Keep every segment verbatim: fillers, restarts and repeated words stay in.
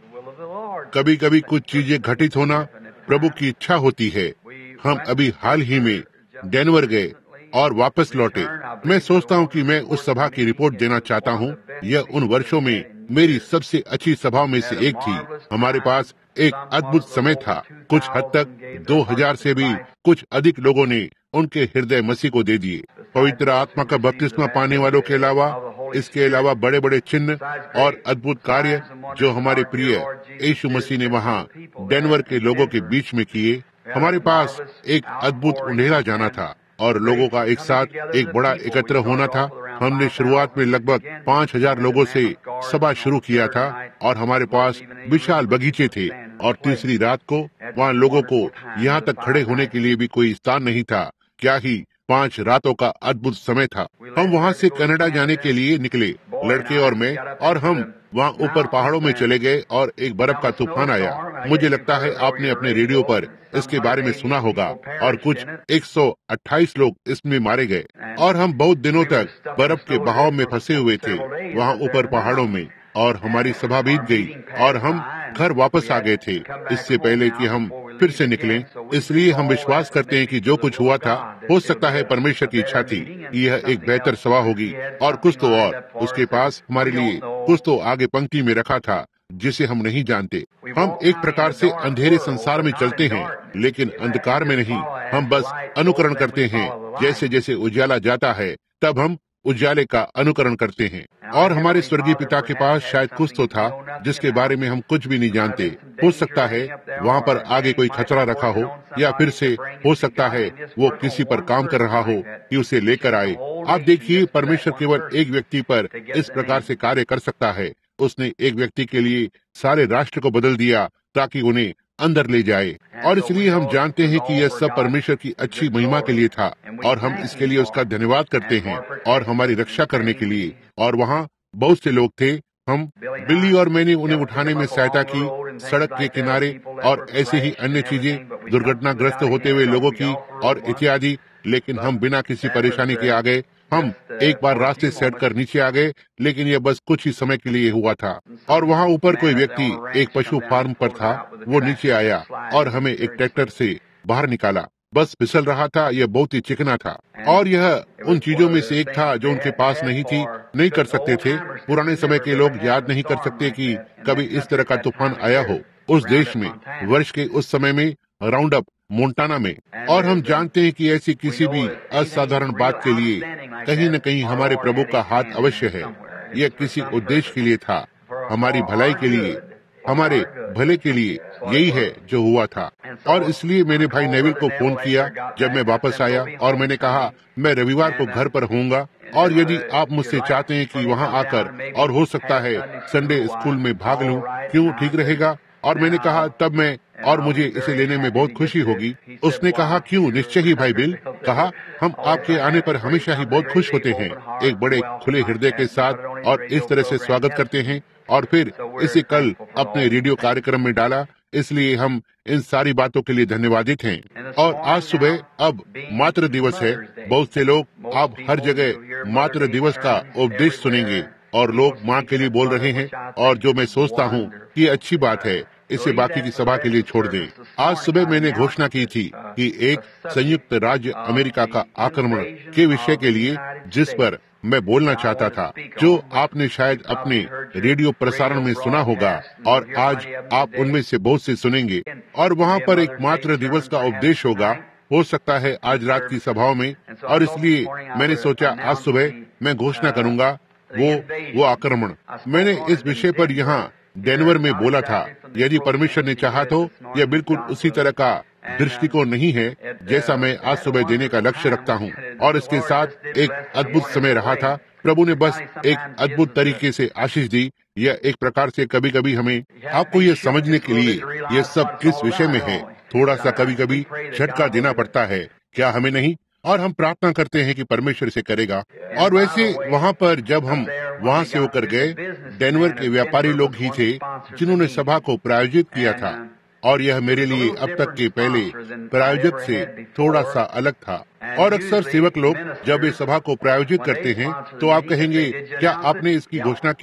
कभी कभी कुछ चीजें घटित होना प्रभु की इच्छा होती है। हम अभी हाल ही में डेनवर गए और वापस लौटे। मैं सोचता हूँ कि मैं उस सभा की रिपोर्ट देना चाहता हूँ। यह उन वर्षों में मेरी सबसे अच्छी सभाओं में से एक थी। हमारे पास एक अद्भुत समय था। कुछ हद तक दो हज़ार से भी कुछ अधिक लोगों ने उनके हृदय मसीह को दे दिए। पवित्र आत्मा का बपतिस्मा पाने वालों के अलावा, इसके अलावा बड़े बड़े चिन्ह और अद्भुत कार्य जो हमारे प्रिय यीशु मसीह ने वहाँ डेनवर के लोगों के बीच में किए। हमारे पास एक अद्भुत उंडेरा जाना था और लोगों का एक साथ एक बड़ा एकत्र होना था। हमने शुरुआत में लगभग पाँच हजार लोगों से सभा शुरू किया था और हमारे पास विशाल बगीचे थे और तीसरी रात को वहाँ लोगों को यहाँ तक खड़े होने के लिए भी कोई स्थान नहीं था। क्या ही पांच रातों का अद्भुत समय था। हम वहाँ से कनाडा जाने के लिए निकले, लड़के और मैं, और हम वहाँ ऊपर पहाड़ों में चले गए और एक बर्फ का तूफान आया। मुझे लगता है आपने अपने रेडियो पर इसके बारे में सुना होगा और कुछ एक सौ अट्ठाईस लोग इसमें मारे गए और हम बहुत दिनों तक बर्फ के बहाव में फंसे हुए थे वहाँ ऊपर पहाड़ों में, और हमारी सभा बीत गई और हम घर वापस आ गए थे इससे पहले कि हम फिर से निकलें। इसलिए हम विश्वास करते हैं कि जो कुछ हुआ था, हो सकता है परमेश्वर की इच्छा थी कि यह एक बेहतर सभा होगी और कुछ तो और उसके पास हमारे लिए कुछ तो आगे पंक्ति में रखा था जिसे हम नहीं जानते। हम एक प्रकार से अंधेरे संसार में चलते हैं लेकिन अंधकार में नहीं। हम बस अनुकरण करते हैं। जैसे जैसे उजाला जाता है तब हम उजाले का अनुकरण करते हैं। और हमारे स्वर्गीय पिता के पास शायद कुछ तो था जिसके बारे में हम कुछ भी नहीं जानते। हो सकता है वहाँ पर आगे कोई खतरा रखा हो, या फिर से हो सकता है वो किसी पर काम कर रहा हो कि उसे लेकर आए। आप देखिए, परमेश्वर केवल एक व्यक्ति पर इस प्रकार से कार्य कर सकता है। उसने एक व्यक्ति के लिए सारे राष्ट्र को बदल दिया ताकि उन्हें अंदर ले जाए, और इसलिए हम जानते हैं कि यह सब परमेश्वर की अच्छी महिमा के लिए था और हम इसके लिए उसका धन्यवाद करते हैं और हमारी रक्षा करने के लिए। और वहाँ बहुत से लोग थे। हम बिल्ली और मैंने उन्हें उठाने में सहायता की, सड़क के किनारे और ऐसे ही अन्य चीजें, दुर्घटनाग्रस्त होते हुए लोगों की और इत्यादि। लेकिन हम बिना किसी परेशानी के आ गए। हम एक बार रास्ते से हटकर नीचे आ गए, लेकिन यह बस कुछ ही समय के लिए हुआ था। और वहाँ ऊपर कोई व्यक्ति एक पशु फार्म पर था। वो नीचे आया और हमें एक ट्रैक्टर से बाहर निकाला। बस फिसल रहा था। यह बहुत ही चिकना था और यह उन चीजों में से एक था जो उनके पास नहीं थी, नहीं कर सकते थे। पुराने समय के लोग याद नहीं कर सकते कि कभी इस तरह का तूफान आया हो उस देश में, वर्ष के उस समय में, राउंड अप मोन्टाना में। और हम जानते हैं कि ऐसी किसी भी असाधारण बात के लिए कहीं न कहीं हमारे प्रभु का हाथ अवश्य है। यह किसी उद्देश्य के लिए था, हमारी भलाई के लिए, हमारे भले के लिए। यही है जो हुआ था। और इसलिए मैंने भाई नेविल को फोन किया जब मैं वापस आया और मैंने कहा मैं रविवार को घर पर होऊंगा, और यदि आप मुझसे चाहते हैं कि वहां आकर और हो सकता है संडे स्कूल में भाग लूं, क्यों, ठीक रहेगा? और मैंने कहा तब मैं और मुझे इसे लेने में बहुत खुशी होगी। उसने कहा क्यों, निश्चय ही भाई बिल। कहा हम आपके आने पर हमेशा ही बहुत खुश होते हैं, एक बड़े खुले हृदय के साथ, और इस तरह से स्वागत करते हैं। और फिर इसे कल अपने रेडियो कार्यक्रम में डाला। इसलिए हम इन सारी बातों के लिए धन्यवादित हैं। और आज सुबह अब मातृ दिवस है। बहुत से लोग आप हर जगह मातृ दिवस का उपदेश सुनेंगे और लोग माँ के लिए बोल रहे हैं, और जो मैं सोचता हूँ कि अच्छी बात है, इसे बाकी की सभा के लिए छोड़ दें। आज सुबह मैंने घोषणा की थी कि एक संयुक्त राज्य अमेरिका का आक्रमण के विषय के लिए जिस पर मैं बोलना चाहता था, जो आपने शायद अपने रेडियो प्रसारण में सुना होगा और आज आप उनमें से बहुत से सुनेंगे। और वहाँ पर एक मातृ दिवस का उपदेश होगा, हो सकता है आज रात की सभाओं में। और इसलिए मैंने सोचा आज सुबह मैं घोषणा करूंगा वो वो आक्रमण। मैंने इस विषय पर यहाँ डेनवर में बोला था। यदि परमेश्वर ने चाहा तो यह बिल्कुल उसी तरह का दृष्टिकोण नहीं है जैसा मैं आज सुबह देने का लक्ष्य रखता हूँ। और इसके साथ एक अद्भुत समय रहा था। प्रभु ने बस एक अद्भुत तरीके से आशीष दी। यह एक प्रकार से कभी कभी हमें आपको यह समझने के लिए यह सब किस विषय में है, थोड़ा सा कभी कभी झटका देना पड़ता है, क्या हमें नहीं? और हम प्रार्थना करते हैं कि परमेश्वर इसे करेगा। और वैसे वहाँ पर जब हम वहाँ से होकर गए, डेनवर के व्यापारी लोग ही थे जिन्होंने सभा को प्रायोजित किया था, और यह मेरे लिए अब तक के पहले प्रायोजक से थोड़ा सा अलग था। और अक्सर सेवक लोग जब इस सभा को प्रायोजित करते हैं तो आप कहेंगे क्या आपने इसकी घोषणा की?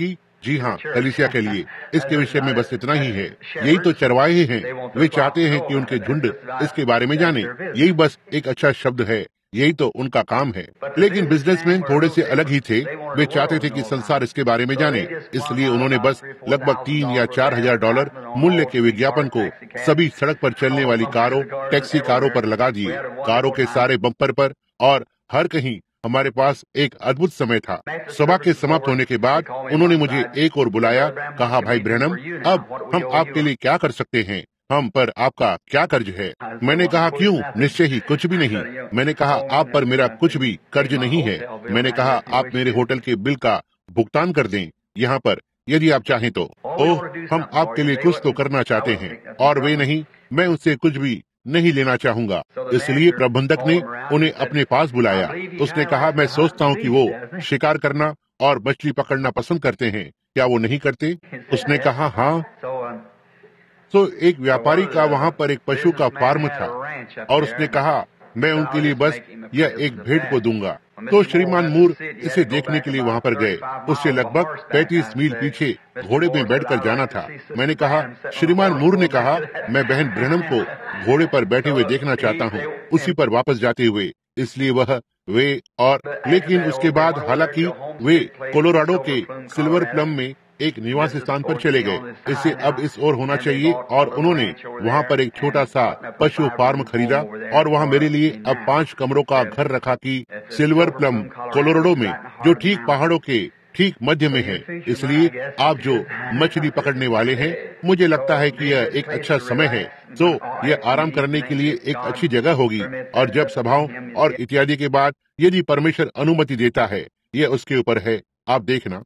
जी हाँ, कलीसिया के लिए इसके विषय में बस इतना ही है। यही तो चरवाहे हैं, वे चाहते हैं कि उनके झुंड इसके बारे में जाने। यही बस एक अच्छा शब्द है, यही तो उनका काम है। लेकिन बिजनेसमैन थोड़े से अलग ही थे, वे चाहते थे कि संसार इसके बारे में जाने, इसलिए उन्होंने बस लगभग तीन या चार हजार डॉलर मूल्य के विज्ञापन को सभी सड़क पर चलने वाली कारों, टैक्सी कारों पर लगा दिए, कारों के सारे बम्पर पर, और हर कहीं हमारे पास एक अद्भुत समय था। सभा के समाप्त होने के बाद उन्होंने मुझे एक और बुलाया, कहा, भाई ब्रैनम, अब हम आपके लिए क्या कर सकते हैं? हम पर आपका क्या कर्ज है? मैंने कहा, क्यों? निश्चय ही कुछ भी नहीं। मैंने कहा, आप पर मेरा कुछ भी कर्ज नहीं है। मैंने कहा, आप मेरे होटल के बिल का भुगतान कर दें यहाँ पर, यदि आप चाहें तो। ओह, हम आपके लिए कुछ तो करना चाहते हैं। और वे नहीं, मैं उससे कुछ भी नहीं लेना चाहूंगा। इसलिए प्रबंधक ने उन्हें अपने पास बुलाया। उसने कहा, मैं सोचता हूँ कि वो शिकार करना और मछली पकड़ना पसंद करते हैं, क्या वो नहीं करते? उसने कहा, हाँ। तो एक व्यापारी का वहाँ पर एक पशु का फार्म था, और उसने कहा, मैं उनके लिए बस यह एक भेड़ को दूंगा। तो श्रीमान मूर इसे देखने के लिए वहाँ पर गए। उससे लगभग पैंतीस मील पीछे घोड़े में बैठकर जाना था। मैंने कहा, श्रीमान मूर ने कहा, मैं बहन ब्रैनम को घोड़े पर बैठे हुए देखना चाहता हूँ, उसी पर वापस जाते हुए। इसलिए वह वे और लेकिन उसके बाद हालांकि वे कोलोराडो के सिल्वर प्लम में एक निवास स्थान पर चले गए। इससे अब इस ओर होना चाहिए, और उन्होंने वहाँ पर एक छोटा सा पशु फार्म खरीदा, और वहाँ मेरे लिए अब पांच कमरों का घर रखा कि सिल्वर प्लम कोलोराडो में, जो ठीक पहाड़ों के ठीक मध्य में है। इसलिए आप जो मछली पकड़ने वाले हैं, मुझे लगता है कि यह एक अच्छा समय है। तो यह आराम करने के लिए एक अच्छी जगह होगी, और जब सभाओं और इत्यादि के बाद यदि परमेश्वर अनुमति देता है, यह उसके ऊपर है, आप देखना।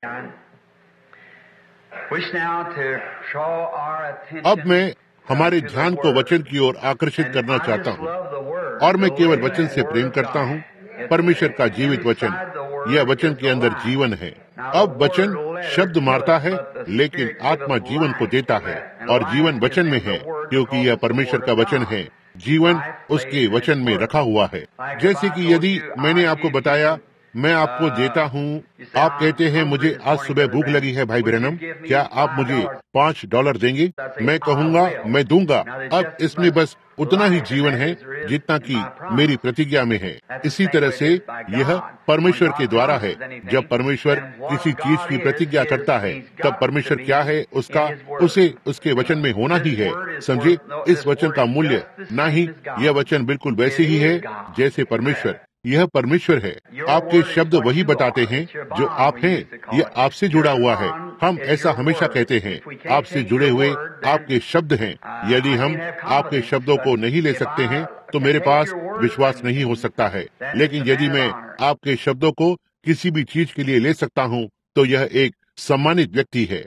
अब मैं हमारे ध्यान को वचन की ओर आकर्षित करना चाहता हूँ, और मैं केवल वचन से प्रेम करता हूँ, परमेश्वर का जीवित वचन। यह वचन के अंदर जीवन है। अब वचन शब्द मारता है, लेकिन आत्मा जीवन को देता है, और जीवन वचन में है, क्योंकि यह परमेश्वर का वचन है। जीवन उसके वचन में रखा हुआ है। जैसे कि यदि मैंने आपको बताया, मैं आपको देता हूँ, आप कहते हैं, मुझे आज सुबह भूख लगी है भाई ब्रैनम, क्या आप मुझे पाँच डॉलर देंगे? मैं कहूँगा, मैं दूंगा। अब इसमें बस उतना ही जीवन है जितना कि मेरी प्रतिज्ञा में है। इसी तरह से यह परमेश्वर के द्वारा है। जब परमेश्वर किसी चीज की प्रतिज्ञा करता है, तब परमेश्वर क्या है, उसका उसे उसके वचन में होना ही है। समझे, इस वचन का मूल्य ना ही यह वचन बिल्कुल वैसे ही है जैसे परमेश्वर। यह परमेश्वर है। आपके शब्द वही बताते हैं जो आप हैं। यह आपसे जुड़ा हुआ है। हम ऐसा हमेशा कहते हैं, आपसे जुड़े हुए आपके शब्द हैं। यदि हम आपके शब्दों को नहीं ले सकते हैं, तो मेरे पास विश्वास नहीं हो सकता है। लेकिन यदि मैं आपके शब्दों को किसी भी चीज के लिए ले सकता हूँ, तो यह एक सम्मानित व्यक्ति है।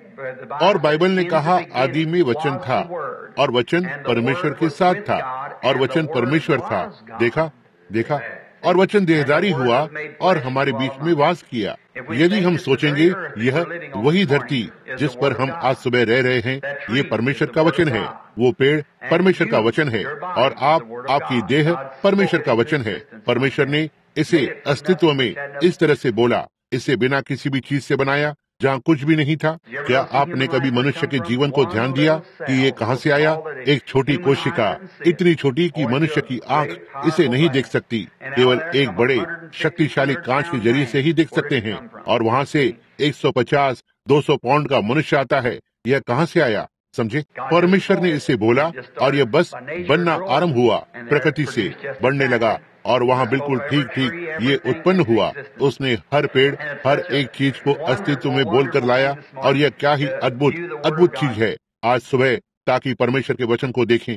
और बाइबल ने कहा, आदि में वचन था, और वचन परमेश्वर के साथ था, और वचन परमेश्वर था। देखा देखा और वचन देहधारी हुआ और हमारे बीच में वास किया। यदि हम सोचेंगे, यह वही धरती जिस पर हम आज सुबह रह रहे हैं, ये परमेश्वर का वचन है। वो पेड़ परमेश्वर का वचन है, और आप आपकी देह परमेश्वर का वचन है। परमेश्वर ने इसे अस्तित्व में इस तरह से बोला, इसे बिना किसी भी चीज से बनाया, जहाँ कुछ भी नहीं था। क्या आपने कभी मनुष्य के जीवन को ध्यान दिया कि ये कहाँ से आया? एक छोटी कोशिका, इतनी छोटी कि मनुष्य की आंख इसे नहीं देख सकती, केवल एक बड़े शक्तिशाली कांच के जरिए से ही देख सकते हैं। और वहाँ से एक सौ पचास दो सौ पाउंड का मनुष्य आता है। यह कहाँ से आया? समझे, परमेश्वर ने इसे बोला, और यह बस बनना आरंभ हुआ, प्रकृति से बढ़ने लगा, और वहाँ बिल्कुल ठीक ठीक ये उत्पन्न हुआ। उसने हर पेड़, हर एक चीज को अस्तित्व में बोलकर लाया, और यह क्या ही अद्भुत अद्भुत चीज है आज सुबह, ताकि परमेश्वर के वचन को देखें।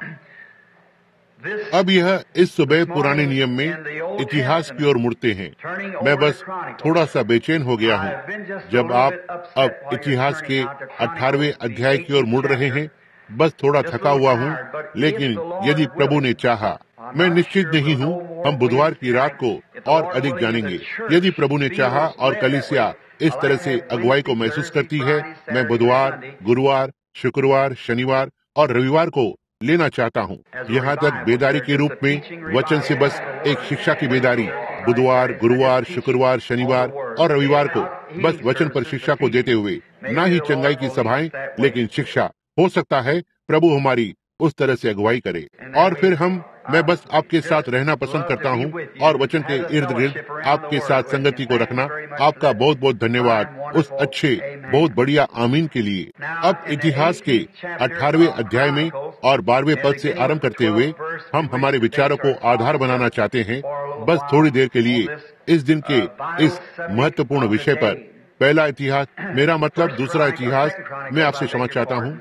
अब यह इस सुबह पुराने नियम में इतिहास की ओर मुड़ते हैं। मैं बस थोड़ा सा बेचैन हो गया हूँ जब आप अब इतिहास के अठारहवें अध्याय की ओर मुड़ रहे हैं। बस थोड़ा थका हुआ हूँ, लेकिन यदि प्रभु ने चाहा, मैं निश्चित नहीं हूँ, हम बुधवार की रात को और अधिक जानेंगे। यदि प्रभु ने चाहा और कलीसिया इस तरह से अगुवाई को महसूस करती है, मैं बुधवार, गुरुवार, शुक्रवार, शनिवार और रविवार को लेना चाहता हूँ, यहाँ तक बेदारी के रूप में, वचन से बस एक शिक्षा की बेदारी, बुधवार, गुरुवार, शुक्रवार, शनिवार और रविवार को बस वचन पर शिक्षा को देते हुए, न ही चंगाई की सभाएं लेकिन शिक्षा। हो सकता है प्रभु हमारी उस तरह से अगुवाई करे। और फिर हम मैं बस आपके साथ रहना पसंद करता हूँ और वचन के इर्द गिर्द आपके साथ संगति को रखना। आपका बहुत बहुत धन्यवाद उस अच्छे बहुत बढ़िया आमीन के लिए। अब इतिहास के अठारहवें अध्याय में और बारहवें पद से आरंभ करते हुए हम हमारे विचारों को आधार बनाना चाहते हैं बस थोड़ी देर के लिए इस दिन के इस महत्वपूर्ण विषय पर। पहला इतिहास, मेरा मतलब दूसरा इतिहास, मैं आपसे क्षमा चाहता हूँ,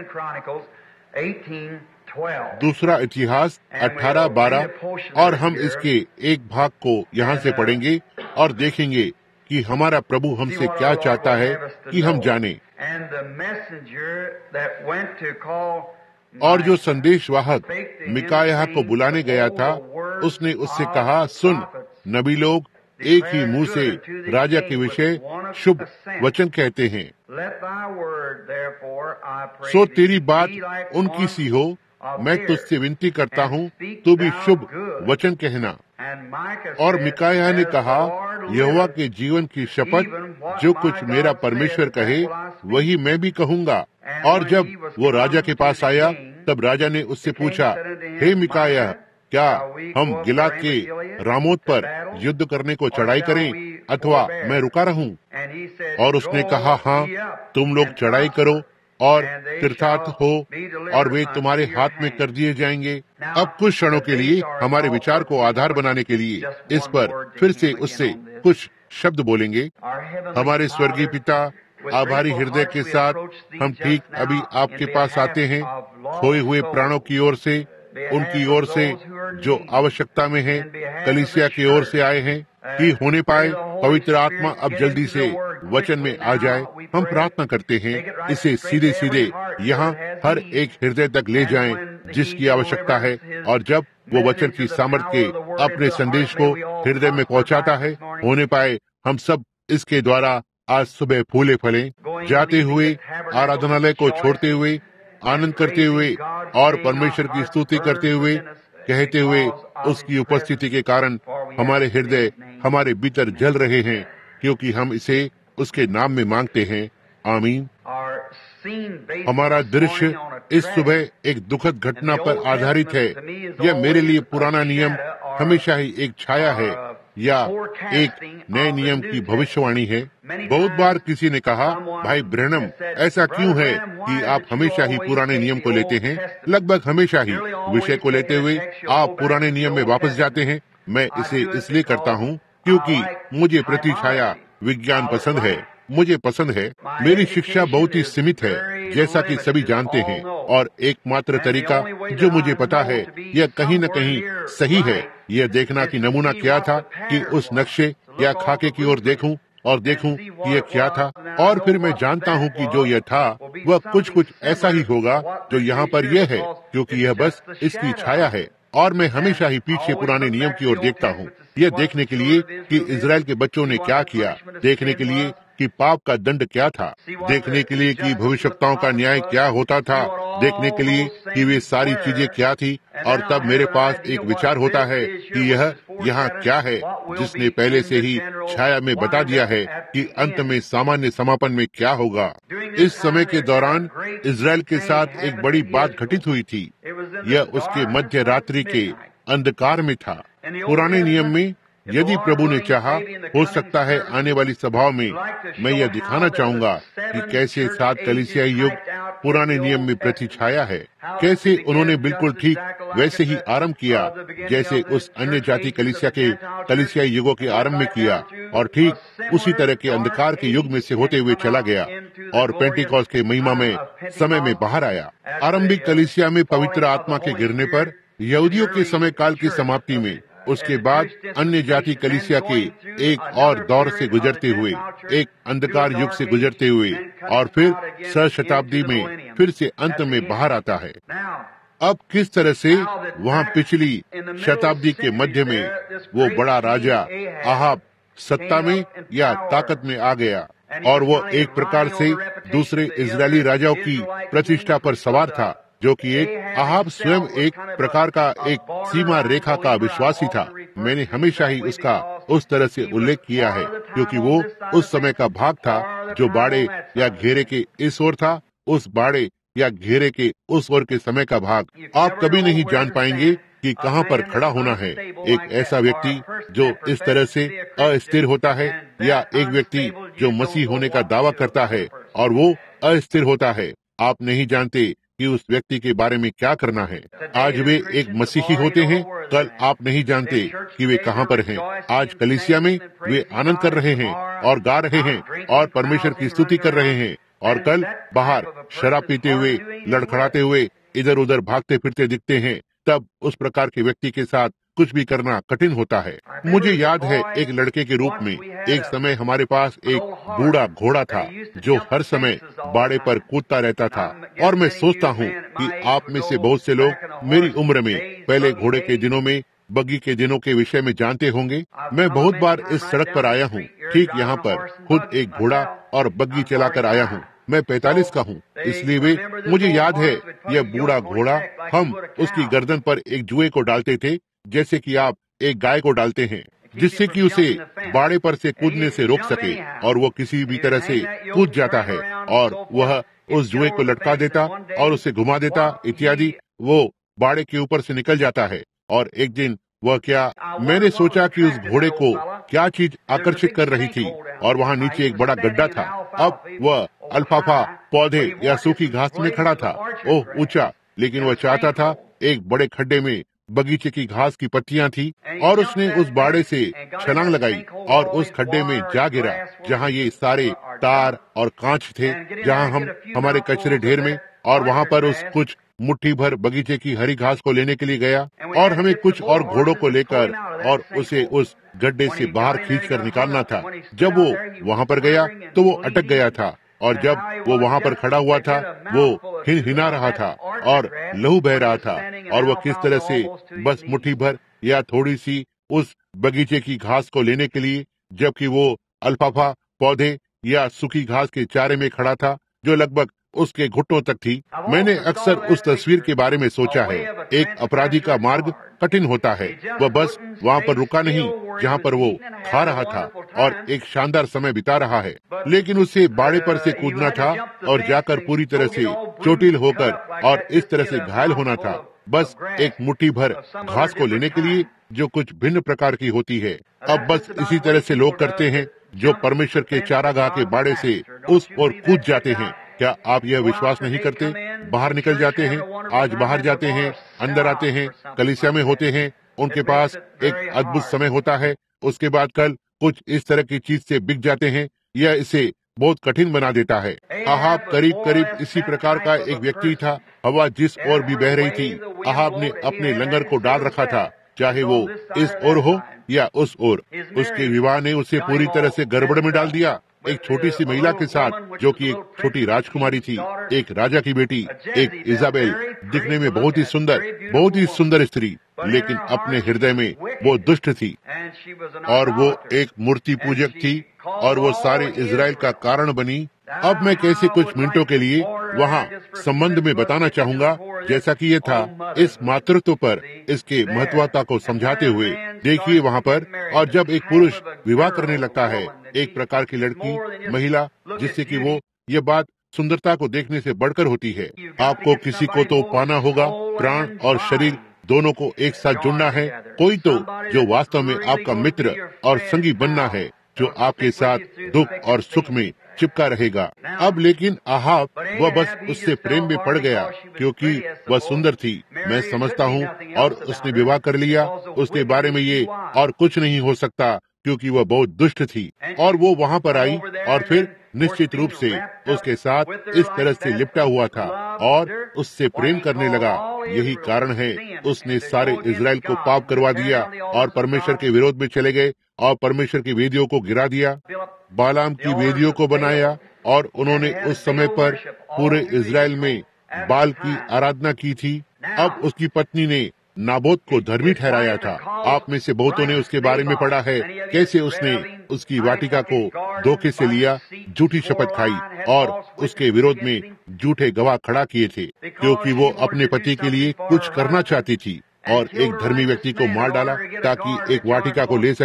दूसरा इतिहास अठारह बारह, और हम इसके एक भाग को यहाँ से पढ़ेंगे और देखेंगे कि हमारा प्रभु हमसे क्या चाहता है कि हम जाने। और जो संदेशवाहक मिकायाह को बुलाने गया था, उसने उससे कहा, सुन, नबी लोग एक ही मुंह से राजा के विषय शुभ वचन कहते हैं। सो तेरी बात उनकी सी हो, मैं तुझसे विनती करता हूँ, तू भी शुभ वचन कहना। और मिकायाह ने कहा, यहोवा के जीवन की शपथ, जो कुछ मेरा परमेश्वर कहे वही मैं भी कहूँगा। और जब वो राजा के पास आया, तब राजा ने उससे पूछा, हे मिकायाह, क्या हम गिलाद के रामोत पर युद्ध करने को चढ़ाई करें अथवा मैं रुका रहूं? और उसने कहा, हाँ, तुम लोग चढ़ाई करो और तीर्थार्थ हो और वे तुम्हारे हाथ में कर दिए जाएंगे। अब कुछ क्षणों के लिए हमारे विचार को आधार बनाने के लिए इस पर फिर से उससे कुछ शब्द बोलेंगे। हमारे स्वर्गीय पिता, आभारी हृदय के साथ हम ठीक अभी आपके पास आते हैं, खोए हुए प्राणों की ओर से, उनकी ओर से जो आवश्यकता में है, कलीसिया की ओर से आए हैं कि होने पाए पवित्र आत्मा अब जल्दी से वचन में आ जाए। हम प्रार्थना करते हैं इसे सीधे सीधे यहाँ हर एक हृदय तक ले जाएं जिसकी आवश्यकता है, और जब वो वचन की सामर्थ्य के अपने संदेश को हृदय में पहुँचाता है, होने पाए हम सब इसके द्वारा आज सुबह फूले फलें, जाते हुए, आराधनालय को छोड़ते हुए, आनंद करते हुए और परमेश्वर की स्तुति करते हुए, कहते हुए उसकी उपस्थिति के कारण हमारे हृदय हमारे भीतर जल रहे हैं, क्योंकि हम इसे उसके नाम में मांगते हैं। आमीन। हमारा दृश्य इस सुबह एक दुखद घटना पर आधारित है। यह मेरे लिए पुराना नियम हमेशा ही एक छाया है या एक नए नियम की भविष्यवाणी है। बहुत बार किसी ने कहा, भाई ब्रैनम, ऐसा क्यों है कि आप हमेशा ही पुराने नियम को लेते हैं? लगभग हमेशा ही विषय को लेते हुए आप पुराने नियम में वापस जाते हैं। मैं इसे इसलिए करता हूँ क्योंकि मुझे प्रतिछाया विज्ञान पसंद है। मुझे पसंद है, मेरी शिक्षा बहुत ही सीमित है, जैसा कि सभी जानते हैं, और एकमात्र तरीका जो मुझे पता है यह कहीं न कहीं सही है, यह देखना कि नमूना क्या था, कि उस नक्शे या खाके की ओर देखूं और देखूं कि यह क्या था, और फिर मैं जानता हूं कि जो यह था वह कुछ कुछ ऐसा ही होगा जो यहाँ पर यह है, क्योंकि यह बस इसकी छाया है। और मैं हमेशा ही पीछे पुराने नियम की ओर देखता हूँ, यह देखने के लिए कि इजराइल के बच्चों ने क्या किया, देखने के लिए कि पाप का दंड क्या था, देखने के लिए कि भविष्यवक्ताओं का न्याय क्या होता था, देखने के लिए कि वे सारी चीजें क्या थी। और तब मेरे पास एक विचार होता है कि यह यहाँ क्या है, जिसने पहले से ही छाया में बता दिया है कि अंत में सामान्य समापन में क्या होगा। इस समय के दौरान इजराइल के साथ एक बड़ी बात घटित हुई थी। यह उसके मध्य रात्रि के अंधकार में था। पुराने नियम में यदि प्रभु ने चाहा, हो सकता है आने वाली सभाओं में मैं यह दिखाना चाहूंगा कि कैसे सात कलीसियाई युग पुराने नियम में प्रतिछाया है, कैसे उन्होंने बिल्कुल ठीक वैसे ही आरंभ किया जैसे उस अन्य जाति कलीसिया के कलीसियाई युगों के आरंभ में किया, और ठीक उसी तरह के अंधकार के युग में से होते हुए चला गया और पेंटिकॉस्ट के महिमा में समय में बाहर आया। आरंभिक कलीसिया में पवित्र आत्मा के गिरने पर, यहूदियों के समय काल की समाप्ति में, उसके बाद अन्य जाति कलीसिया के एक और दौर से गुजरते हुए, एक अंधकार युग से गुजरते हुए, और फिर सहस्त्राब्दी में फिर से अंत में बाहर आता है। अब किस तरह से वहाँ पिछली शताब्दी के मध्य में वो बड़ा राजा आहाब सत्ता में या ताकत में आ गया, और वो एक प्रकार से दूसरे इजरायली राजाओं की प्रतिष्ठा पर सवार था, जो कि एक आहाब स्वयं एक प्रकार का एक सीमा रेखा का विश्वासी था। मैंने हमेशा ही उसका उस तरह से उल्लेख किया है, क्योंकि वो उस समय का भाग था जो बाड़े या घेरे के इस ओर था, उस बाड़े या घेरे के उस ओर के समय का भाग। आप कभी नहीं जान पाएंगे कि कहाँ पर खड़ा होना है। एक ऐसा व्यक्ति जो इस तरह से अस्थिर होता है, या एक व्यक्ति जो मसीह होने का दावा करता है और वो अस्थिर होता है, आप नहीं जानते कि उस व्यक्ति के बारे में क्या करना है। आज वे एक मसीही होते हैं, कल आप नहीं जानते कि वे कहाँ पर हैं। आज कलीसिया में वे आनंद कर रहे हैं और गा रहे हैं और परमेश्वर की स्तुति कर रहे हैं, और कल बाहर शराब पीते हुए, लड़खड़ाते हुए, इधर उधर भागते फिरते दिखते हैं। तब उस प्रकार के व्यक्ति के साथ कुछ भी करना कठिन होता है। मुझे याद है, एक लड़के के रूप में एक समय हमारे पास एक बूढ़ा घोड़ा था जो हर समय बाड़े पर कूदता रहता था। और मैं सोचता हूँ कि आप में से बहुत से लोग मेरी उम्र में पहले घोड़े के दिनों में, बग्गी के दिनों के विषय में जानते होंगे। मैं बहुत बार इस सड़क पर आया हूँ, ठीक यहाँ पर खुद एक घोड़ा और बग्गी चलाकर आया हूँ। मैं पैंतालीस का हूँ, इसलिए वे मुझे याद है, यह बूढ़ा घोड़ा, हम उसकी गर्दन पर एक जुए को डालते थे, जैसे कि आप एक गाय को डालते हैं, जिससे कि उसे बाड़े पर से कूदने से रोक सके, और वो किसी भी तरह से कूद जाता है, और वह उस जुए को लटका देता और उसे घुमा देता इत्यादि। वो बाड़े के ऊपर से निकल जाता है। और एक दिन वह क्या, मैंने सोचा कि उस घोड़े को क्या चीज आकर्षित कर रही थी, और वहाँ नीचे एक बड़ा गड्ढा था। अब वह अल्फाफा पौधे या सूखी घास में खड़ा था, ओह ऊंचा, लेकिन वह चाहता था एक बड़े खड्डे में बगीचे की घास की पत्तियां थी, और उसने उस बाड़े से छलांग लगाई और उस खड्डे में जा गिरा जहाँ ये सारे तार और कांच थे, जहाँ हम हमारे कचरे ढेर में, और वहाँ पर उस कुछ मुट्ठी भर बगीचे की हरी घास को लेने के लिए गया, और हमें कुछ और घोड़ों को लेकर और उसे उस गड्ढे से बाहर खींचकर निकालना था। जब वो वहाँ पर गया तो वो अटक गया था, और जब वो वहाँ पर खड़ा हुआ था, वो हिन हिना रहा था और लहू बह रहा था, और वह किस तरह से बस मुट्ठी भर या थोड़ी सी उस बगीचे की घास को लेने के लिए, जबकि वो अल्फाफा पौधे या सूखी घास के चारे में खड़ा था जो लगभग उसके घुटनों तक थी। मैंने अक्सर उस तस्वीर के बारे में सोचा है। एक अपराधी का मार्ग कठिन होता है। वह बस वहाँ पर रुका नहीं जहाँ पर वो खा रहा था और एक शानदार समय बिता रहा है, लेकिन उसे बाड़े पर से कूदना था और जाकर पूरी तरह से चोटिल होकर और इस तरह से घायल होना था, बस एक मुट्ठी भर घास को लेने के लिए जो कुछ भिन्न प्रकार की होती है। अब बस इसी तरह से लोग करते हैं जो परमेश्वर के चारागाह के बाड़े से उस ओर कूद जाते हैं। क्या आप यह विश्वास नहीं करते? बाहर निकल जाते हैं, आज बाहर जाते हैं, अंदर आते हैं, कलीसिया में होते हैं, उनके पास एक अद्भुत समय होता है, उसके बाद कल कुछ इस तरह की चीज से बिक जाते हैं। यह इसे बहुत कठिन बना देता है। अहाब करीब करीब इसी प्रकार का एक व्यक्ति था। हवा जिस ओर भी बह रही थी, अहाब ने अपने लंगर को डाल रखा था, चाहे वो इस ओर हो या उस ओर। उसके विवाह ने उसे पूरी तरह से गड़बड़ में डाल दिया। एक छोटी सी महिला के साथ जो कि एक छोटी राजकुमारी थी, एक राजा की बेटी, एक इजाबेल, दिखने में बहुत ही सुंदर, बहुत ही सुंदर स्त्री, लेकिन अपने हृदय में वो दुष्ट थी और वो एक मूर्ति पूजक थी और वो सारे इजराइल का कारण बनी। अब मैं कैसे कुछ मिनटों के लिए वहाँ संबंध में बताना चाहूँगा, जैसा कि ये था, इस मातृत्व पर इसके महत्वता को समझाते हुए। देखिए वहाँ पर, और जब एक पुरुष विवाह करने लगता है एक प्रकार की लड़की, महिला, जिससे कि वो ये बात सुंदरता को देखने से बढ़कर होती है। आपको किसी को तो पाना होगा, प्राण और शरीर दोनों को एक साथ जुड़ना है। कोई तो जो वास्तव में आपका मित्र और संगी बनना है, जो आपके साथ दुख और सुख में चिपका रहेगा। अब लेकिन अहाब वह बस उससे प्रेम में पड़ गया क्योंकि वह सुंदर थी, मैं समझता हूँ, और उसने विवाह कर लिया। उसके बारे में ये और कुछ नहीं हो सकता क्योंकि वह बहुत दुष्ट थी। और वो वहाँ पर आई और फिर निश्चित रूप से उसके साथ इस तरह से लिपटा हुआ था और उससे प्रेम करने लगा। यही कारण है उसने सारे इजराइल को पाप करवा दिया और परमेश्वर के विरोध में चले गए और परमेश्वर की वेदियों को गिरा दिया, बालाम की वेदियों को बनाया, और उन्होंने उस समय पर पूरे इजराइल में बाल की आराधना की थी। अब उसकी पत्नी ने नाबोत को धर्मी ठहराया था। आप में से बहुतों ने उसके बारे में पढ़ा है, कैसे उसने उसकी वाटिका को धोखे से लिया, झूठी शपथ खाई और उसके विरोध में झूठे गवाह खड़ा किए थे, क्योंकि वो अपने पति के लिए कुछ करना चाहती थी और एक धर्मी व्यक्ति को मार डाला ताकि एक वाटिका को ले सके।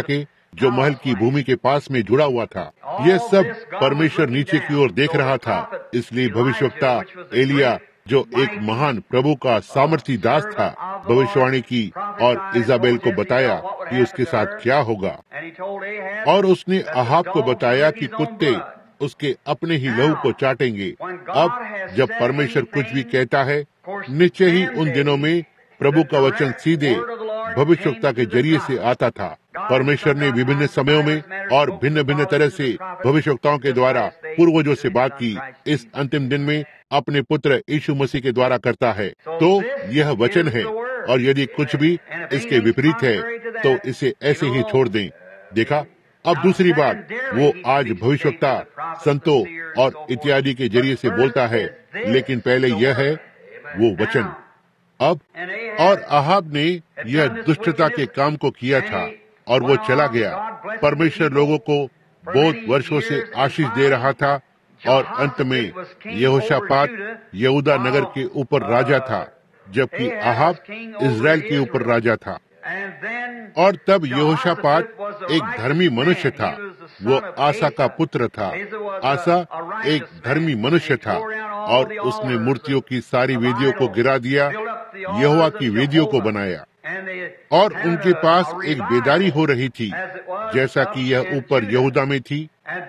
जो महल की भूमि के पास में जुड़ा हुआ था। यह सब परमेश्वर नीचे की ओर देख रहा था। इसलिए भविष्यवक्ता एलिया, जो एक महान प्रभु का सामर्थी दास था, भविष्यवाणी की और इजाबेल को बताया कि उसके साथ क्या होगा। और उसने अहाब को बताया कि कुत्ते उसके अपने ही लहू को चाटेंगे। अब जब परमेश्वर कुछ भी कहता है, निश्चय ही उन दिनों में प्रभु का वचन सीधे भविष्यवक्ता के जरिए से आता था। परमेश्वर ने विभिन्न समयों में और भिन्न भिन्न तरह से भविष्यवक्ताओं के द्वारा पूर्वजों से बात की। इस अंतिम दिन में अपने पुत्र यीशु मसीह के द्वारा करता है। तो यह वचन है, और यदि कुछ भी इसके विपरीत है तो इसे ऐसे ही छोड़ दें। देखा। अब दूसरी बात, वो आज भविष्यवक्ता, संतों और इत्यादि के जरिए से बोलता है, लेकिन पहले यह है वो वचन। अब और अहाब ने यह दुष्टता के काम को किया था और वो चला गया। परमेश्वर लोगों को बहुत वर्षों से आशीष दे रहा था, और अंत में यहोशापात यहूदा नगर के ऊपर राजा था, जबकि अहाब इज़राइल के ऊपर राजा था। और तब यहोशापात एक धर्मी मनुष्य था। वो आसा का पुत्र था। आसा एक धर्मी मनुष्य था, और उसने मूर्तियों की सारी वेदियों को गिरा दिया, यहोवा की वेदियों को बनाया। और उनके पास एक बेदारी हो रही थी, जैसा कि यह ऊपर यहूदा में थी।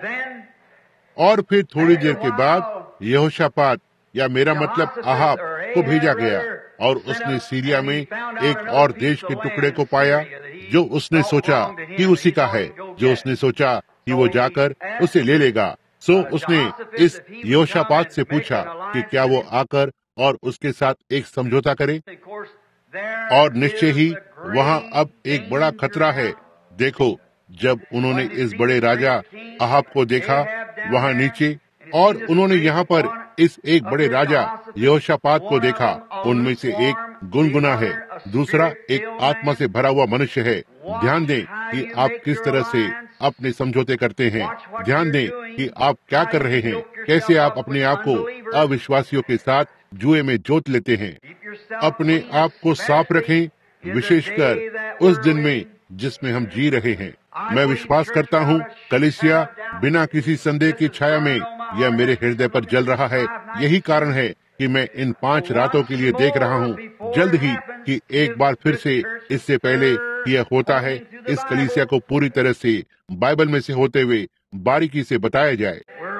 और फिर थोड़ी देर के बाद यहोशापात, या मेरा मतलब अहाब, को भेजा गया, और उसने सीरिया में एक और देश के टुकड़े को पाया, जो उसने सोचा कि उसी का है, जो उसने सोचा कि वो जाकर उसे ले लेगा। सो उसने इस यहोशापात से पूछा कि क्या वो आकर और उसके साथ एक समझौता करे। और निश्चय ही वहाँ अब एक बड़ा खतरा है। देखो, जब उन्होंने इस बड़े राजा अहाब को देखा वहाँ नीचे, और उन्होंने यहाँ पर इस एक बड़े राजा यहोशापात को देखा, उनमें से एक गुनगुना है, दूसरा एक आत्मा से भरा हुआ मनुष्य है। ध्यान दें कि आप किस तरह से अपने समझौते करते हैं। ध्यान दें कि आप क्या कर रहे हैं, कैसे आप अपने आप को अविश्वासियों के साथ जुए में जोत लेते हैं। अपने आप को साफ रखें, विशेषकर उस दिन में जिसमें हम जी रहे हैं। मैं विश्वास करता हूँ कलीसिया बिना किसी संदेह की छाया में यह मेरे हृदय पर जल रहा है। यही कारण है कि मैं इन पांच रातों के लिए देख रहा हूँ, जल्द ही कि एक बार फिर से, इससे पहले कि यह होता है, इस कलीसिया को पूरी तरह से बाइबल में से होते हुए बारीकी से बताया जाए।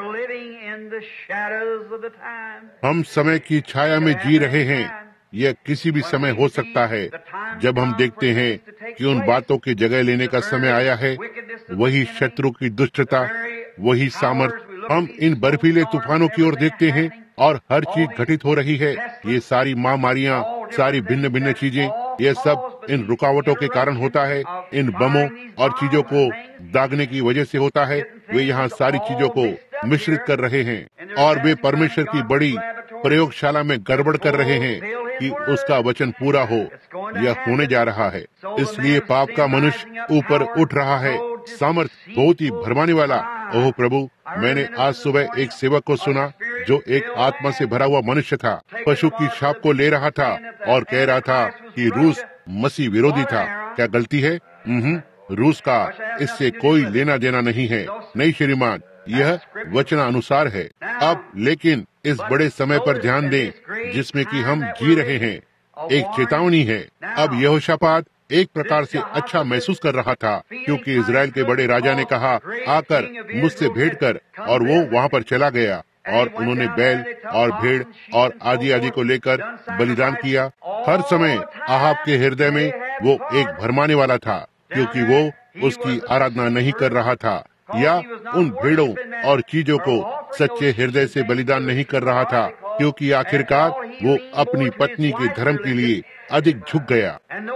हम समय की छाया में जी रहे हैं। यह किसी भी समय हो सकता है जब हम देखते हैं कि उन बातों की जगह लेने का समय आया है। वही शत्रु की दुष्टता, वही सामर्थ। हम इन बर्फीले तूफानों की ओर देखते हैं और हर चीज घटित हो रही है। ये सारी महामारियां, सारी भिन्न भिन्न चीजें, ये सब इन रुकावटों के कारण होता है। इन बमों और चीजों को दागने की वजह से होता है। वे यहाँ सारी चीजों को मिश्रित कर रहे हैं, और वे परमेश्वर की बड़ी प्रयोगशाला में गड़बड़ कर रहे हैं कि उसका वचन पूरा हो। यह होने जा रहा है। इसलिए पाप का मनुष्य ऊपर उठ रहा है, सामर्थ बहुत ही भरमाने वाला। ओह प्रभु, मैंने आज सुबह एक सेवक को सुना जो एक आत्मा से भरा हुआ मनुष्य था, पशु की छाप को ले रहा था और कह रहा था कि रूस मसीह विरोधी था। क्या गलती है? नहीं, रूस का इससे कोई लेना देना नहीं है। नहीं श्रीमान, यह वचनानुसार है। अब लेकिन इस बड़े समय पर ध्यान दें जिसमें कि हम जी रहे हैं। एक चेतावनी है। अब यहोशापात एक प्रकार से अच्छा महसूस कर रहा था, क्योंकि इज़राइल के बड़े राजा ने कहा, आकर मुझसे भेंट कर, और वो वहाँ पर चला गया, और उन्होंने बैल और भेड़ और आदि आदि को लेकर बलिदान किया। हर समय अहाब के हृदय में वो एक भरमाने वाला था, क्योंकि वो उसकी आराधना नहीं कर रहा था, या उन भेड़ों और चीजों को सच्चे हृदय से बलिदान नहीं कर रहा था, क्योंकि आखिरकार वो अपनी पत्नी के धर्म के लिए अधिक झुक गया।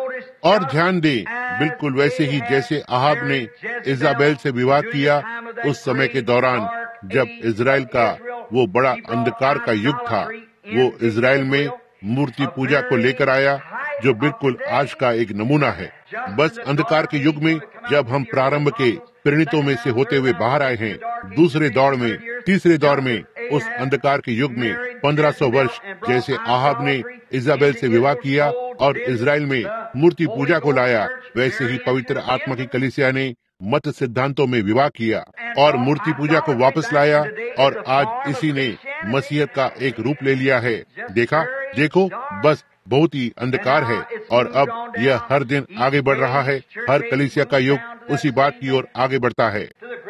और ध्यान दें, बिल्कुल वैसे ही जैसे अहाब ने इजाबेल से विवाह किया उस समय के दौरान, जब इज़राइल का वो बड़ा अंधकार का युग था। वो इज़राइल में मूर्ति पूजा को लेकर आया, जो बिल्कुल आज का एक नमूना है। बस अंधकार के युग में जब हम प्रारंभ के परिणितों में से होते हुए बाहर आए हैं, दूसरे दौर में, तीसरे दौर में, उस अंधकार के युग में पंद्रह सौ वर्ष जैसे अहाब ने इजाबेल से विवाह किया और इज़राइल में मूर्ति पूजा को लाया, वैसे ही पवित्र आत्मा की कलीसिया ने मत सिद्धांतों में विवाह किया और मूर्ति पूजा को वापस लाया, और आज इसी ने मसीहत का एक रूप ले लिया है। देखा, देखो, बस बहुत ही अंधकार है, और अब यह हर दिन आगे बढ़ रहा है। हर कलीसिया का युग उसी बात की ओर आगे बढ़ता है।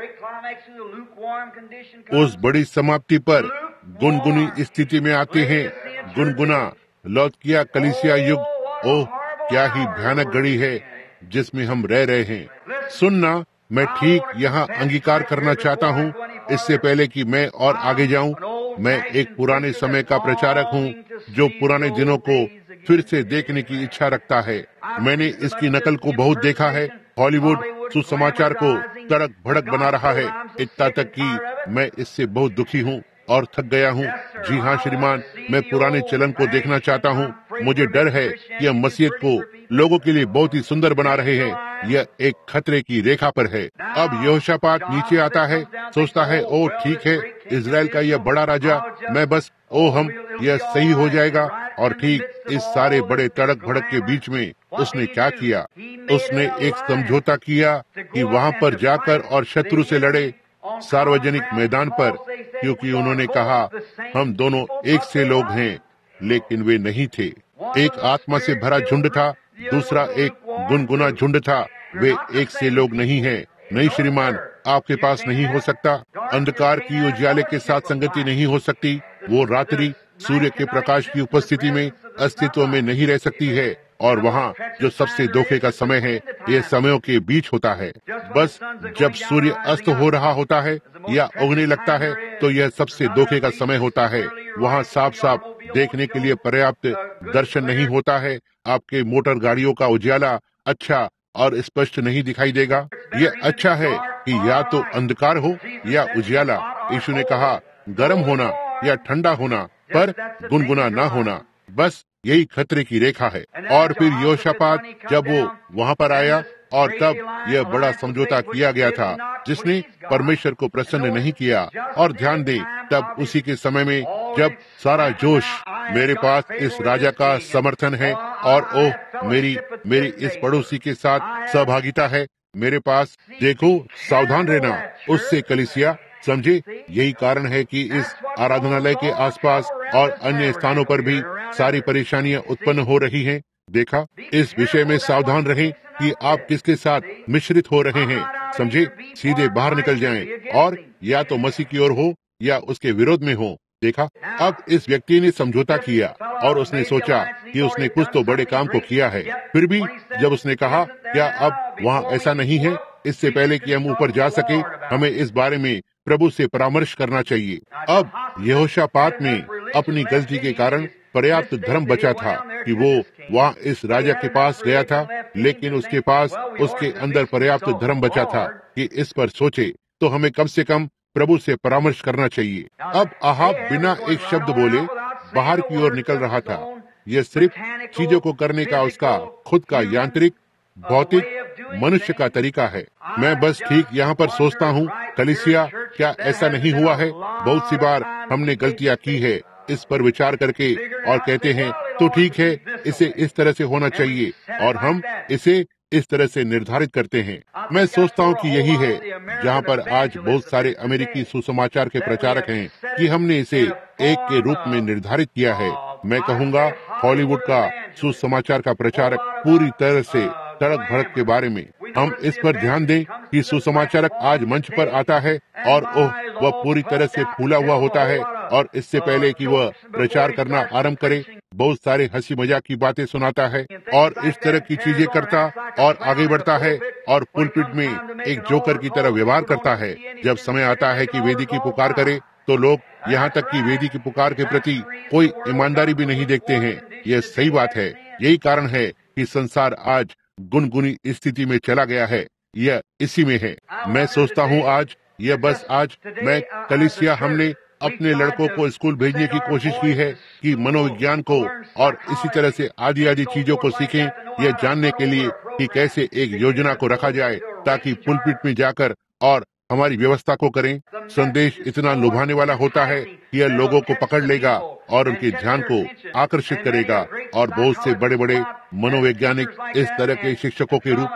उस बड़ी समाप्ति पर गुनगुनी स्थिति में आते हैं। गुनगुना लौदकिया कलीसिया युग, ओह क्या ही भयानक घड़ी है जिसमें हम रह रहे हैं। सुनना, मैं ठीक यहाँ अंगीकार करना चाहता हूँ इससे पहले कि मैं और आगे जाऊँ। मैं एक पुराने समय का प्रचारक हूँ जो पुराने दिनों को फिर से देखने की इच्छा रखता है। मैंने इसकी नकल को बहुत देखा है। हॉलीवुड सुसमाचार को तड़क भड़क बना रहा है, इतना तक कि मैं इससे बहुत दुखी हूँ और थक गया हूँ। जी हाँ श्रीमान, मैं पुराने चलन को देखना चाहता हूँ। मुझे डर है कि हम मसीहत को लोगों के लिए बहुत ही सुंदर बना रहे हैं। यह एक खतरे की रेखा पर है। अब यहोशापात नीचे आता है, सोचता है, ओ ठीक है, इजराइल का यह बड़ा राजा, मैं बस ओ हम यह सही हो जाएगा। और ठीक इस सारे बड़े तड़क भड़क के बीच में उसने क्या किया? उसने एक समझौता किया कि वहाँ पर जाकर और शत्रु से लड़े, सार्वजनिक मैदान पर, क्योंकि उन्होंने कहा हम दोनों एक से लोग हैं, लेकिन वे नहीं थे। एक आत्मा से भरा झुंड था, दूसरा एक गुनगुना झुंड था। वे एक से लोग नहीं हैं। नहीं श्रीमान, आपके पास नहीं हो सकता। अंधकार की उजाले के साथ संगति नहीं हो सकती। वो रात्रि सूर्य के प्रकाश की उपस्थिति में अस्तित्व में नहीं रह सकती है। और वहाँ जो सबसे धोखे का समय है, ये समयों के बीच होता है। बस जब सूर्य अस्त हो रहा होता है या उगने लगता है, तो यह सबसे धोखे का समय होता है। वहाँ साफ साफ देखने के लिए पर्याप्त दर्शन नहीं होता है। आपके मोटर गाड़ियों का उजाला अच्छा और स्पष्ट नहीं दिखाई देगा। यह अच्छा है कि या तो अंधकार हो या उजाला। यीशु ने कहा गर्म होना या ठंडा होना, पर गुनगुना ना होना। बस यही खतरे की रेखा है। और फिर यहोशापात जब वो वहाँ पर आया, और तब यह बड़ा समझौता किया गया था जिसने परमेश्वर को प्रसन्न नहीं किया। और ध्यान दें, तब उसी के समय में जब सारा जोश, मेरे पास इस राजा का समर्थन है, और ओह मेरी मेरी इस पड़ोसी के साथ सहभागिता है, मेरे पास, देखो सावधान रहना उससे कलीसिया। समझे, यही कारण है कि इस आराधनालय के आसपास और अन्य स्थानों पर भी सारी परेशानियां उत्पन्न हो रही हैं। देखा, इस विषय में सावधान रहें कि आप किसके साथ मिश्रित हो रहे हैं। समझे, सीधे बाहर निकल जाएं और या तो मसीह की ओर हो या उसके विरोध में हो। देखा, अब इस व्यक्ति ने समझौता किया और उसने सोचा कि उसने कुछ तो बड़े काम को किया है। फिर भी जब उसने कहा, क्या अब वहाँ ऐसा नहीं है? इससे पहले कि हम ऊपर जा सके, हमें इस बारे में प्रभु से परामर्श करना चाहिए। अब यहोशापात में अपनी गलती के कारण पर्याप्त धर्म बचा था कि वो वहाँ इस राजा के पास गया था, लेकिन उसके पास उसके अंदर पर्याप्त धर्म बचा था कि इस पर सोचे, तो हमें कम से कम प्रभु से परामर्श करना चाहिए। अब आहाब बिना एक शब्द बोले बाहर की ओर निकल रहा था। यह सिर्फ चीजों को करने का उसका खुद का यांत्रिक भौतिक मनुष्य का तरीका है। मैं बस ठीक यहाँ पर सोचता हूँ, कलीसिया, क्या ऐसा नहीं हुआ है? बहुत सी बार हमने गलतियाँ की है इस पर विचार करके, और कहते हैं तो ठीक है, इसे इस तरह से होना चाहिए, और हम इसे इस तरह से निर्धारित करते हैं। मैं सोचता हूँ कि यही है जहाँ पर आज बहुत सारे अमेरिकी सुसमाचार के प्रचारक हैं कि हमने इसे एक के रूप में निर्धारित किया है। मैं कहूँगा हॉलीवुड का सुसमाचार का प्रचारक पूरी तरह से तड़क भड़क के बारे में। हम इस पर ध्यान दें कि सुसमाचारक आज मंच पर आता है और ओह वह पूरी तरह से फूला हुआ होता है, और इससे पहले कि वह प्रचार करना आरंभ करे बहुत सारे हंसी मजाक की बातें सुनाता है और इस तरह की चीजें करता और आगे बढ़ता है, और पुलपिट में एक जोकर की तरह व्यवहार करता है। जब समय आता है कि वेदी की पुकार करे, तो लोग यहाँ तक कि वेदी की पुकार के प्रति कोई ईमानदारी भी नहीं देखते हैं। यह सही बात है। यही कारण है कि संसार आज गुनगुनी स्थिति में चला गया है। यह इसी में है। मैं सोचता हूँ आज यह बस आज मैं कलीसिया हमने अपने लड़कों को स्कूल भेजने की कोशिश की है कि मनोविज्ञान को और इसी तरह से आदि आदि चीजों को सीखें, यह जानने के लिए कि कैसे एक योजना को रखा जाए ताकि पुलपिट में जाकर और हमारी व्यवस्था को करें। संदेश इतना लुभाने वाला होता है कि यह लोगों को पकड़ लेगा और उनके ध्यान को आकर्षित करेगा, और बहुत से बड़े बड़े मनोवैज्ञानिक इस तरह के शिक्षकों के रूप में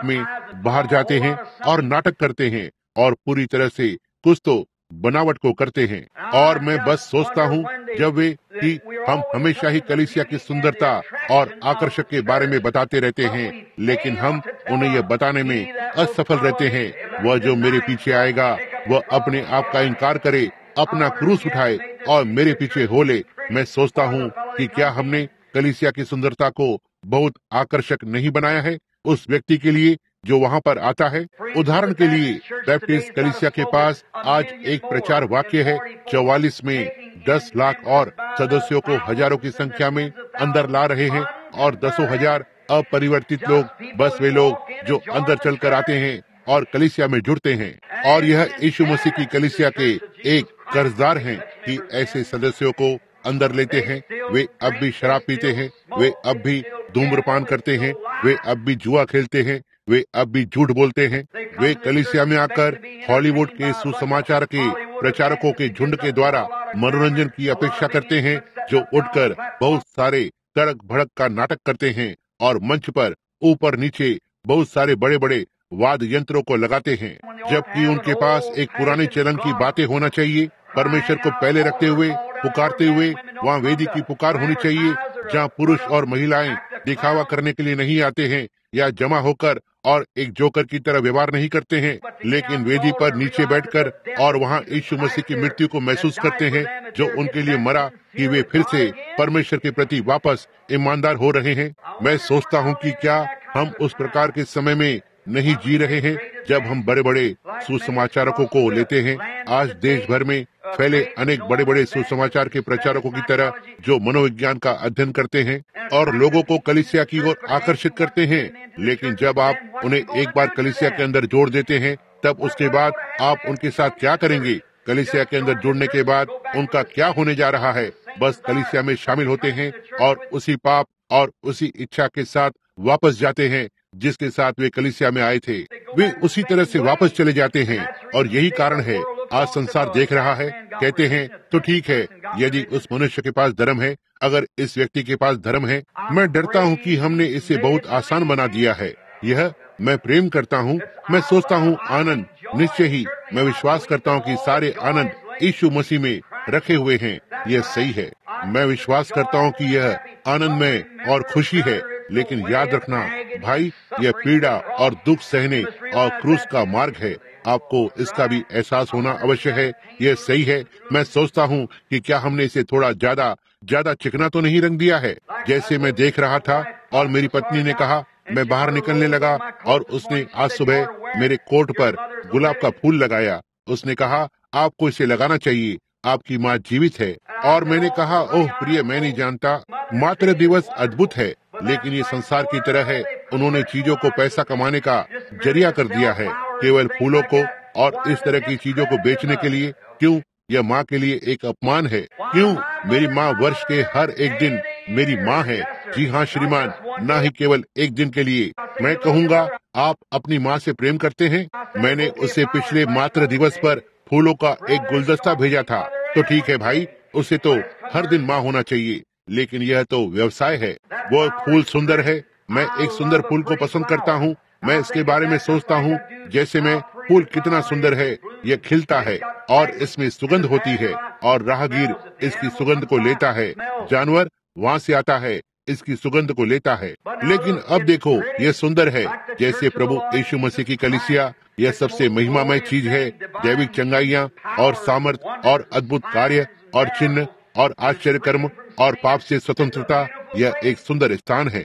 बाहर जाते हैं और नाटक करते हैं और पूरी तरह से कुछ तो बनावट को करते हैं। और मैं बस सोचता हूँ जब वे कि हम हमेशा ही कलीसिया की सुंदरता और आकर्षक के बारे में बताते रहते हैं, लेकिन हम उन्हें यह बताने में असफल रहते हैं। वह जो मेरे पीछे आएगा वह अपने आप का इनकार करे, अपना क्रूस उठाए और मेरे पीछे हो ले। मैं सोचता हूँ कि क्या हमने कलीसिया की सुंदरता को बहुत आकर्षक नहीं बनाया है उस व्यक्ति के लिए जो वहाँ पर आता है। उदाहरण के लिए बैप्टिस्ट कलीसिया के पास आज एक प्रचार वाक्य है, चौवालीस में दस लाख और सदस्यों को हजारों की संख्या में अंदर ला रहे हैं और दसों हजार अपरिवर्तित लोग, बस वे लोग जो अंदर चलकर आते हैं और कलीसिया में जुड़ते हैं। और यह यीशु मसीह की कलीसिया के एक कर्जदार हैं कि ऐसे सदस्यों को अंदर लेते हैं। वे अब भी शराब पीते हैं, वे अब भी धूम्रपान करते हैं, वे अब भी जुआ खेलते हैं, वे अब भी झूठ बोलते हैं। वे कलीसिया में आकर हॉलीवुड के सुसमाचार के प्रचारकों के झुंड के द्वारा मनोरंजन की अपेक्षा करते हैं, जो उठकर बहुत सारे तड़क भड़क का नाटक करते हैं और मंच पर ऊपर नीचे बहुत सारे बड़े बड़े वाद्य यंत्रों को लगाते हैं, जबकि उनके पास एक पुराने चलन की बातें होना चाहिए। परमेश्वर को पहले रखते हुए पुकारते हुए वहाँ वेदी की पुकार होनी चाहिए, जहाँ पुरुष और महिलाएं दिखावा करने के लिए नहीं आते हैं या जमा होकर और एक जोकर की तरह व्यवहार नहीं करते हैं, लेकिन वेदी पर नीचे बैठकर और वहाँ यीशु मसीह की मृत्यु को महसूस करते हैं, जो उनके लिए मरा कि वे फिर से परमेश्वर के प्रति वापस ईमानदार हो रहे हैं। मैं सोचता हूँ कि क्या हम उस प्रकार के समय में नहीं जी रहे हैं जब हम बड़े बड़े सुसमाचारकों को लेते हैं। आज देश भर में फैले अनेक बड़े बड़े सुसमाचार के प्रचारकों की तरह जो मनोविज्ञान का अध्ययन करते हैं और लोगों को कलीसिया की ओर आकर्षित करते हैं, लेकिन जब आप उन्हें एक बार कलीसिया के अंदर जोड़ देते हैं तब उसके बाद आप उनके साथ क्या करेंगे? कलीसिया के अंदर जुड़ने के बाद उनका क्या होने जा रहा है? बस कलीसिया में शामिल होते हैं और उसी पाप और उसी इच्छा के साथ वापस जाते हैं जिसके साथ वे कलीसिया में आए थे। वे उसी तरह से वापस चले जाते हैं और यही कारण है आज संसार देख रहा है। कहते हैं तो ठीक है, यदि उस मनुष्य के पास धर्म है, अगर इस व्यक्ति के पास धर्म है। मैं डरता हूँ कि हमने इसे बहुत आसान बना दिया है। यह मैं प्रेम करता हूँ, मैं सोचता हूँ आनंद, निश्चय ही मैं विश्वास करता हूँ कि सारे आनंद यीशु मसीह में रखे हुए हैं। यह सही है, मैं विश्वास करता हूँ कि यह आनंद में और खुशी है, लेकिन याद रखना भाई, यह पीड़ा और दुख सहने और क्रूस का मार्ग है। आपको इसका भी एहसास होना अवश्य है। यह सही है। मैं सोचता हूँ कि क्या हमने इसे थोड़ा ज्यादा ज्यादा चिकना तो नहीं रंग दिया है। जैसे मैं देख रहा था और मेरी पत्नी ने कहा, मैं बाहर निकलने लगा और उसने आज सुबह मेरे कोट पर गुलाब का फूल लगाया। उसने कहा, आपको इसे लगाना चाहिए, आपकी माँ जीवित है। और मैंने कहा, ओह प्रिय, मैं नहीं जानता, मातृ दिवस अद्भुत है, लेकिन ये संसार की तरह है। उन्होंने चीजों को पैसा कमाने का जरिया कर दिया है, केवल फूलों को और इस तरह की चीजों को बेचने के लिए। क्यों? यह माँ के लिए एक अपमान है। क्यों? मेरी माँ वर्ष के हर एक दिन मेरी माँ है। जी हाँ श्रीमान, न ही केवल एक दिन के लिए। मैं कहूँगा, आप अपनी माँ से प्रेम करते हैं? मैंने उसे पिछले मातृ दिवस पर फूलों का एक गुलदस्ता भेजा था। तो ठीक है भाई, उसे तो हर दिन माँ होना चाहिए, लेकिन यह तो व्यवसाय है। वो फूल सुंदर है, मैं एक सुंदर फूल को पसंद करता हूँ। मैं इसके बारे में सोचता हूँ, जैसे मैं फूल कितना सुंदर है, यह खिलता है और इसमें सुगंध होती है और राहगीर इसकी सुगंध को लेता है। जानवर वहाँ से आता है, इसकी सुगंध को लेता है। लेकिन अब देखो, यह सुंदर है जैसे प्रभु यीशु मसीह की कलीसिया। यह सबसे महिमामय चीज है। दैविक चंगाइयाँ और सामर्थ और अद्भुत कार्य और चिन्ह और आश्चर्य कर्म और पाप से स्वतंत्रता, यह एक सुंदर स्थान है।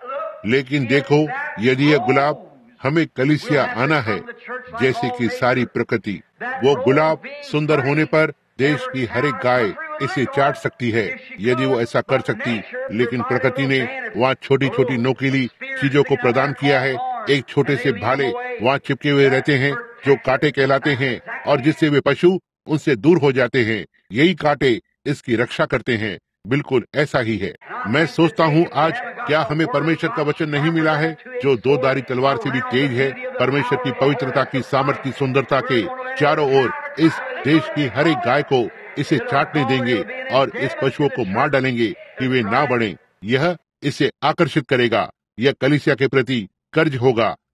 लेकिन देखो, यदि यह गुलाब हमें कलीसिया आना है, जैसे कि सारी प्रकृति, वो गुलाब सुंदर होने पर देश की हर एक गाय इसे चाट सकती है, यदि वो ऐसा कर सकती। लेकिन प्रकृति ने वहाँ छोटी छोटी नोकीली चीजों को प्रदान किया है। एक छोटे से भाले वहाँ चिपके हुए रहते हैं जो कांटे कहलाते हैं, और जिससे वे पशु उनसे दूर हो जाते हैं। यही कांटे इसकी रक्षा करते हैं। बिल्कुल ऐसा ही है। मैं सोचता हूँ, आज क्या हमें परमेश्वर का वचन नहीं मिला है, जो दो धारी तलवार से भी तेज है, परमेश्वर की पवित्रता की सामर्थ्य की सुंदरता के चारों ओर इस देश की हर एक गाय को इसे चाटने देंगे और इस पशुओं को मार डालेंगे कि वे ना बढ़ें। यह इसे आकर्षित करेगा। यह कलीसिया के प्रति कर्ज होगा।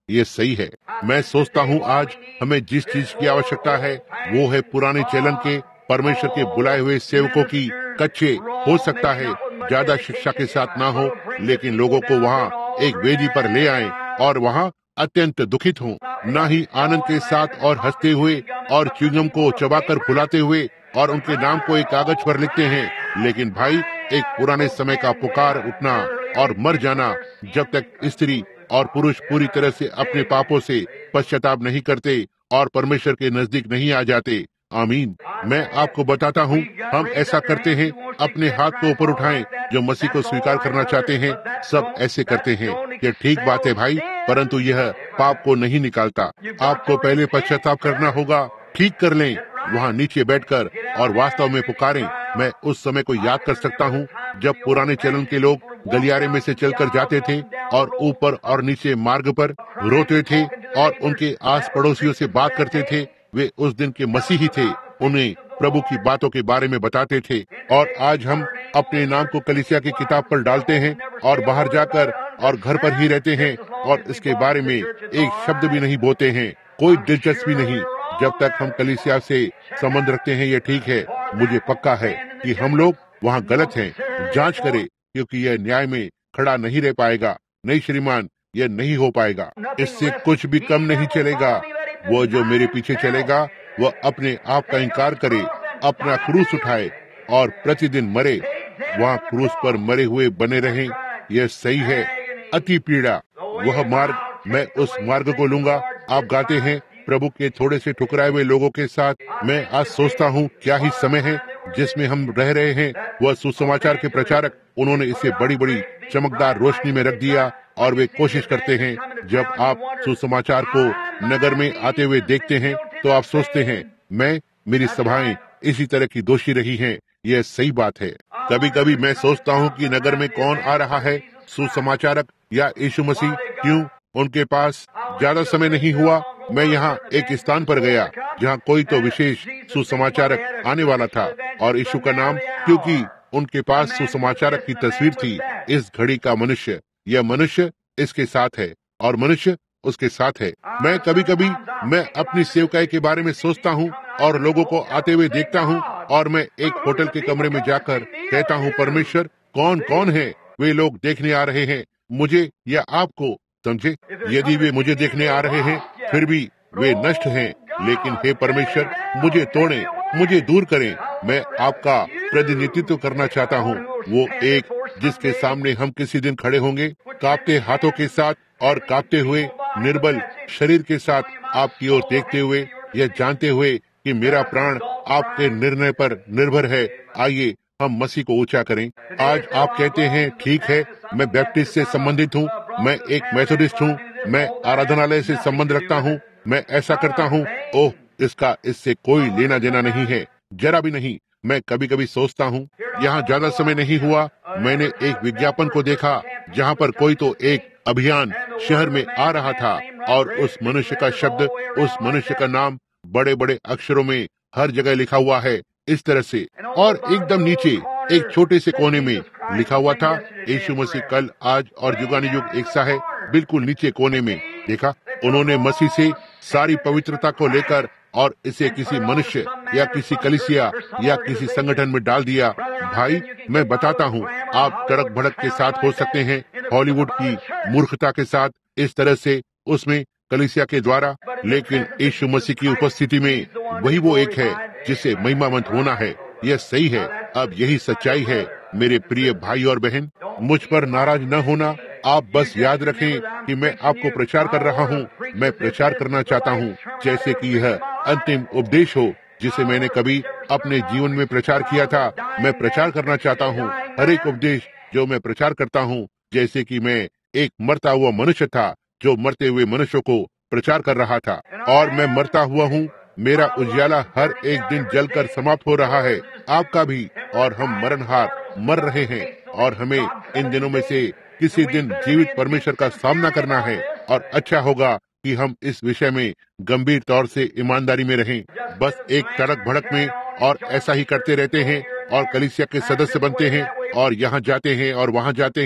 ये सही है। मैं सोचता हूँ आज हमें जिस चीज की आवश्यकता है वो है पुराने चलन के परमेश्वर के बुलाए हुए सेवकों की कच्चे, हो सकता है ज्यादा शिक्षा के साथ ना हो, लेकिन लोगों को वहाँ एक वेदी पर ले आए और वहाँ अत्यंत दुखित हों, न ही आनंद के साथ और हंसते हुए और च्युइंगम को चबाकर फुलाते हुए और उनके नाम को एक कागज पर लिखते हैं, लेकिन भाई एक पुराने समय का पुकार उठना और मर जाना जब तक स्त्री और पुरुष पूरी तरह से अपने पापों से पश्चाताप नहीं करते और परमेश्वर के नजदीक नहीं आ जाते। आमीन। मैं आपको बताता हूँ, हम ऐसा करते हैं, अपने हाथ को ऊपर उठाएं जो मसीह को स्वीकार करना चाहते हैं, सब ऐसे करते हैं। यह ठीक बात है भाई, परंतु यह पाप को नहीं निकालता। आपको पहले पश्चाताप करना होगा, ठीक कर लें, वहाँ नीचे बैठकर और वास्तव में पुकारें। मैं उस समय को याद कर सकता हूँ जब पुराने चलन के लोग गलियारे में से चलकर जाते थे और ऊपर और नीचे मार्ग पर रोते थे और उनके आस पड़ोसियों से बात करते थे। वे उस दिन के मसीही थे, उन्हें प्रभु की बातों के बारे में बताते थे। और आज हम अपने नाम को कलीसिया की किताब पर डालते हैं और बाहर जाकर और घर पर ही रहते हैं और इसके बारे में एक शब्द भी नहीं बोलते हैं, कोई दिलचस्पी नहीं। जब तक हम कलीसिया से संबंध रखते हैं, ये ठीक है। मुझे पक्का है कि हम लोग वहाँ गलत हैं। जांच करें, क्योंकि यह न्याय में खड़ा नहीं रह पाएगा। नहीं श्रीमान, यह नहीं हो पाएगा। इससे कुछ भी कम नहीं चलेगा। वो जो मेरे पीछे चलेगा वह अपने आप का इनकार करे, अपना क्रूस उठाए और प्रतिदिन मरे। वहाँ क्रूस पर मरे हुए बने रहें, यह सही है। अति पीड़ा, वह मार्ग, मैं उस मार्ग को लूंगा। आप गाते हैं प्रभु के थोड़े से ठुकराए हुए लोगों के साथ। मैं आज सोचता हूँ क्या ही समय है जिसमें हम रह रहे हैं। वह सुसमाचार के प्रचारक, उन्होंने इसे बड़ी बड़ी चमकदार रोशनी में रख दिया और वे कोशिश करते हैं। जब आप सुसमाचार को नगर में आते हुए देखते हैं तो आप सोचते हैं, मैं मेरी सभाएं इसी तरह की दोषी रही हैं। यह सही बात है। कभी कभी मैं सोचता हूँ कि नगर में कौन आ रहा है, सुसमाचारक या यीशु मसीह? क्यों? उनके पास ज्यादा समय नहीं हुआ। मैं यहाँ एक स्थान पर गया जहाँ कोई तो विशेष सुसमाचारक आने वाला था और यीशु का नाम, क्योंकि उनके पास सुसमाचारक की तस्वीर थी। इस घड़ी का मनुष्य, यह मनुष्य इसके साथ है और मनुष्य उसके साथ है। मैं कभी कभी मैं अपनी सेवकाई के बारे में सोचता हूँ और लोगों को आते हुए देखता हूँ और मैं एक होटल के कमरे में जाकर कहता हूँ, परमेश्वर कौन कौन है? वे लोग देखने आ रहे हैं मुझे या आपको, समझे? यदि वे मुझे देखने आ रहे हैं फिर भी वे नष्ट हैं, लेकिन हे परमेश्वर मुझे तोड़ें, मुझे दूर करें। मैं आपका प्रतिनिधित्व करना चाहता हूँ, वो एक जिसके सामने हम किसी दिन खड़े होंगे, कांपते हाथों के साथ और कांपते हुए निर्बल शरीर के साथ आपकी ओर देखते हुए, यह जानते हुए कि मेरा प्राण आपके निर्णय पर निर्भर है। आइए हम मसीह को ऊंचा करें। आज आप कहते हैं, ठीक है, मैं बैप्टिस्ट से संबंधित हूँ, मैं एक मेथोडिस्ट हूँ, मैं आराधनालय से संबंध रखता हूँ, मैं ऐसा करता हूँ। ओह, इसका इससे कोई लेना देना नहीं है, जरा भी नहीं। मैं कभी कभी सोचता हूँ, यहाँ ज्यादा समय नहीं हुआ, मैंने एक विज्ञापन को देखा जहाँ पर कोई तो एक अभियान शहर में आ रहा था और उस मनुष्य का शब्द, उस मनुष्य का नाम बड़े बड़े अक्षरों में हर जगह लिखा हुआ है, इस तरह से। और एकदम नीचे एक छोटे से कोने में लिखा हुआ था, यीशु मसीह कल, आज और युगानुयुग एक सा है। बिल्कुल नीचे कोने में देखा, उन्होंने मसीह से सारी पवित्रता को लेकर और इसे किसी मनुष्य या किसी कलीसिया या किसी संगठन में डाल दिया। भाई मैं बताता हूँ, आप तड़क भड़क के साथ हो सकते हैं, हॉलीवुड की मूर्खता के साथ, इस तरह से उसमें कलीसिया के द्वारा, लेकिन यीशु मसीह की उपस्थिति में वही वो एक है जिसे महिमावंत होना है। यह सही है। अब यही सच्चाई है मेरे प्रिय भाई और बहन। मुझ पर नाराज न होना, आप बस याद रखें कि मैं आपको प्रचार कर रहा हूँ। मैं प्रचार करना चाहता हूँ जैसे कि यह अंतिम उपदेश हो जिसे मैंने कभी अपने जीवन में प्रचार किया था। मैं प्रचार करना चाहता हूँ हर एक उपदेश जो मैं प्रचार करता हूँ, जैसे कि मैं एक मरता हुआ मनुष्य था जो मरते हुए मनुष्यों को प्रचार कर रहा था। और मैं मरता हुआ हूँ, मेरा उजियाला हर एक दिन जलकर समाप्त हो रहा है, आपका भी। और हम मरणहार मर रहे हैं और हमें इन दिनों में से किसी दिन जीवित परमेश्वर का सामना करना है। और अच्छा होगा कि हम इस विषय में गंभीर तौर से ईमानदारी में रहें। बस एक तड़क भड़क में और ऐसा ही करते रहते हैं और कलीसिया के सदस्य बनते हैं और यहाँ जाते हैं और वहाँ जाते हैं,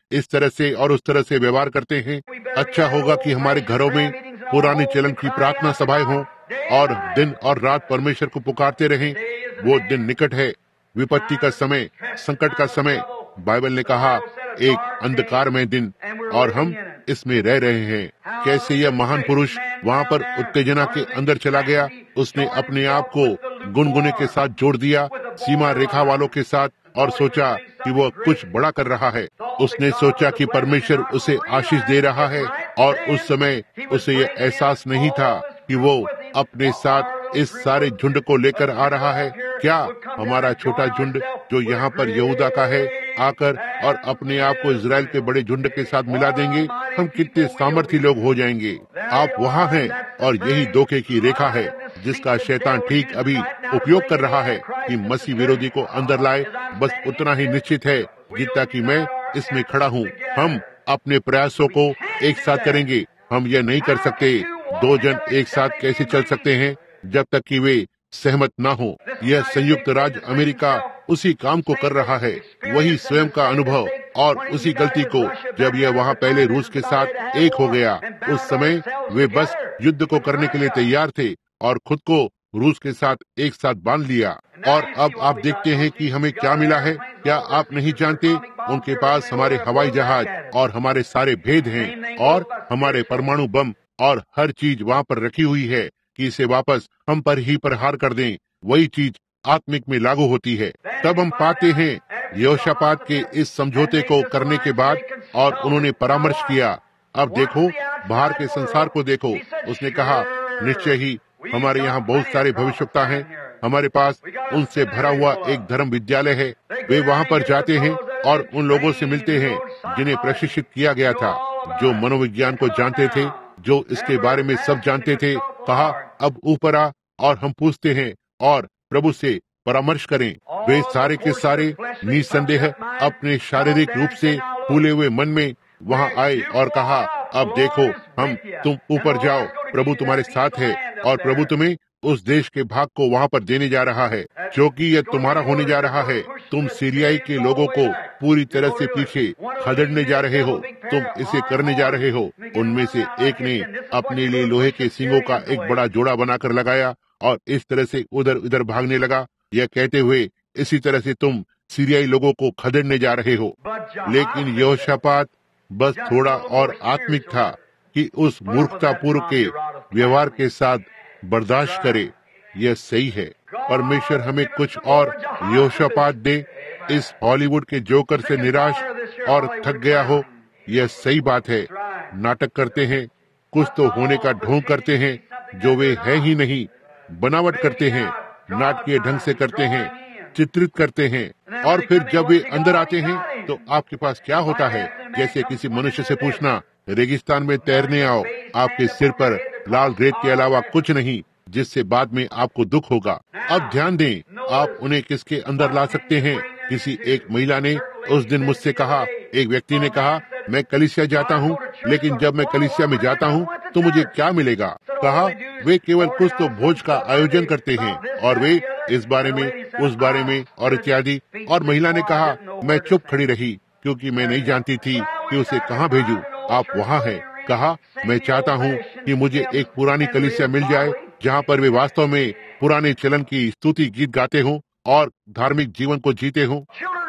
इस तरह से और उस तरह से व्यवहार करते हैं। अच्छा होगा कि हमारे घरों में पुराने चलन की प्रार्थना सभाएं हों और दिन और रात परमेश्वर को पुकारते रहें। वो दिन निकट है, विपत्ति का समय, संकट का समय। बाइबल ने कहा एक अंधकारमय दिन, और हम इसमें रह रहे हैं। कैसे यह महान पुरुष वहाँ पर उत्तेजना के अंदर चला गया। उसने अपने आप को गुनगुने के साथ जोड़ दिया, सीमा रेखा वालों के साथ, और सोचा कि वो कुछ बड़ा कर रहा है। उसने सोचा कि परमेश्वर उसे आशीष दे रहा है, और उस समय उसे यह एहसास नहीं था कि वो अपने साथ इस सारे झुंड को लेकर आ रहा है। क्या हमारा छोटा झुंड जो यहाँ पर यहूदा का है आकर और अपने आप को इजराइल के बड़े झुंड के साथ मिला देंगे? हम कितने सामर्थी लोग हो जाएंगे। आप वहाँ हैं, और यही धोखे की रेखा है जिसका शैतान ठीक अभी उपयोग कर रहा है कि मसीह विरोधी को अंदर लाए। बस उतना ही निश्चित है जितना कि मैं इसमें खड़ा हूँ। हम अपने प्रयासों को एक साथ करेंगे। हम यह नहीं कर सकते। दो जन एक साथ कैसे चल सकते हैं जब तक कि वे सहमत ना हो। यह संयुक्त राज्य अमेरिका उसी काम को कर रहा है, वही स्वयं का अनुभव और उसी गलती को जब यह वहाँ पहले रूस के साथ एक हो गया। उस समय वे बस युद्ध को करने के लिए तैयार थे और खुद को रूस के साथ एक साथ बांध लिया। और अब आप देखते हैं कि हमें क्या मिला है। क्या आप नहीं जानते? उनके पास हमारे हवाई जहाज और हमारे सारे भेद हैं, और हमारे परमाणु बम और हर चीज वहाँ पर रखी हुई है कि इसे वापस हम पर ही प्रहार कर दें। वही चीज आत्मिक में लागू होती है। तब हम पाते हैं यहोशापात के इस समझौते को करने के बाद, और उन्होंने परामर्श किया। अब देखो, बाहर के संसार को देखो। उसने कहा, निश्चय ही हमारे यहाँ बहुत सारे भविष्यवक्ता हैं। हमारे पास उनसे भरा हुआ एक धर्म विद्यालय है। वे वहाँ पर जाते हैं और उन लोगों से मिलते हैं जिन्हें प्रशिक्षित किया गया था, जो मनोविज्ञान को जानते थे, जो इसके बारे में सब जानते थे। कहा, अब ऊपर आ और हम पूछते हैं और प्रभु से परामर्श करें। वे सारे के सारे निसंदेह अपने शारीरिक रूप से फूले हुए मन में वहाँ आए और कहा, अब देखो, हम तुम ऊपर जाओ, प्रभु तुम्हारे साथ है, और प्रभु तुम्हें उस देश के भाग को वहाँ पर देने जा रहा है जो कि यह तुम्हारा होने जा रहा है। तुम सीरियाई के लोगों को पूरी तरह से पीछे खदेड़ने जा रहे हो। तुम इसे करने जा रहे हो। उनमें से एक ने अपने लिए लोहे के सींगों का एक बड़ा जोड़ा बनाकर लगाया और इस तरह से उधर उधर भागने लगा, यह कहते हुए, इसी तरह से तुम सीरियाई लोगों को खदेड़ने जा रहे हो। लेकिन यहोशापात बस थोड़ा और आत्मिक था कि उस मूर्खतापूर्व के व्यवहार के साथ बर्दाश्त करे। यह सही है। परमेश्वर हमें कुछ और यहोशापात दे। इस हॉलीवुड के जोकर से निराश और थक गया हो, यह सही बात है। नाटक करते हैं, कुछ तो होने का ढोंग करते हैं जो वे है ही नहीं। बनावट करते हैं, नाटकीय ढंग से करते हैं, चित्रित करते हैं, और फिर जब वे अंदर आते हैं तो आपके पास क्या होता है? जैसे किसी मनुष्य से पूछना, रेगिस्तान में तैरने आओ, आपके सिर पर लाल रेत के अलावा कुछ नहीं, जिससे बाद में आपको दुख होगा। अब ध्यान दें, आप उन्हें किसके अंदर ला सकते हैं? किसी एक महिला ने उस दिन मुझसे कहा, एक व्यक्ति ने कहा, मैं कलीसिया जाता हूँ, लेकिन जब मैं कलीसिया में जाता हूँ तो मुझे क्या मिलेगा? कहा, वे केवल कुछ तो भोज का आयोजन करते हैं, और वे इस बारे में, उस बारे में और इत्यादि। और महिला ने कहा, मैं चुप खड़ी रही क्योंकि मैं नहीं जानती थी कि उसे कहाँ भेजूं। आप वहाँ हैं। कहा, मैं चाहता हूँ कि मुझे एक पुरानी कलीसिया मिल जाए जहाँ पर वे वास्तव में पुराने चलन की स्तुति गीत गाते हों और धार्मिक जीवन को जीते हों।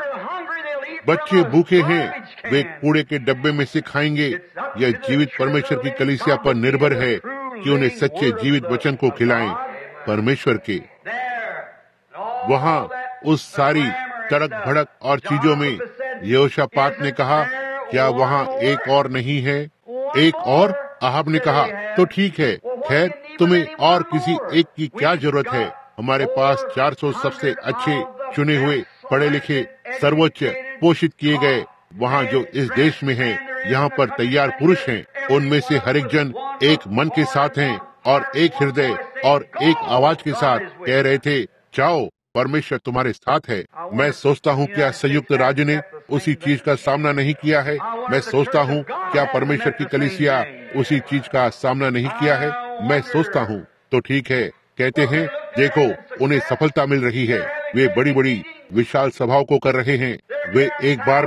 बच्चे भूखे हैं, वे कूड़े के डब्बे में से खाएंगे। यह जीवित परमेश्वर की कलीसिया पर निर्भर है कि उन्हें सच्चे जीवित वचन को खिलाएं, परमेश्वर के। वहाँ उस सारी तड़क भड़क और चीजों में यहोशापात ने कहा, क्या वहाँ एक और नहीं है? एक और? अहाब ने कहा, तो ठीक है, खैर तुम्हें और किसी एक की क्या जरूरत है? हमारे पास चार सौ सबसे अच्छे, चुने हुए, पढ़े लिखे, सर्वोच्च, पोषित किए गए वहाँ जो इस देश में हैं, यहाँ पर तैयार पुरुष हैं। उनमें से हर एक जन एक मन के साथ हैं और एक हृदय और एक आवाज के साथ कह रहे थे, जाओ, परमेश्वर तुम्हारे साथ है। मैं सोचता हूँ क्या संयुक्त राज्य ने उसी चीज का सामना नहीं किया है? मैं सोचता हूँ क्या परमेश्वर की कलीसिया उसी चीज का सामना नहीं किया है? मैं सोचता हूँ। तो ठीक है, कहते हैं, देखो उन्हें सफलता मिल रही है। वे बड़ी बड़ी विशाल सभाओं को कर रहे हैं। वे एक बार में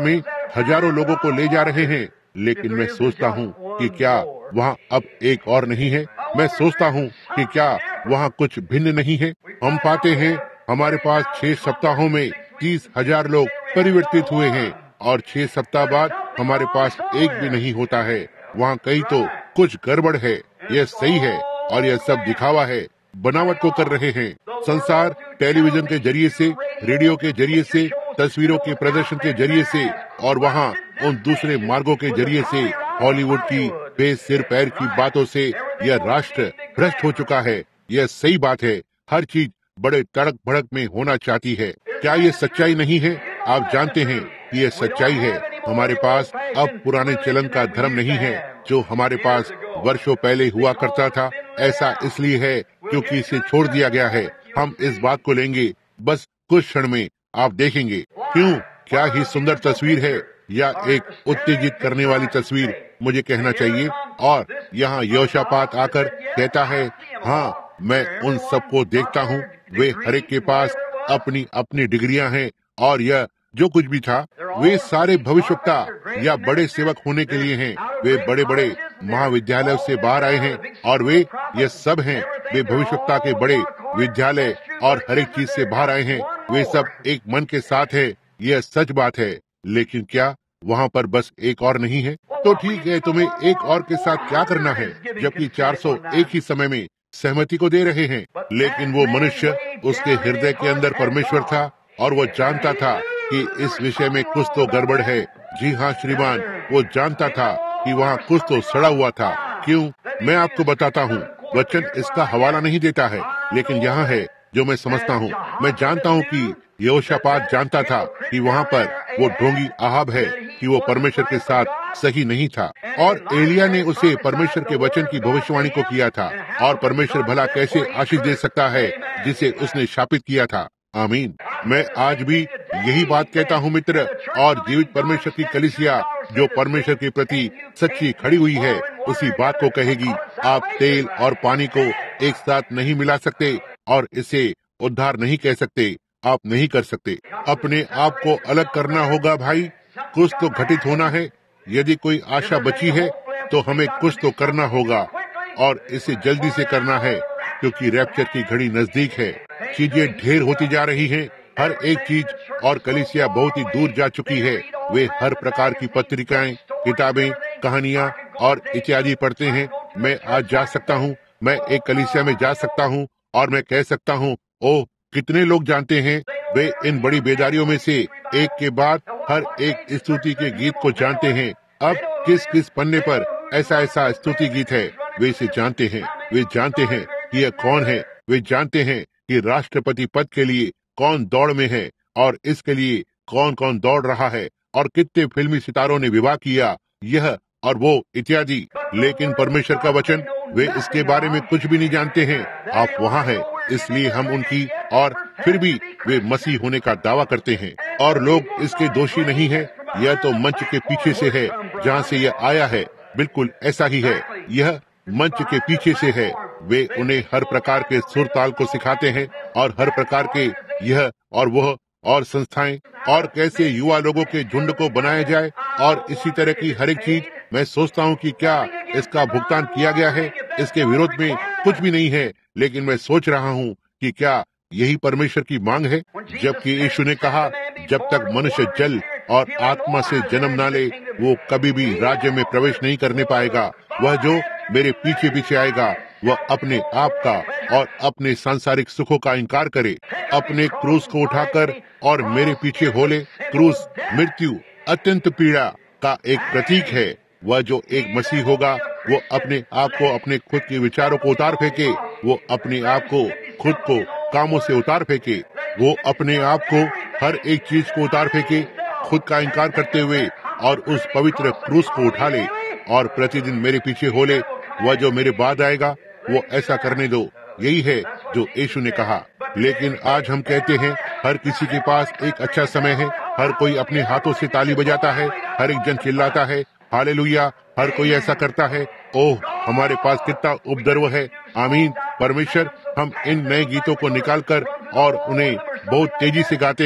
हजारों लोगों को ले जा रहे हैं, लेकिन मैं सोचता हूँ कि क्या वहाँ अब एक और नहीं है। मैं सोचता हूँ कि क्या वहाँ कुछ भिन्न नहीं है। हम पाते हैं हमारे पास छह सप्ताहों में तीस हजार लोग परिवर्तित हुए हैं और छह सप्ताह बाद हमारे पास एक भी नहीं होता है। वहाँ कहीं तो कुछ गड़बड़ है। यह सही है और यह सब दिखावा है, बनावट को कर रहे हैं। संसार टेलीविजन के जरिए से, रेडियो के जरिए से, तस्वीरों के प्रदर्शन के जरिए से और वहाँ उन दूसरे मार्गों के जरिए से हॉलीवुड की बेसिर पैर की बातों से यह राष्ट्र भ्रष्ट हो चुका है। यह सही बात है। हर चीज बड़े तड़क भड़क में होना चाहती है। क्या ये सच्चाई नहीं है? आप जानते हैं कि यह सच्चाई है। हमारे पास अब पुराने चलन का धर्म नहीं है जो हमारे पास वर्षों पहले हुआ करता था। ऐसा इसलिए है क्योंकि इसे छोड़ दिया गया है। हम इस बात को लेंगे बस कुछ क्षण में, आप देखेंगे। क्यों? क्या ही सुंदर तस्वीर है, या एक उत्तेजित करने वाली तस्वीर मुझे कहना चाहिए। और यहाँ यहोशापात आकर कहता है, हाँ मैं उन सबको देखता हूँ, वे हर एक के पास अपनी अपनी डिग्रियां हैं और यह जो कुछ भी था वे सारे भविष्यवक्ता या बड़े सेवक होने के लिए हैं। वे बड़े बड़े महाविद्यालयों से बाहर आए हैं और वे ये सब हैं। वे भविष्यवक्ता के बड़े विद्यालय और हर एक चीज से बाहर आए हैं। वे सब एक मन के साथ है। यह सच बात है। लेकिन क्या वहाँ पर बस एक और नहीं है? तो ठीक है, तुम्हें एक और के साथ क्या करना है, जबकि चार सौ एक ही समय में सहमति को दे रहे हैं। लेकिन वो मनुष्य, उसके हृदय के अंदर परमेश्वर था और वो जानता था कि इस विषय में कुछ तो गड़बड़ है। जी हाँ श्रीमान, वो जानता था कि वहाँ कुछ तो सड़ा हुआ था। क्यों? मैं आपको बताता हूँ। वचन इसका हवाला नहीं देता है, लेकिन यहाँ है जो मैं समझता हूँ। मैं जानता हूँ कि यहोशापात जानता था कि वहाँ पर वो ढोंगी आहाब है, कि वो परमेश्वर के साथ सही नहीं था। और एलिया ने उसे परमेश्वर के वचन की भविष्यवाणी को किया था। और परमेश्वर भला कैसे आशीष दे सकता है जिसे उसने शापित किया था। आमीन। मैं आज भी यही बात कहता हूँ मित्र, और जीवित परमेश्वर की कलीसिया जो परमेश्वर के प्रति सच्ची खड़ी हुई है, उसी बात को कहेगी। आप तेल और पानी को एक साथ नहीं मिला सकते और इसे उद्धार नहीं कह सकते। आप नहीं कर सकते। अपने आप को अलग करना होगा भाई। कुछ तो घटित होना है। यदि कोई आशा बची है तो हमें कुछ तो करना होगा, और इसे जल्दी से करना है, क्योंकि रैप्चर की घड़ी नजदीक है। चीजें ढेर होती जा रही हैं, हर एक चीज, और कलीसिया बहुत ही दूर जा चुकी है। वे हर प्रकार की पत्रिकाएं, किताबें, कहानियां और इत्यादि पढ़ते हैं। मैं आज जा सकता हूँ, मैं एक कलीसिया में जा सकता हूँ और मैं कह सकता हूँ, ओह कितने लोग जानते हैं। वे इन बड़ी बेदारियों में से एक के बाद हर एक स्तुति के गीत को जानते हैं। अब किस किस पन्ने पर ऐसा ऐसा स्तुति गीत है, वे इसे जानते हैं। वे जानते हैं कि यह कौन है। वे जानते हैं कि राष्ट्रपति पद के लिए कौन दौड़ में है और इसके लिए कौन कौन दौड़ रहा है, और कितने फिल्मी सितारों ने विवाह किया, यह और वो इत्यादि। लेकिन परमेश्वर का वचन, वे इसके बारे में कुछ भी नहीं जानते हैं। आप वहाँ हैं, इसलिए हम उनकी, और फिर भी वे मसीह होने का दावा करते हैं, और लोग इसके दोषी नहीं है। यह तो मंच के पीछे से है जहाँ से यह आया है। बिल्कुल ऐसा ही है, यह मंच के पीछे से है। वे उन्हें हर प्रकार के सुर ताल को सिखाते हैं, और हर प्रकार के यह और वह और संस्थाएं, और कैसे युवा लोगों के झुंड को बनाया जाए, और इसी तरह की हर एक चीज। मैं सोचता हूँ कि क्या इसका भुगतान किया गया है। इसके विरोध में कुछ भी नहीं है, लेकिन मैं सोच रहा हूँ कि क्या यही परमेश्वर की मांग है। जबकि यीशु ने कहा, जब तक मनुष्य जल और आत्मा से जन्म ना ले, वो कभी भी राज्य में प्रवेश नहीं करने पाएगा। वह जो मेरे पीछे पीछे आएगा, वह अपने आप का और अपने सांसारिक सुखों का इनकार करे, अपने क्रूस को उठाकर और मेरे पीछे हो ले। क्रूस मृत्यु, अत्यंत पीड़ा का एक प्रतीक है। वह जो एक मसीह होगा, वो अपने आप को, अपने खुद के विचारों को उतार फेंके। वो अपने आप को, खुद को कामों से उतार फेंके। वो अपने आप को, हर एक चीज को उतार फेंके, खुद का इनकार करते हुए, और उस पवित्र क्रूस को उठा ले और प्रतिदिन मेरे पीछे हो ले। वह जो मेरे बाद आएगा, वो ऐसा करने दो। यही है जो यीशु ने कहा। लेकिन आज हम कहते हैं, हर किसी के पास एक अच्छा समय है। हर कोई अपने हाथों से ताली बजाता है, हर एक जन चिल्लाता है, हालेलुया। हर कोई ऐसा करता है। ओह, हमारे पास कितना उपद्रव है। आमीन। परमेश्वर, हम इन नए गीतों को निकालकर और उन्हें बहुत तेजी से गाते हैं,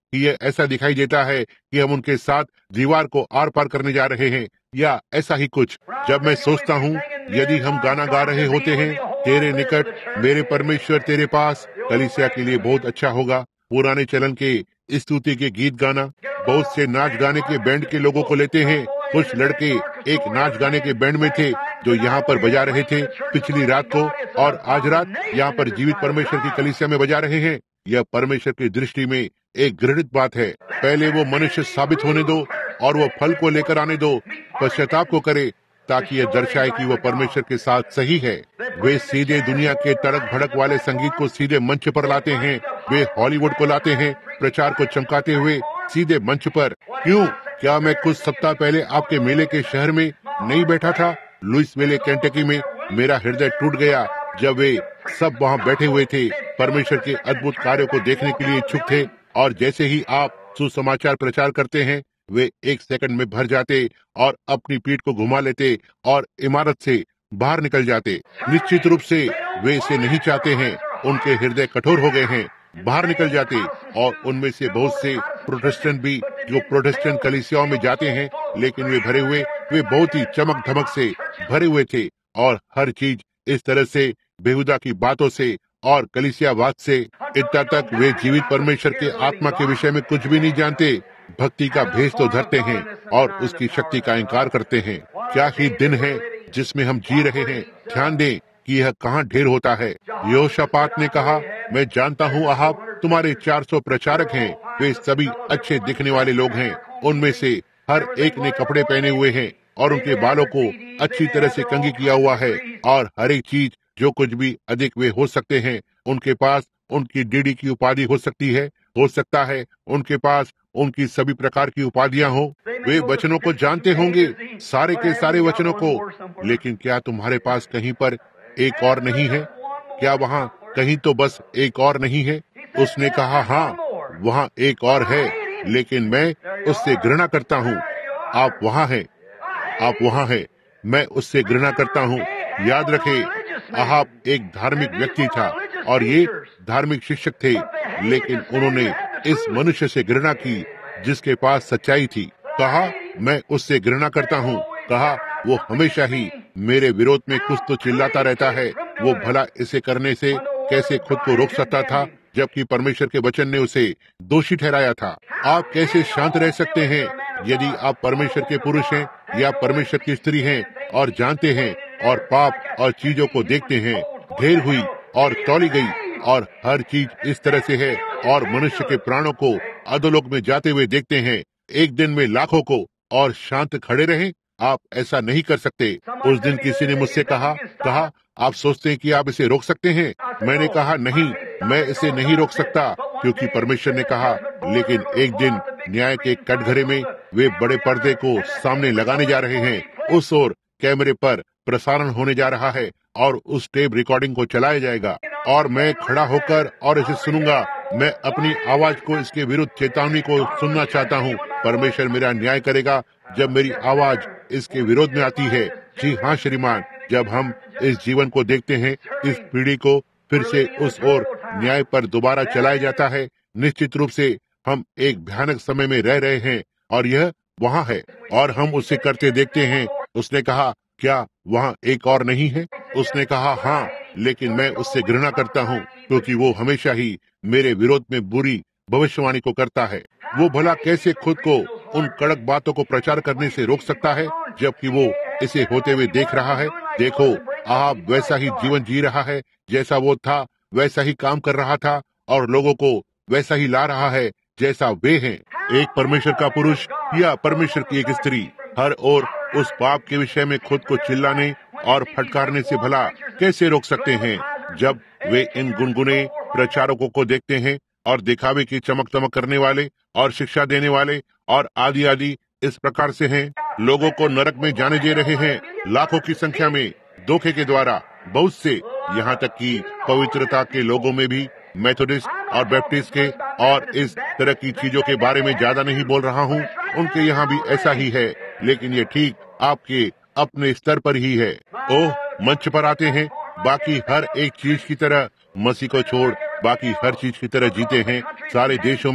कि यह ऐसा दिखाई देता है कि हम उनके साथ दीवार को आर पार करने जा रहे हैं, या ऐसा ही कुछ। जब मैं सोचता हूँ यदि हम गाना गा रहे होते हैं, तेरे निकट मेरे परमेश्वर तेरे पास, कलीसिया के लिए बहुत अच्छा होगा पुराने चलन के स्तुति के गीत गाना। बहुत से नाच गाने के बैंड के लोगों को लेते हैं। कुछ लड़के एक नाच गाने के बैंड में थे जो यहाँ पर बजा रहे थे पिछली रात को, और आज रात यहाँ पर जीवित परमेश्वर की कलीसिया में बजा रहे हैं। यह परमेश्वर की दृष्टि में एक घृणित बात है। पहले वो मनुष्य साबित होने दो और वो फल को लेकर आने दो, पश्चाताप को करे, ताकि यह दर्शाए कि वह परमेश्वर के साथ सही है। वे सीधे दुनिया के तड़क भड़क वाले संगीत को सीधे मंच पर लाते हैं। वे हॉलीवुड को लाते हैं, प्रचार को चमकाते हुए सीधे मंच पर। क्यों? क्या मैं कुछ सप्ताह पहले आपके मेले के शहर में नहीं बैठा था, लुइसविले, केंटकी में? मेरा हृदय टूट गया जब वे सब वहाँ बैठे हुए थे, परमेश्वर के अद्भुत कार्यों को देखने के लिए इच्छुक थे। और जैसे ही आप सुसमाचार प्रचार करते हैं, वे एक सेकंड में भर जाते और अपनी पीठ को घुमा लेते और इमारत से बाहर निकल जाते। निश्चित रूप से वे इसे नहीं चाहते हैं। उनके हृदय कठोर हो गए हैं, बाहर निकल जाते। और उनमें से बहुत से प्रोटेस्टेंट भी जो प्रोटेस्टेंट कलीसियाओं में जाते हैं, लेकिन वे भरे हुए, वे बहुत ही चमक धमक से भरे हुए थे, और हर चीज इस तरह से बेहुदा की बातों से और कलीसियावाद से, इतना तक वे जीवित परमेश्वर के आत्मा के विषय में कुछ भी नहीं जानते। भक्ति का भेष तो धरते हैं और उसकी शक्ति का इंकार करते हैं। क्या ही दिन है जिसमें हम जी रहे हैं। ध्यान दें कि यह कहाँ ढेर होता है। यहोशापात ने कहा, मैं जानता हूँ अहाब, तुम्हारे चार सौ प्रचारक हैं, वे सभी अच्छे दिखने वाले लोग हैं। उनमें से हर एक ने कपड़े पहने हुए हैं और उनके बालों को अच्छी तरह से कंघी किया हुआ है, और हर एक चीज जो कुछ भी अधिक वे हो सकते हैं। उनके पास उनकी डीडी की उपाधि हो सकती है, हो सकता है उनके पास उनकी सभी प्रकार की उपाधियां हो। वे वचनों को जानते होंगे, सारे के सारे वचनों को, लेकिन क्या तुम्हारे पास कहीं पर एक और नहीं है? क्या वहाँ कहीं तो बस एक और नहीं है? उसने कहा, हाँ वहाँ एक और है, लेकिन मैं उससे घृणा करता हूँ। आप वहाँ हैं, आप वहाँ हैं, मैं उससे घृणा करता हूँ। याद रखें, अहाब एक धार्मिक व्यक्ति था और ये धार्मिक शिक्षक थे, लेकिन उन्होंने इस मनुष्य से घृणा की जिसके पास सच्चाई थी। कहा, मैं उससे घृणा करता हूँ। कहा, वो हमेशा ही मेरे विरोध में कुछ तो चिल्लाता रहता है। वो भला इसे करने से कैसे खुद को रोक सकता था, जबकि परमेश्वर के वचन ने उसे दोषी ठहराया था। आप कैसे शांत रह सकते हैं यदि आप परमेश्वर के पुरुष हैं या परमेश्वर की स्त्री हैं और जानते हैं और पाप और चीजों को देखते हैं, ढेर हुई और तौली गई और हर चीज इस तरह से है, और मनुष्य के प्राणों को अधोलोक में जाते हुए देखते हैं, एक दिन में लाखों को, और शांत खड़े रहें? आप ऐसा नहीं कर सकते। उस दिन किसी ने मुझसे कहा कहा आप सोचते हैं कि आप इसे रोक सकते हैं? मैंने कहा, नहीं, मैं इसे नहीं रोक सकता, क्योंकि परमेश्वर ने कहा। लेकिन एक दिन न्याय के कटघरे में वे बड़े पर्दे को सामने लगाने जा रहे हैं। उस ओर कैमरे पर प्रसारण होने जा रहा है और उस टेप रिकॉर्डिंग को चलाया जाएगा, और मैं खड़ा होकर और इसे सुनूंगा। मैं अपनी आवाज को इसके विरुद्ध चेतावनी को सुनना चाहता हूँ। परमेश्वर मेरा न्याय करेगा जब मेरी आवाज इसके विरोध में आती है। जी हाँ श्रीमान, जब हम इस जीवन को देखते हैं, इस पीढ़ी को फिर से उस ओर न्याय पर दोबारा चलाया जाता है, निश्चित रूप से हम एक भयानक समय में रह रहे हैं, और यह वहाँ है और हम उसे करते देखते हैं। उसने कहा, क्या वहाँ एक और नहीं है? उसने कहा, हाँ, लेकिन मैं उससे घृणा करता हूँ, क्योंकि वो हमेशा ही मेरे विरोध में बुरी भविष्यवाणी को करता है। वो भला कैसे खुद को उन कड़क बातों को प्रचार करने से रोक सकता है, जबकि वो इसे होते हुए देख रहा है। देखो, आप वैसा ही जीवन जी रहा है जैसा वो था, वैसा ही काम कर रहा था, और लोगों को वैसा ही ला रहा है जैसा वे हैं। एक परमेश्वर का पुरुष या परमेश्वर की एक स्त्री हर ओर उस पाप के विषय में खुद को चिल्लाने और फटकारने से भला कैसे रोक सकते हैं, जब वे इन गुनगुने प्रचारकों को देखते हैं और दिखावे की चमक दमक करने वाले और शिक्षा देने वाले और आदि आदि इस प्रकार से हैं, लोगों को नरक में जाने दे रहे हैं, लाखों की संख्या में धोखे के द्वारा। बहुत से, यहाँ तक कि पवित्रता के लोगों में भी, मेथोडिस्ट और बैप्टिस्ट के, और इस तरह की चीजों के बारे में ज्यादा नहीं बोल रहा हूँ, उनके यहाँ भी ऐसा ही है, लेकिन ये ठीक आपके अपने स्तर पर ही है। ओह, मंच पर आते हैं, बाकी हर एक चीज की तरह मसीह को छोड़ बाकी हर चीज की तरह जीते हैं, सारे देशों में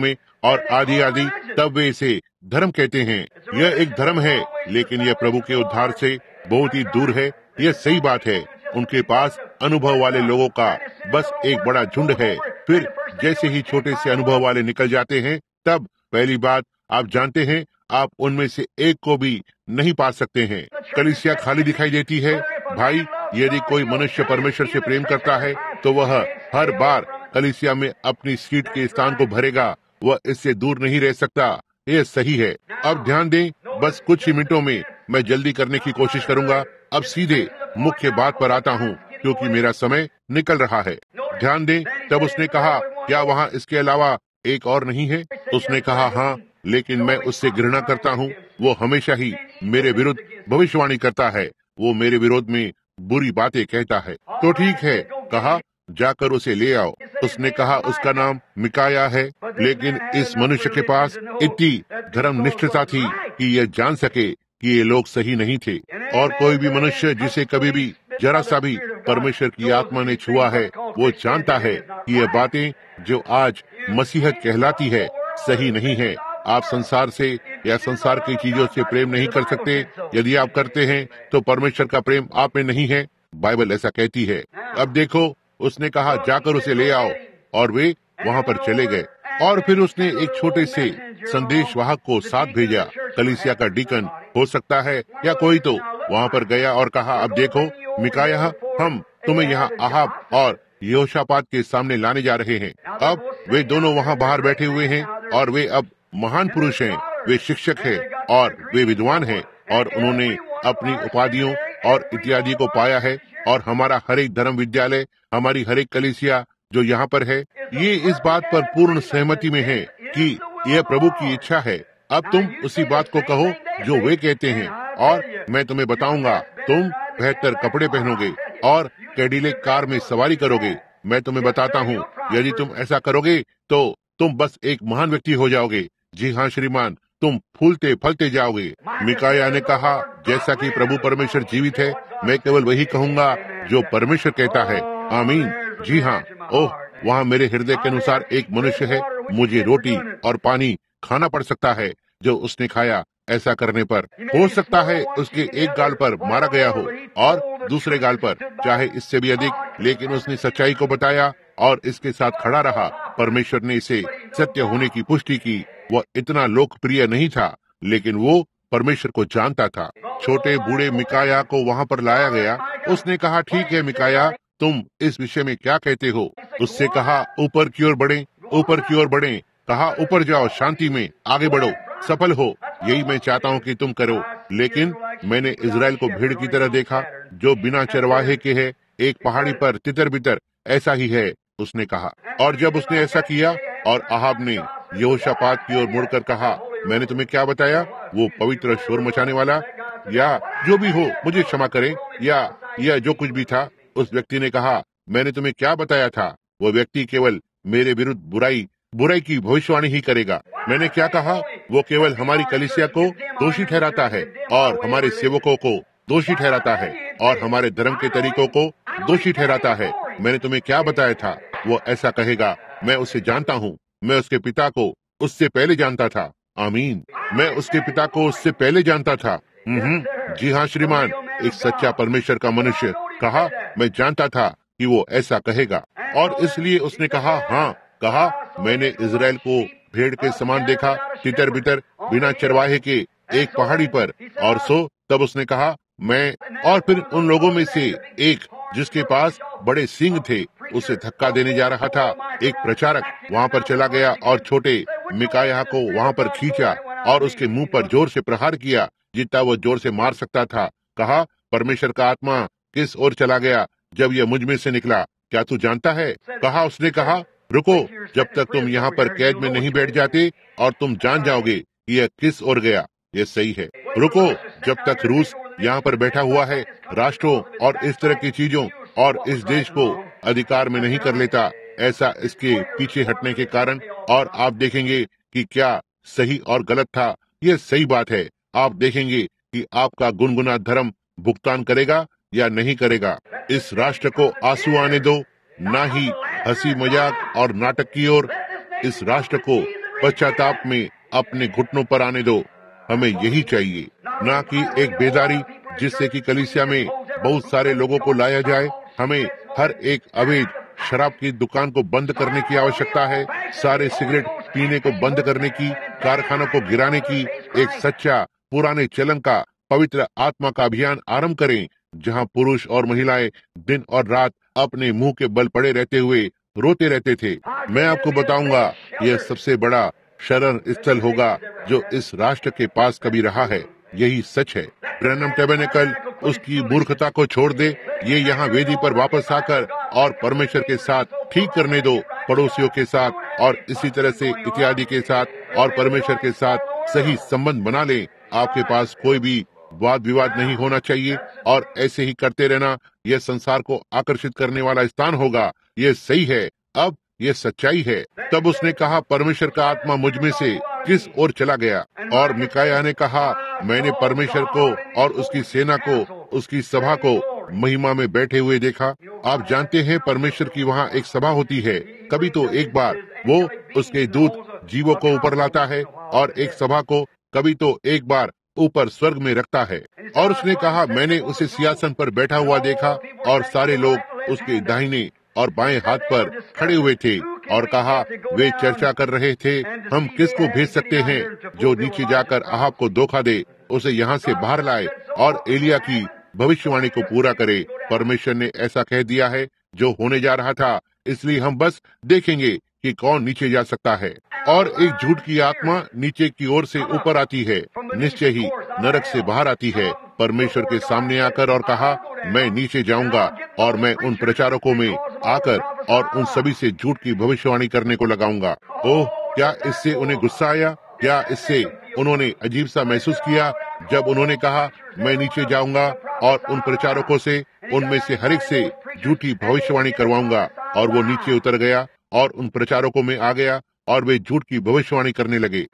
और आदि आदि, तब वे इसे धर्म कहते हैं। यह एक धर्म है, लेकिन यह प्रभु के उद्धार से बहुत ही दूर है। यह सही बात है। उनके पास अनुभव वाले लोगों का बस एक बड़ा झुंड है। फिर जैसे ही छोटे से अनुभव वाले निकल जाते हैं, तब पहली बात आप जानते हैं, आप उनमें से एक को भी नहीं पा सकते हैं। कलीसिया खाली दिखाई देती है। भाई, यदि कोई मनुष्य परमेश्वर से प्रेम करता है तो वह हर बार कलीसिया में अपनी सीट के स्थान को भरेगा। वह इससे दूर नहीं रह सकता। यह सही है। अब ध्यान दें, बस कुछ ही मिनटों में मैं जल्दी करने की कोशिश करूंगा। अब सीधे मुख्य बात पर आता हूँ, क्योंकि मेरा समय निकल रहा है। ध्यान दें, तब उसने कहा, क्या वहाँ इसके अलावा एक और नहीं है? उसने कहा, हाँ, लेकिन मैं उससे घृणा करता हूँ। वो हमेशा ही मेरे विरुद्ध भविष्यवाणी करता है। वो मेरे विरोध में बुरी बातें कहता है। तो ठीक है, कहा, जाकर उसे ले आओ। उसने कहा, उसका नाम मिकाया है। लेकिन इस मनुष्य के पास इतनी धर्मनिष्ठता थी कि यह जान सके कि ये लोग सही नहीं थे। और कोई भी मनुष्य जिसे कभी भी जरा सा भी परमेश्वर की आत्मा ने छुआ है, वो जानता है कि ये बातें जो आज मसीहत कहलाती है, सही नहीं है। आप संसार से या संसार की चीजों से प्रेम नहीं कर सकते। यदि आप करते हैं तो परमेश्वर का प्रेम आप में नहीं है। बाइबल ऐसा कहती है। अब देखो, उसने कहा, जाकर उसे ले आओ, और वे वहाँ पर चले गए। और फिर उसने एक छोटे से संदेशवाहक को साथ भेजा। कलीसिया का डीकन हो सकता है या कोई तो वहाँ पर गया और कहा, अब देखो मिकाया, हम तुम्हें यहाँ आहाब और यहोशापात के सामने लाने जा रहे हैं। अब वे दोनों वहाँ बाहर बैठे हुए हैं और वे अब महान पुरुष हैं। वे शिक्षक हैं और वे विद्वान हैं और उन्होंने अपनी उपाधियों और इत्यादि को पाया है। और हमारा हर एक धर्म विद्यालय, हमारी हर एक कलीसिया जो यहाँ पर है, ये इस बात पर पूर्ण सहमति में है कि यह प्रभु की इच्छा है। अब तुम उसी बात को कहो जो वे कहते हैं, और मैं तुम्हें बताऊंगा, तुम बेहतर कपड़े पहनोगे और कैडिलेक कार में सवारी करोगे। मैं तुम्हें बताता हूँ, यदि तुम ऐसा करोगे तो तुम बस एक महान व्यक्ति हो जाओगे। जी हाँ श्रीमान, तुम फूलते फलते जाओगे। मिकाया ने कहा, जैसा कि प्रभु परमेश्वर जीवित है, मैं केवल वही कहूँगा जो परमेश्वर कहता है। आमीन। जी हाँ। ओह, वहाँ मेरे हृदय के अनुसार एक मनुष्य है। मुझे रोटी और पानी खाना पड़ सकता है जो उसने खाया। ऐसा करने पर हो सकता है उसके एक गाल पर मारा गया हो और दूसरे गाल पर, चाहे इससे भी अधिक, लेकिन उसने सच्चाई को बताया और इसके साथ खड़ा रहा। परमेश्वर ने इसे सत्य होने की पुष्टि की। वह इतना लोकप्रिय नहीं था, लेकिन वो परमेश्वर को जानता था। छोटे बूढ़े मिकाया को वहाँ पर लाया गया। उसने कहा, ठीक है मिकाया, तुम इस विषय में क्या कहते हो? उससे कहा, ऊपर की ओर बढ़े, ऊपर की ओर बढ़े। कहा, ऊपर जाओ, शांति में आगे बढ़ो, सफल हो। यही मैं चाहता हूँ कि तुम करो। लेकिन मैंने इजराइल को भीड़ की तरह देखा, जो बिना चरवाहे के है, एक पहाड़ी पर तितर बितर ऐसा ही है, उसने कहा। और जब उसने ऐसा किया और अहाब ने यहोशापात की ओर मुड़कर कहा, मैंने तुम्हें क्या बताया? वो पवित्र शोर मचाने वाला, या जो भी हो, मुझे क्षमा करें, या या जो कुछ भी था, उस व्यक्ति ने कहा, मैंने तुम्हें क्या बताया था? वो व्यक्ति केवल मेरे विरुद्ध बुराई बुराई की भविष्यवाणी ही करेगा। मैंने क्या कहा? वो केवल हमारी कलीसिया को दोषी ठहराता है और हमारे सेवकों को दोषी ठहराता है और हमारे धर्म के तरीकों को दोषी ठहराता है। मैंने तुम्हें क्या बताया था? वो ऐसा कहेगा। मैं उसे जानता हूँ। मैं उसके पिता को उससे पहले जानता था। आमीन। मैं उसके पिता को उससे पहले जानता था। हम्म, जी हाँ श्रीमान। एक सच्चा परमेश्वर का मनुष्य कहा, मैं जानता था कि वो ऐसा कहेगा। और इसलिए उसने कहा, हाँ, कहा, मैंने इजराइल को भेड़ के समान देखा, तितर बितर बिना चरवाहे के एक पहाड़ी पर। और सो तब उसने कहा, मैं और फिर उन लोगों में से एक जिसके पास बड़े सींग थे, उसे धक्का देने जा रहा था। एक प्रचारक वहाँ पर चला गया और छोटे मिकाया को वहाँ पर खींचा और उसके मुंह पर जोर से प्रहार किया, जितना वो जोर से मार सकता था। कहा, परमेश्वर का आत्मा किस ओर चला गया जब यह मुझ में से निकला, क्या तू जानता है? कहा, उसने कहा, रुको, जब तक तुम यहाँ पर कैद में नहीं बैठ जाते और तुम जान जाओगे कि यह किस ओर गया। ये सही है। रुको, जब तक रूस यहाँ पर बैठा हुआ है, राष्ट्रों और इस तरह की चीजों और इस देश को अधिकार में नहीं कर लेता, ऐसा इसके पीछे हटने के कारण। और आप देखेंगे कि क्या सही और गलत था। ये सही बात है। आप देखेंगे कि आपका गुनगुना धर्म भुगतान करेगा या नहीं करेगा। इस राष्ट्र को आंसू आने दो, ना ही हंसी मजाक और नाटक की ओर। इस राष्ट्र को पश्चाताप में अपने घुटनों पर आने दो। हमें यही चाहिए, ना कि एक बेदारी जिससे कि कलीसिया में बहुत सारे लोगों को लाया जाए। हमें हर एक अवैध शराब की दुकान को बंद करने की आवश्यकता है, सारे सिगरेट पीने को बंद करने की, कारखानों को गिराने की। एक सच्चा पुराने चलन का पवित्र आत्मा का अभियान आरंभ करें, जहां पुरुष और महिलाएं दिन और रात अपने मुंह के बल पड़े रहते हुए रोते रहते थे। मैं आपको बताऊंगा, यह सबसे बड़ा शरण स्थल होगा जो इस राष्ट्र के पास कभी रहा है। यही सच है। ब्रैनम टैबरनेकल उसकी मूर्खता को छोड़ दे। ये यहाँ वेदी पर वापस आकर और परमेश्वर के साथ ठीक करने दो, पड़ोसियों के साथ और इसी तरह से इत्यादि के साथ, और परमेश्वर के साथ सही संबंध बना लें। आपके पास कोई भी वाद विवाद नहीं होना चाहिए, और ऐसे ही करते रहना यह संसार को आकर्षित करने वाला स्थान होगा। ये सही है, अब ये सच्चाई है। तब उसने कहा, परमेश्वर का आत्मा मुझ में से किस ओर चला गया? और मिकाया ने कहा, मैंने परमेश्वर को और उसकी सेना को, उसकी सभा को महिमा में बैठे हुए देखा। आप जानते हैं, परमेश्वर की वहाँ एक सभा होती है। कभी तो एक बार वो उसके दूत जीवों को ऊपर लाता है, और एक सभा को कभी तो एक बार ऊपर स्वर्ग में रखता है। और उसने कहा, मैंने उसे सिंहासन पर बैठा हुआ देखा, और सारे लोग उसके दाहिने और बाएं हाथ पर खड़े हुए थे, और कहा, वे चर्चा कर रहे थे, हम किसको भेज सकते हैं जो नीचे जाकर अहाब को धोखा दे, उसे यहाँ से बाहर लाए और एलिया की भविष्यवाणी को पूरा करे। परमेश्वर ने ऐसा कह दिया है जो होने जा रहा था, इसलिए हम बस देखेंगे कि कौन नीचे जा सकता है। और एक झूठ की आत्मा नीचे की ओर से ऊपर आती है, निश्चय ही नरक से बाहर आती है, परमेश्वर के सामने आकर, और कहा, मैं नीचे जाऊंगा और मैं उन प्रचारकों में आकर और उन सभी से झूठ की भविष्यवाणी करने को लगाऊंगा। ओह, क्या इससे उन्हें गुस्सा आया? क्या इससे उन्होंने अजीब सा महसूस किया जब उन्होंने कहा, मैं नीचे जाऊंगा और उन प्रचारकों से, उनमें से हर एक से झूठी भविष्यवाणी करवाऊंगा? और वो नीचे उतर गया और उन प्रचारकों में आ गया, और वे झूठ की भविष्यवाणी करने लगे।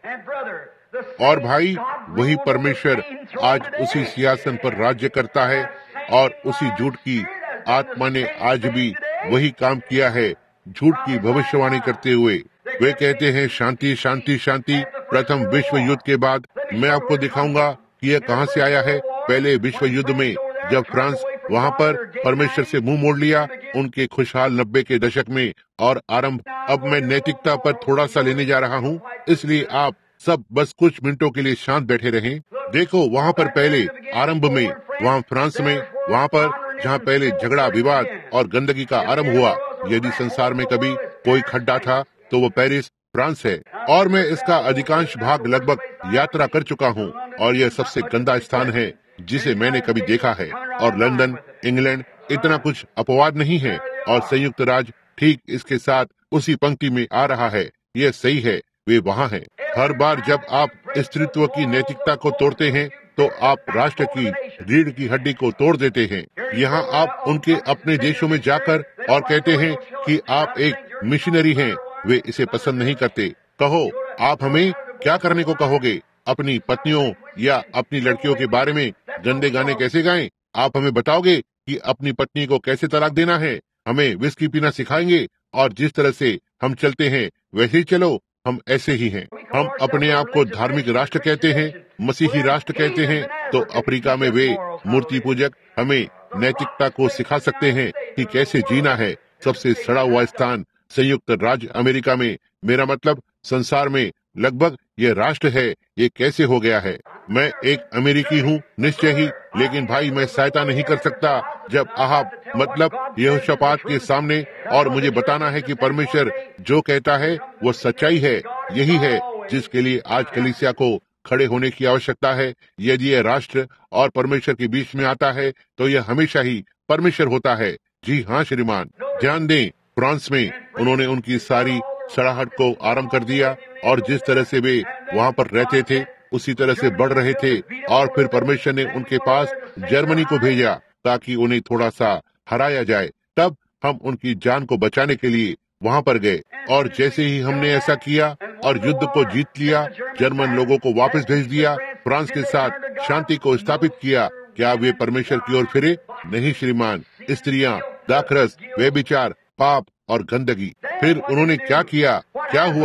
और भाई, वही परमेश्वर आज उसी सिंहासन पर राज्य करता है, और उसी झूठ की आत्मा ने आज भी वही काम किया है, झूठ की भविष्यवाणी करते हुए। वे कहते हैं, शांति शांति शांति। प्रथम विश्व युद्ध के बाद मैं आपको दिखाऊंगा कि यह कहां से आया है। पहले विश्व युद्ध में जब फ्रांस वहां पर परमेश्वर से मुंह मोड़ लिया, उनके खुशहाल नब्बे के दशक में और आरंभ। अब मैं नैतिकता पर थोड़ा सा लेने जा रहा हूं, इसलिए आप सब बस कुछ मिनटों के लिए शांत बैठे रहें। देखो, वहां पर पहले आरंभ में, वहां फ्रांस में, वहां पर जहां पहले झगड़ा, विवाद और गंदगी का आरंभ हुआ। यदि संसार में कभी कोई खड्डा था तो वो पेरिस, फ्रांस है। और मैं इसका अधिकांश भाग लगभग यात्रा कर चुका हूँ, और यह सबसे गंदा स्थान है जिसे मैंने कभी देखा है। और लंदन, इंग्लैंड, इतना कुछ अपवाद नहीं है, और संयुक्त राज्य ठीक इसके साथ उसी पंक्ति में आ रहा है। यह सही है, वे वहाँ हैं। हर बार जब आप स्त्रीत्व की नैतिकता को तोड़ते हैं, तो आप राष्ट्र की रीढ़ की हड्डी को तोड़ देते हैं। यहाँ आप उनके अपने देशों में जाकर और कहते हैं कि आप एक मिशनरी हैं। वे इसे पसंद नहीं करते। कहो, आप हमें क्या करने को कहोगे? अपनी पत्नियों या अपनी लड़कियों के बारे में गंदे गाने कैसे गाएं? आप हमें बताओगे कि अपनी पत्नी को कैसे तलाक देना है? हमें विस्की पीना सिखाएंगे? और जिस तरह से हम चलते हैं वैसे ही चलो। हम ऐसे ही हैं। हम अपने आप को धार्मिक राष्ट्र कहते हैं, मसीही राष्ट्र कहते हैं। तो अफ्रीका में वे मूर्ति पूजक हमें नैतिकता को सिखा सकते हैं कि कैसे जीना है। सबसे सड़ा हुआ स्थान संयुक्त राज्य अमेरिका में, मेरा मतलब संसार में लगभग ये राष्ट्र है। ये कैसे हो गया है? मैं एक अमेरिकी हूँ निश्चय ही, लेकिन भाई मैं सहायता नहीं कर सकता जब आहाब मतलब यहोशापात के सामने, और मुझे बताना है कि परमेश्वर जो कहता है वो सच्चाई है। यही है जिसके लिए आज कलीसिया को खड़े होने की आवश्यकता है। यदि यह राष्ट्र और परमेश्वर के बीच में आता है तो यह हमेशा ही परमेश्वर होता है। जी हाँ श्रीमान, ध्यान दें, फ्रांस में उन्होंने उनकी सारी सड़ाहट को आरंभ कर दिया, और जिस तरह से वे वहाँ पर रहते थे उसी तरह से बढ़ रहे थे। और फिर परमेश्वर ने उनके पास जर्मनी को भेजा ताकि उन्हें थोड़ा सा हराया जाए। तब हम उनकी जान को बचाने के लिए वहाँ पर गए, और जैसे ही हमने ऐसा किया और युद्ध को जीत लिया, जर्मन लोगों को वापस भेज दिया, फ्रांस के साथ शांति को स्थापित किया। क्या वे परमेश्वर की ओर फिरे? नहीं श्रीमान, स्त्रियां, दाखरस, व्यभिचार, पाप और गंदगी। फिर उन्होंने क्या किया? क्या हुआ?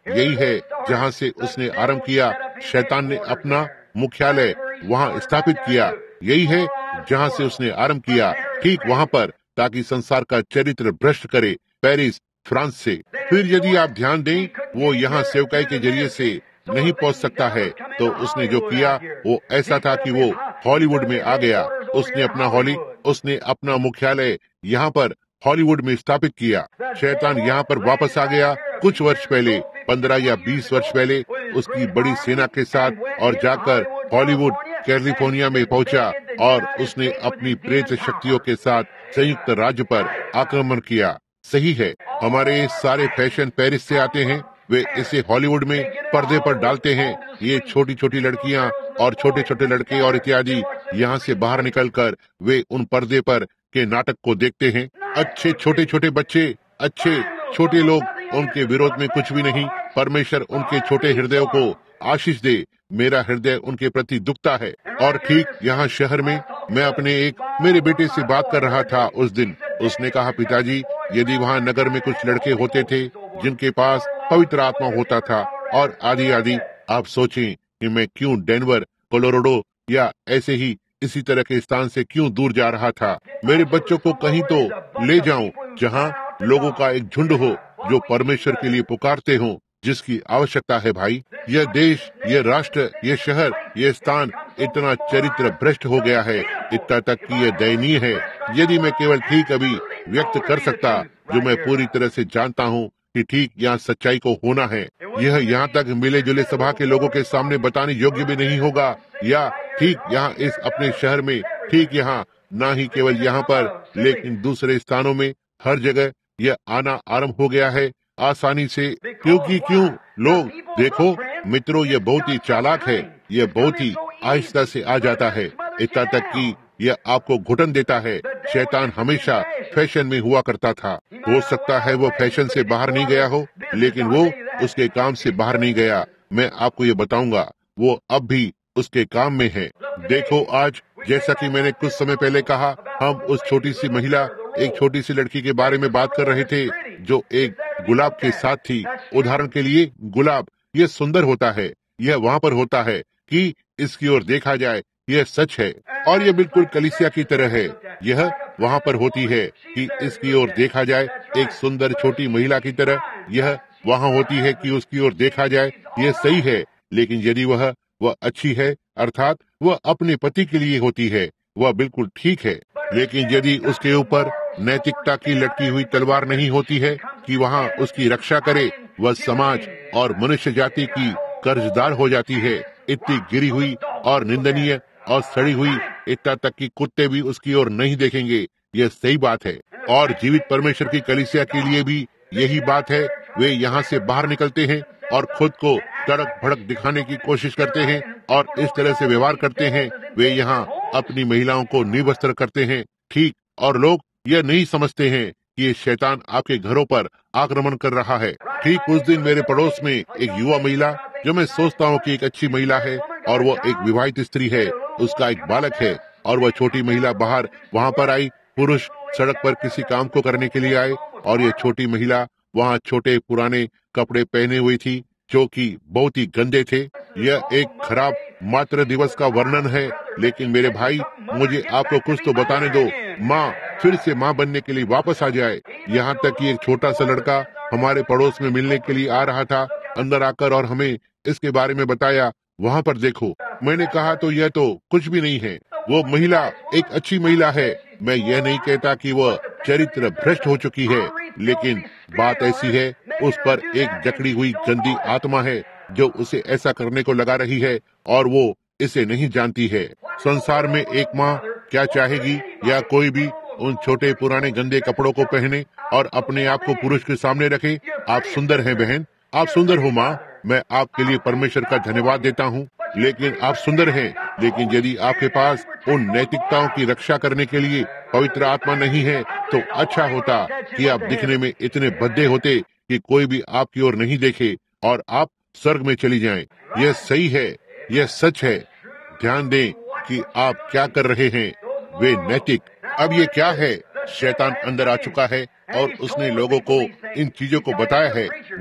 यही है जहाँ से उसने आरंभ किया। शैतान ने अपना मुख्यालय वहाँ स्थापित किया। यही है जहाँ से उसने आरंभ किया, ठीक वहाँ पर, ताकि संसार का चरित्र भ्रष्ट करे, पेरिस, फ्रांस से। फिर यदि आप ध्यान दें, वो यहाँ सेवकाई के जरिए से नहीं पहुँच सकता है, तो उसने जो किया वो ऐसा था कि वो हॉलीवुड में आ गया। उसने अपना हॉली उसने अपना मुख्यालय यहाँ पर हॉलीवुड में स्थापित किया। शैतान यहाँ पर वापस आ गया कुछ वर्ष पहले, पंद्रह या बीस वर्ष पहले, उसकी बड़ी सेना के साथ, और जाकर हॉलीवुड, कैलिफोर्निया में पहुंचा, और उसने अपनी प्रेत शक्तियों के साथ संयुक्त राज्य पर आक्रमण किया। सही है, हमारे सारे फैशन पेरिस से आते हैं। वे इसे हॉलीवुड में पर्दे पर डालते हैं। ये छोटी छोटी लड़कियां और छोटे छोटे लड़के और इत्यादि यहाँ से बाहर निकलकर वे उन पर्दे पर के नाटक को देखते हैं। अच्छे छोटे छोटे बच्चे, अच्छे छोटे लोग, उनके विरोध में कुछ भी नहीं। परमेश्वर उनके छोटे हृदयों को आशीष दे। मेरा हृदय उनके प्रति दुखता है। और ठीक यहाँ शहर में मैं अपने एक मेरे बेटे से बात कर रहा था उस दिन। उसने कहा, पिताजी, यदि वहाँ नगर में कुछ लड़के होते थे जिनके पास पवित्र आत्मा होता था और आदि आदि, आप सोचें कि मैं क्यों डेनवर, कोलोराडो या ऐसे ही इसी तरह के स्थान से क्यों दूर जा रहा था। मेरे बच्चों को कहीं तो ले जाऊं जहां लोगों का एक झुंड हो जो परमेश्वर के लिए पुकारते हों, जिसकी आवश्यकता है। भाई, यह देश, यह राष्ट्र, यह शहर, यह स्थान इतना चरित्र भ्रष्ट हो गया है, इतना तक कि यह दयनीय है। यदि मैं केवल ठीक अभी व्यक्त कर सकता, जो मैं पूरी तरह से जानता हूँ कि ठीक यहाँ सच्चाई को होना है, यह यहाँ तक मिले जुले सभा के लोगों के सामने बताने योग्य भी नहीं होगा, या ठीक यहाँ इस अपने शहर में, ठीक यहाँ, ना ही केवल यहाँ पर, लेकिन दूसरे स्थानों में, हर जगह यह आना आरंभ हो गया है आसानी से। क्योंकि क्यों लोग, देखो मित्रों, यह बहुत ही चालाक है। यह बहुत ही आहिस्ता से आ जाता है, इतना तक कि यह आपको घुटन देता है। शैतान हमेशा फैशन में हुआ करता था। हो सकता है वो फैशन से बाहर नहीं गया हो, लेकिन वो उसके काम से बाहर नहीं गया। मैं आपको ये बताऊंगा, वो अब भी उसके काम में है। देखो आज, जैसा कि मैंने कुछ समय पहले कहा, हम उस छोटी सी महिला, एक छोटी सी लड़की के बारे में बात कर रहे थे जो एक गुलाब के साथ थी। उदाहरण के लिए, गुलाब, यह सुंदर होता है, यह वहाँ पर होता है कि इसकी ओर देखा जाए, यह सच है। और यह बिल्कुल कलीसिया की तरह है, यह वहाँ पर होती है कि इसकी ओर देखा जाए, एक सुंदर छोटी महिला की तरह यह वहाँ होती है कि उसकी ओर देखा जाए। यह सही है, लेकिन यदि वह वह अच्छी है, अर्थात वह अपने पति के लिए होती है, वह बिल्कुल ठीक है। लेकिन यदि उसके ऊपर नैतिकता की लटकी हुई तलवार नहीं होती है कि वहाँ उसकी रक्षा करे, वह समाज और मनुष्य जाति की कर्जदार हो जाती है, इतनी गिरी हुई और निंदनीय और सड़ी हुई, इतना तक कि कुत्ते भी उसकी ओर नहीं देखेंगे। यह सही बात है। और जीवित परमेश्वर की कलीसिया के लिए भी यही बात है। वे यहाँ से बाहर निकलते हैं और खुद को तड़क भड़क दिखाने की कोशिश करते हैं और इस तरह से व्यवहार करते हैं। वे यहाँ अपनी महिलाओं को निवस्त्र करते हैं, ठीक, और लोग यह नहीं समझते हैं कि ये शैतान आपके घरों पर आक्रमण कर रहा है। ठीक उस दिन मेरे पड़ोस में एक युवा महिला, जो मैं सोचता हूँ कि एक अच्छी महिला है, और वो एक विवाहित स्त्री है, उसका एक बालक है, और वह छोटी महिला बाहर वहाँ पर आई। पुरुष सड़क पर किसी काम को करने के लिए आए, और ये छोटी महिला वहाँ छोटे पुराने कपड़े पहने हुई थी, जो कि बहुत ही गंदे थे। यह एक खराब मातृ दिवस का वर्णन है, लेकिन मेरे भाई, मुझे आपको कुछ तो बताने दो। माँ फिर से माँ बनने के लिए वापस आ जाए। यहाँ तक कि एक छोटा सा लड़का हमारे पड़ोस में मिलने के लिए आ रहा था, अंदर आकर और हमें इसके बारे में बताया। वहाँ पर देखो, मैंने कहा तो यह तो कुछ भी नहीं है। वो महिला एक अच्छी महिला है। मैं यह नहीं कहता कि वह चरित्र भ्रष्ट हो चुकी है, लेकिन बात ऐसी है, उस पर एक जकड़ी हुई गंदी आत्मा है जो उसे ऐसा करने को लगा रही है, और वो इसे नहीं जानती है। संसार में एक माँ क्या चाहेगी, या कोई भी उन छोटे पुराने गंदे कपड़ों को पहने और अपने आप को पुरुष के सामने रखे। आप सुंदर हैं बहन, आप सुंदर हो माँ, मैं आपके लिए परमेश्वर का धन्यवाद देता हूँ, लेकिन आप सुंदर हैं। लेकिन यदि आपके पास उन नैतिकताओं की रक्षा करने के लिए पवित्र आत्मा नहीं है, तो अच्छा होता कि आप दिखने में इतने भद्दे होते कि कोई भी आपकी ओर नहीं देखे और आप स्वर्ग में चली जाएं। यह सही है, यह सच है। ध्यान दें कि आप क्या कर रहे हैं, वे नैतिक। अब ये क्या है? शैतान अंदर आ चुका है और उसने लोगों को इन चीजों को बताया है। वो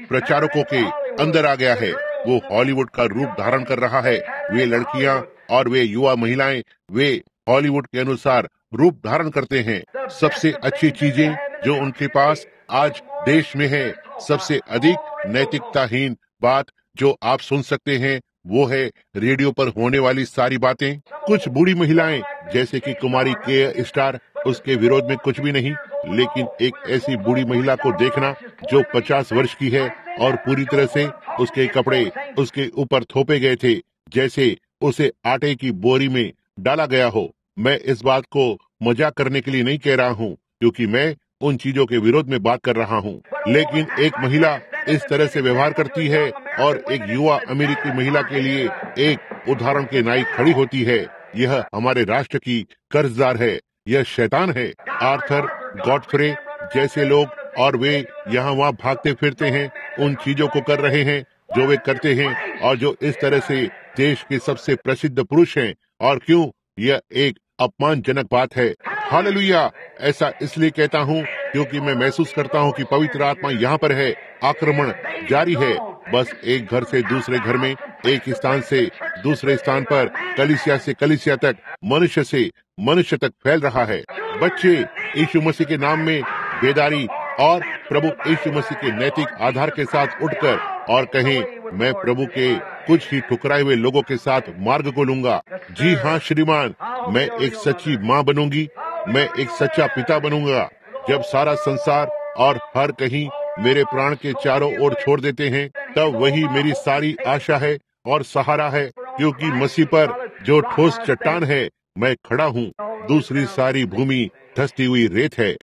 प्रचारकों के अंदर आ गया है। वो हॉलीवुड का रूप धारण कर रहा है। वे लड़कियां और वे युवा महिलाएं वे हॉलीवुड के अनुसार रूप धारण करते हैं। सबसे अच्छी चीजें जो उनके पास आज देश में है, सबसे अधिक नैतिकताहीन बात जो आप सुन सकते हैं वो है रेडियो पर होने वाली सारी बातें। कुछ बूढ़ी महिलाएं जैसे कि कुमारी के स्टार, उसके विरोध में कुछ भी नहीं, लेकिन एक ऐसी बूढ़ी महिला को देखना जो पचास वर्ष की है और पूरी तरह से उसके कपड़े उसके ऊपर थोपे गए थे जैसे उसे आटे की बोरी में डाला गया हो। मैं इस बात को मजाक करने के लिए नहीं कह रहा हूँ, क्योंकि मैं उन चीजों के विरोध में बात कर रहा हूँ। लेकिन एक महिला इस तरह से व्यवहार करती है और एक युवा अमेरिकी महिला के लिए एक उदाहरण के नाई खड़ी होती है। यह हमारे राष्ट्र की कर्जदार है, यह शैतान है। आर्थर गॉडफ्रे जैसे लोग और वे यहाँ वहाँ भागते फिरते हैं, उन चीजों को कर रहे हैं जो वे करते हैं और जो इस तरह से देश के सबसे प्रसिद्ध पुरुष हैं। और क्यों, यह एक अपमानजनक बात है। हालेलुया। ऐसा इसलिए कहता हूँ क्योंकि मैं महसूस करता हूँ कि पवित्र आत्मा यहाँ पर है। आक्रमण जारी है, बस एक घर से दूसरे घर में, एक स्थान से दूसरे स्थान पर, कलीसिया से कलीसिया तक, मनुष्य से मनुष्य तक फैल रहा है। बच्चे यीशु मसीह के नाम में बेदारी और प्रभु यीशु मसीह के नैतिक आधार के साथ उठकर और कहें, मैं प्रभु के कुछ ही ठुकराए हुए लोगों के साथ मार्ग को लूंगा। जी हाँ श्रीमान, मैं एक सच्ची माँ बनूंगी, मैं एक सच्चा पिता बनूंगा। जब सारा संसार और हर कहीं मेरे प्राण के चारों ओर छोड़ देते हैं, तब वही मेरी सारी आशा है और सहारा है, क्योंकि मसीह पर जो ठोस चट्टान है मैं खड़ा हूँ। दूसरी सारी भूमि धंसती हुई रेत है।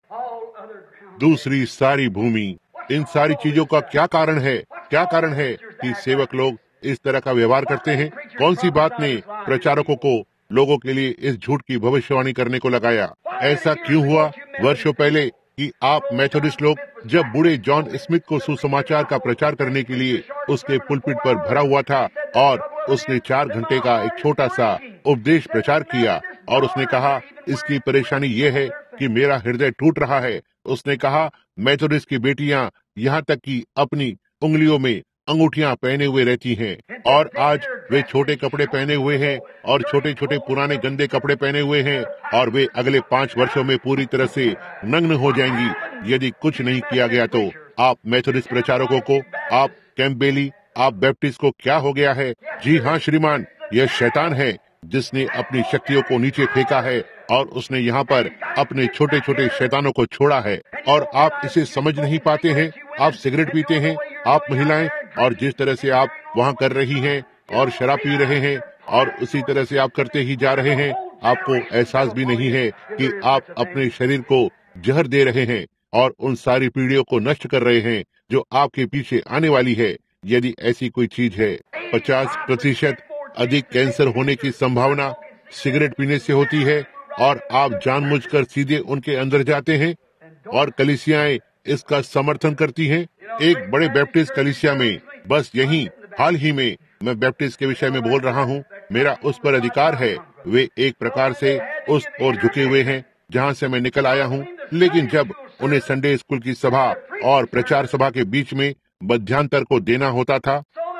दूसरी सारी भूमि, इन सारी चीजों का क्या कारण है? क्या कारण है कि सेवक लोग इस तरह का व्यवहार करते हैं? कौन सी बात ने प्रचारकों को लोगों के लिए इस झूठ की भविष्यवाणी करने को लगाया? ऐसा क्यों हुआ वर्षों पहले कि आप मेथोडिस्ट लोग जब बूढ़े जॉन स्मिथ को सुसमाचार का प्रचार करने के लिए उसके पुलपिट पर भरा हुआ था और उसने चार घंटे का एक छोटा सा उपदेश प्रचार किया और उसने कहा, इसकी परेशानी ये है कि मेरा हृदय टूट रहा है। उसने कहा, मेथोडिस्ट की बेटियां यहाँ तक कि अपनी उंगलियों में अंगूठियां पहने हुए रहती हैं और आज वे छोटे कपड़े पहने हुए हैं और छोटे छोटे पुराने गंदे कपड़े पहने हुए हैं और वे अगले पाँच वर्षों में पूरी तरह से नग्न हो जाएंगी यदि कुछ नहीं किया गया तो। आप मेथोडिस्ट प्रचारकों को, आप कैम्पबेली, आप बैप्टिस्ट को क्या हो गया है? जी हाँ श्रीमान, यह शैतान है जिसने अपनी शक्तियों को नीचे फेंका है और उसने यहाँ पर अपने छोटे छोटे शैतानों को छोड़ा है और आप इसे समझ नहीं पाते हैं। आप सिगरेट पीते हैं, आप महिलाएं, और जिस तरह से आप वहाँ कर रही हैं और शराब पी रहे हैं और उसी तरह से आप करते ही जा रहे हैं, आपको एहसास भी नहीं है कि आप अपने शरीर को जहर दे रहे हैं और उन सारी पीढ़ियों को नष्ट कर रहे हैं जो आपके पीछे आने वाली है। यदि ऐसी कोई चीज है, पचास प्रतिशत अधिक कैंसर होने की संभावना सिगरेट पीने से होती है और आप जानबूझकर सीधे उनके अंदर जाते हैं और कलीसियाएं इसका समर्थन करती हैं। एक बड़े बैप्टिस्ट कलीसिया में, बस यही हाल ही में, मैं बैप्टिस्ट के विषय में बोल रहा हूँ, मेरा उस पर अधिकार है। वे एक प्रकार से उस ओर झुके हुए हैं जहाँ से मैं निकल आया हूँ, लेकिन जब उन्हें संडे स्कूल की सभा और प्रचार सभा के बीच में मध्यांतर को देना होता था,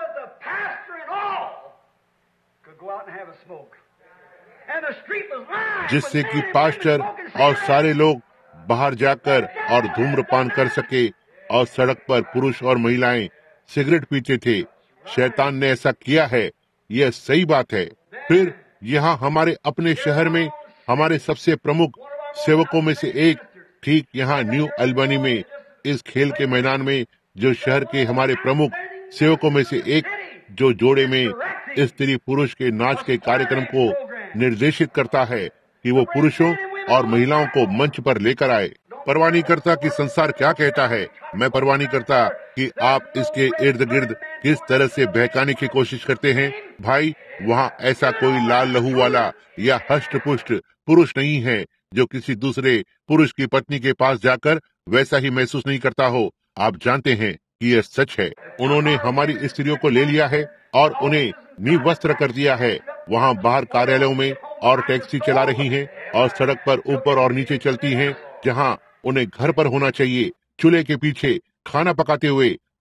जिससे कि पास्टर और सारे लोग बाहर जाकर और धूम्रपान कर सके और सड़क पर पुरुष और महिलाएं सिगरेट पीते थे। शैतान ने ऐसा किया है, यह सही बात है। फिर यहाँ हमारे अपने शहर में हमारे सबसे प्रमुख सेवकों में से एक, ठीक यहाँ न्यू अल्बानी में, इस खेल के मैदान में, जो शहर के हमारे प्रमुख सेवकों में से एक, जो जोड़े में स्त्री पुरुष के नाच के कार्यक्रम को निर्देशित करता है कि वो पुरुषों और महिलाओं को मंच पर लेकर आए। परवाह नहीं करता कि संसार क्या कहता है, मैं परवाह नहीं करता कि आप इसके इर्द गिर्द किस तरह से बहकाने की कोशिश करते हैं। भाई, वहाँ ऐसा कोई लाल लहू वाला या हष्ट पुष्ट पुरुष नहीं है जो किसी दूसरे पुरुष की पत्नी के पास जाकर वैसा ही महसूस नहीं करता हो। आप जानते हैं कि यह सच है। उन्होंने हमारी स्त्रियों को ले लिया है और उन्हें निवस्त्र कर दिया है। वहाँ बाहर कार्यालयों में और टैक्सी चला रही हैं और सड़क पर ऊपर और नीचे चलती हैं, जहाँ उन्हें घर पर होना चाहिए, चूल्हे के पीछे खाना पकाते हुए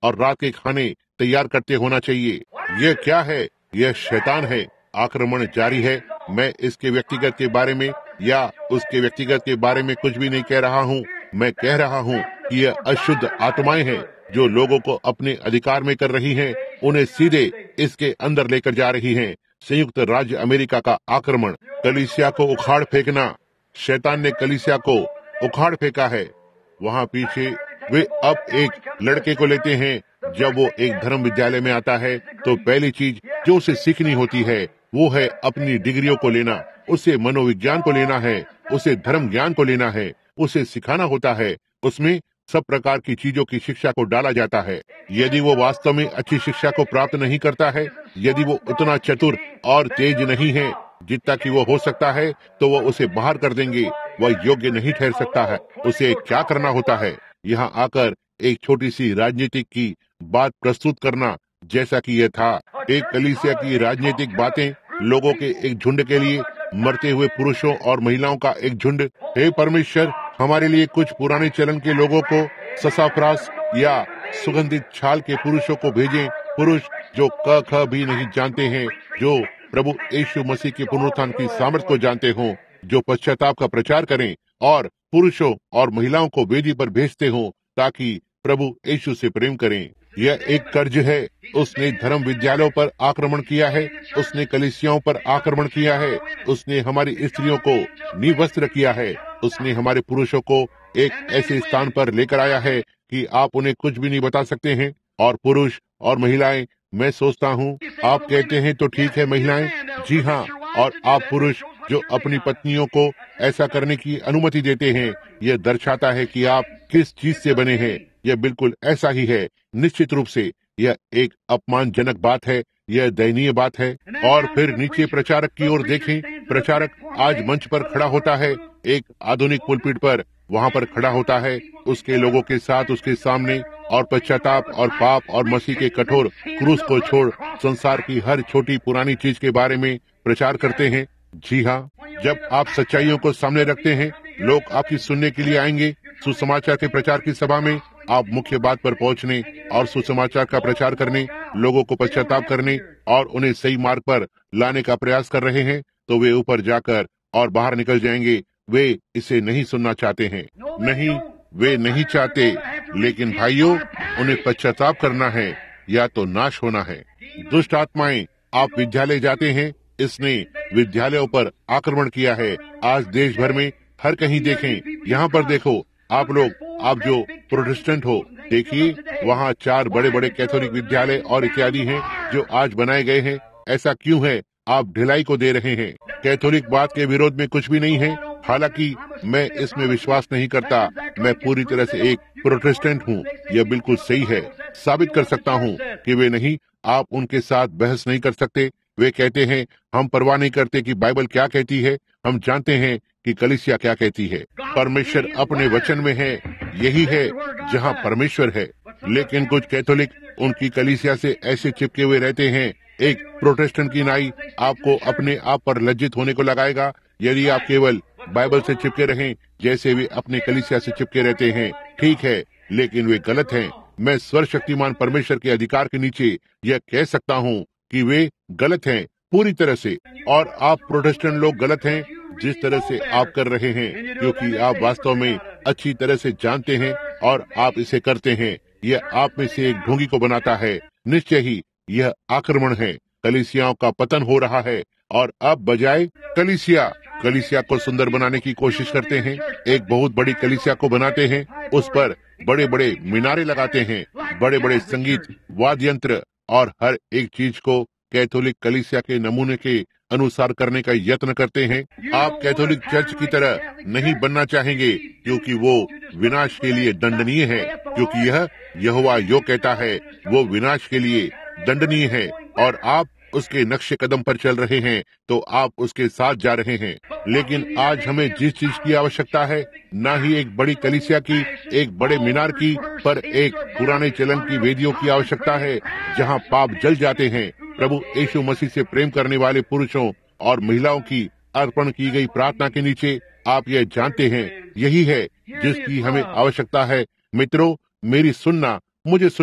और रात के खाने तैयार करते होना चाहिए। यह क्या है? यह शैतान है। आक्रमण जारी है। मैं इसके व्यक्तिगत के बारे में या उसके व्यक्तिगत के बारे में कुछ भी नहीं कह रहा हूँ। मैं कह रहा हूँ कि यह अशुद्ध आत्माएं हैं जो लोगों को अपने अधिकार में कर रही हैं, उन्हें सीधे इसके अंदर लेकर जा रही हैं। संयुक्त राज्य अमेरिका का आक्रमण, कलीसिया को उखाड़ फेंकना। शैतान ने कलीसिया को उखाड़ फेंका है। वहाँ पीछे वे अब एक लड़के को लेते हैं। जब वो एक धर्म विद्यालय में आता है तो पहली चीज जो उसे सीखनी होती है वो है अपनी डिग्रियों को लेना। उसे मनोविज्ञान को लेना है, उसे धर्म ज्ञान को लेना है, उसे सिखाना होता है। उसमें सब प्रकार की चीजों की शिक्षा को डाला जाता है। यदि वो वास्तव में अच्छी शिक्षा को प्राप्त नहीं करता है, यदि वो उतना चतुर और तेज नहीं है जितना कि वो हो सकता है, तो वो उसे बाहर कर देंगे। वह योग्य नहीं ठहर सकता है। उसे क्या करना होता है? यहाँ आकर एक छोटी सी राजनीतिक की बात प्रस्तुत करना, जैसा कि यह था एक कलीसिया की राजनीतिक बातें, लोगों के एक झुंड के लिए, मरते हुए पुरुषों और महिलाओं का एक झुंड। हे परमेश्वर, हमारे लिए कुछ पुराने चलन के लोगों को, ससाफ्रास या सुगंधित छाल के पुरुषों को भेजें, पुरुष जो क ख भी नहीं जानते हैं, जो प्रभु यीशु मसीह के पुनरुत्थान की सामर्थ को जानते हों, जो पश्चाताप का प्रचार करें और पुरुषों और महिलाओं को वेदी पर भेजते हों ताकि प्रभु यीशु से प्रेम करें। यह एक कर्ज है। उसने धर्म विद्यालयों पर आक्रमण किया है, उसने कलीसियाओं पर आक्रमण किया है, उसने हमारी स्त्रियों को निवस्त्र किया है, उसने हमारे पुरुषों को एक ऐसे स्थान पर लेकर आया है कि आप उन्हें कुछ भी नहीं बता सकते हैं। और पुरुष और महिलाएं, मैं सोचता हूँ आप कहते हैं तो ठीक है महिलाएं, जी हाँ, और आप पुरुष जो अपनी पत्नियों को ऐसा करने की अनुमति देते हैं, यह दर्शाता है कि आप किस चीज से बने हैं। यह बिल्कुल ऐसा ही है। निश्चित रूप से यह एक अपमानजनक बात है, यह दयनीय बात है। और फिर नीचे प्रचारक की ओर देखें। प्रचारक आज मंच पर खड़ा होता है, एक आधुनिक पुलपिट पर वहाँ पर खड़ा होता है, उसके लोगों के साथ उसके सामने, और पश्चाताप और पाप और मसीह के कठोर क्रूस को छोड़ संसार की हर छोटी पुरानी चीज के बारे में प्रचार करते हैं। जी हाँ, जब आप सच्चाइयों को सामने रखते हैं, लोग आपकी सुनने के लिए आएंगे। सुसमाचार के प्रचार की सभा में आप मुख्य बात पर पहुंचने और सुसमाचार का प्रचार करने, लोगों को पश्चाताप करने और उन्हें सही मार्ग पर लाने का प्रयास कर रहे हैं, तो वे ऊपर जाकर और बाहर निकल जाएंगे। वे इसे नहीं सुनना चाहते हैं। नहीं, वे नहीं चाहते। लेकिन भाइयों, उन्हें पश्चाताप करना है या तो नाश होना है। दुष्ट आत्माएं, आप विद्यालय जाते हैं, इसने विद्यालयों पर आक्रमण किया है। आज देश भर में हर कहीं देखें, यहाँ पर देखो, आप लोग, आप जो प्रोटेस्टेंट हो, देखिए वहाँ चार बड़े बड़े कैथोलिक विद्यालय और इत्यादि हैं जो आज बनाए गए हैं। ऐसा क्यों है? आप ढिलाई को दे रहे हैं। कैथोलिक बात के विरोध में कुछ भी नहीं है, हालांकि मैं इसमें विश्वास नहीं करता। मैं पूरी तरह से एक प्रोटेस्टेंट हूँ। यह बिल्कुल सही है। साबित कर सकता हूँ कि वे नहीं। आप उनके साथ बहस नहीं कर सकते। वे कहते हैं हम परवाह नहीं करते कि बाइबल क्या कहती है, हम जानते हैं कि कलीसिया क्या कहती है। परमेश्वर अपने वचन में है, यही है जहाँ परमेश्वर है। लेकिन कुछ कैथोलिक उनकी कलीसिया से ऐसे चिपके हुए रहते हैं। एक प्रोटेस्टेंट की नाई आपको अपने आप पर लज्जित होने को लगाएगा यदि आप केवल बाइबल से चिपके रहें जैसे वे अपने कलीसिया से चिपके रहते हैं। ठीक है, लेकिन वे गलत हैं। मैं सर्वशक्तिमान परमेश्वर के अधिकार के नीचे यह कह सकता हूँ कि वे गलत हैं पूरी तरह से। और आप प्रोटेस्टेंट लोग गलत हैं जिस तरह से आप कर रहे हैं, क्योंकि आप वास्तव में अच्छी तरह से जानते हैं और आप इसे करते हैं। यह आप में से एक ढोंगी को बनाता है। निश्चय ही यह आक्रमण है। कलीसियाओं का पतन हो रहा है और अब बजाय कलीसिया कलीसिया को सुंदर बनाने की कोशिश करते हैं, एक बहुत बड़ी कलीसिया को बनाते हैं, उस पर बड़े बड़े मीनारे लगाते हैं, बड़े बड़े संगीत, वाद्य यंत्र और हर एक चीज को कैथोलिक कलीसिया के नमूने के अनुसार करने का यत्न करते हैं। आप कैथोलिक चर्च की तरह नहीं बनना चाहेंगे क्योंकि वो विनाश के लिए दंडनीय है, क्योंकि यह यहोवा यो कहता है वो विनाश के लिए दंडनीय है और आप उसके नक्शे कदम पर चल रहे हैं तो आप उसके साथ जा रहे हैं। लेकिन आज हमें जिस चीज की आवश्यकता है, न ही एक बड़ी कलीसिया की, एक बड़े मीनार की, पर एक पुराने चलन की वेदियों की आवश्यकता है जहां पाप जल जाते हैं। प्रभु यीशु मसीह से प्रेम करने वाले पुरुषों और महिलाओं की अर्पण की गई प्रार्थना के नीचे आप यह जानते हैं, यही है जिसकी हमें आवश्यकता है। मित्रों, मेरी सुनना, मुझे सुनना,